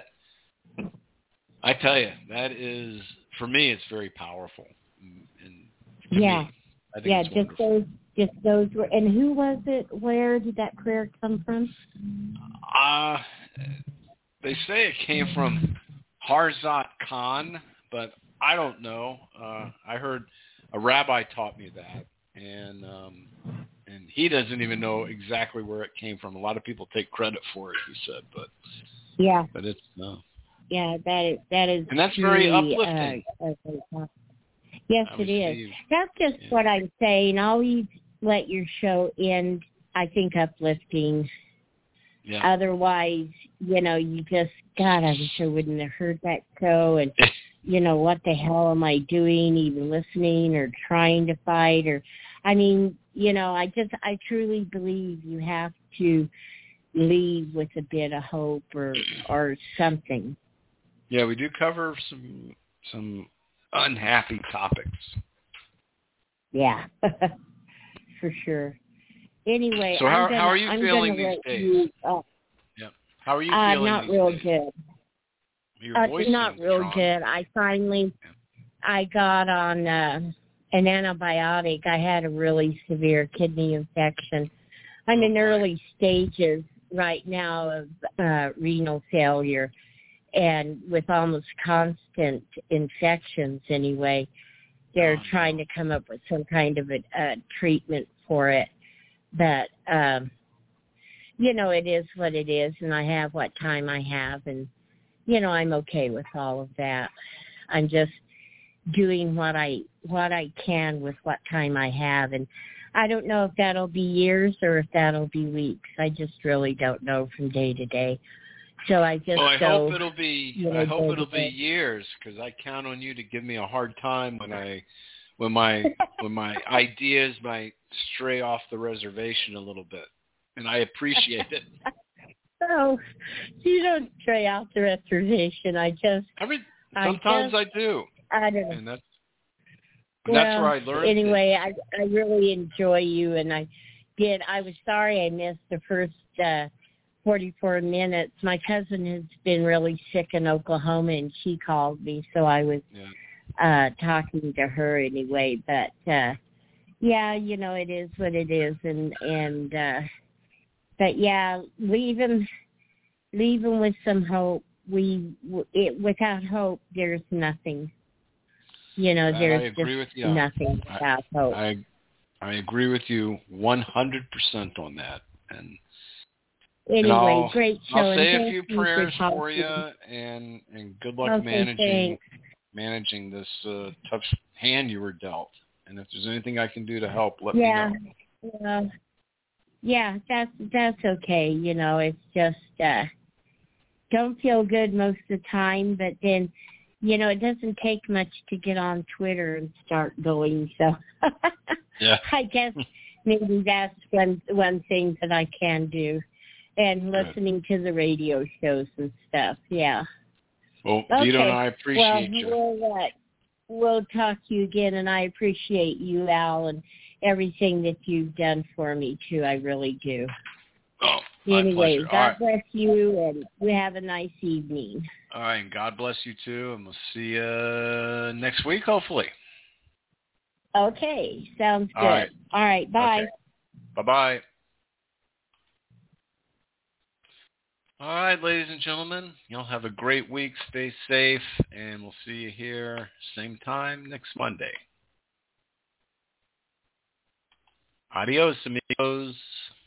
I tell you, that is for me. It's very powerful. And to yeah. me, I think yeah. it's just wonderful. those. Just those were. And who was it? Where did that prayer come from? Uh, they say it came from Harzat Khan, but I don't know. Uh, I heard a rabbi taught me that, and um, and he doesn't even know exactly where it came from. A lot of people take credit for it, he said, but yeah, but it's no. Uh, yeah, that is that is, and that's truly, very uplifting. Uh, uh, yes, I it is. received, That's just yeah. what I'm saying. Always let your show end. I think uplifting. Yeah. Otherwise, you know, you just, God, I wish I wouldn't have heard that show. And, you know, what the hell am I doing, even listening or trying to fight? Or, I mean, you know, I just, I truly believe you have to leave with a bit of hope or, or something. Yeah, we do cover some some unhappy topics. Yeah, for sure. Anyway, so how, I'm gonna, how are you I'm feeling gonna these let days? You, uh, yeah. How are you uh, feeling not these real days? good. Your Uh, voice not seems real strong. good. I finally, Yeah. I got on uh, an antibiotic. I had a really severe kidney infection. I'm Oh, in boy. early stages right now of uh, renal failure, and with almost constant infections anyway. They're Oh, trying no. to come up with some kind of a, a treatment for it. But, um, you know, it is what it is, and I have what time I have, and, you know, I'm okay with all of that. I'm just doing what I what I can with what time I have, and I don't know if that'll be years or if that'll be weeks. I just really don't know from day to day. So I just well, I go, hope it'll be. you know, I hope day it'll to be day. years, because I count on you to give me a hard time when I, when my, when my ideas might stray off the reservation a little bit, and I appreciate it. So you don't stray off the reservation. I just Every I sometimes just, I do, I don't know. and that's and Well, that's where I learned. anyway, I I really enjoy you, and I did. I was sorry I missed the first uh, forty-four minutes. My cousin has been really sick in Oklahoma, and she called me, so I was Yeah. uh, talking to her anyway. But uh, yeah, you know, it is what it is, and and uh, but yeah, leave him, leave him with some hope. We it, without hope, there's nothing. You know, I there's agree just with you. nothing I, without hope. I I agree with you one hundred percent on that. And Anyway, and I'll, great show. I'll say and a few thank you prayers for, for you, and and good luck Okay, managing thanks. managing this uh, tough hand you were dealt. And if there's anything I can do to help, let yeah, me know. yeah, yeah. That's that's okay. You know, it's just uh, don't feel good most of the time, but then, you know, it doesn't take much to get on Twitter and start going. So Yeah. I guess maybe that's one one thing that I can do, and Good. listening to the radio shows and stuff. Yeah. Well, Okay. Vito and I appreciate well, you. We'll, uh, we'll talk to you again, and I appreciate you, Al, and everything that you've done for me, too. I really do. Oh, my Anyway, pleasure. God All right. bless you, and you have a nice evening. All right, and God bless you, too, and we'll see you next week, hopefully. Okay, sounds good. All right. All right, bye. Okay. Bye-bye. All right, ladies and gentlemen, y'all have a great week. Stay safe, and we'll see you here same time next Monday. Adios, amigos.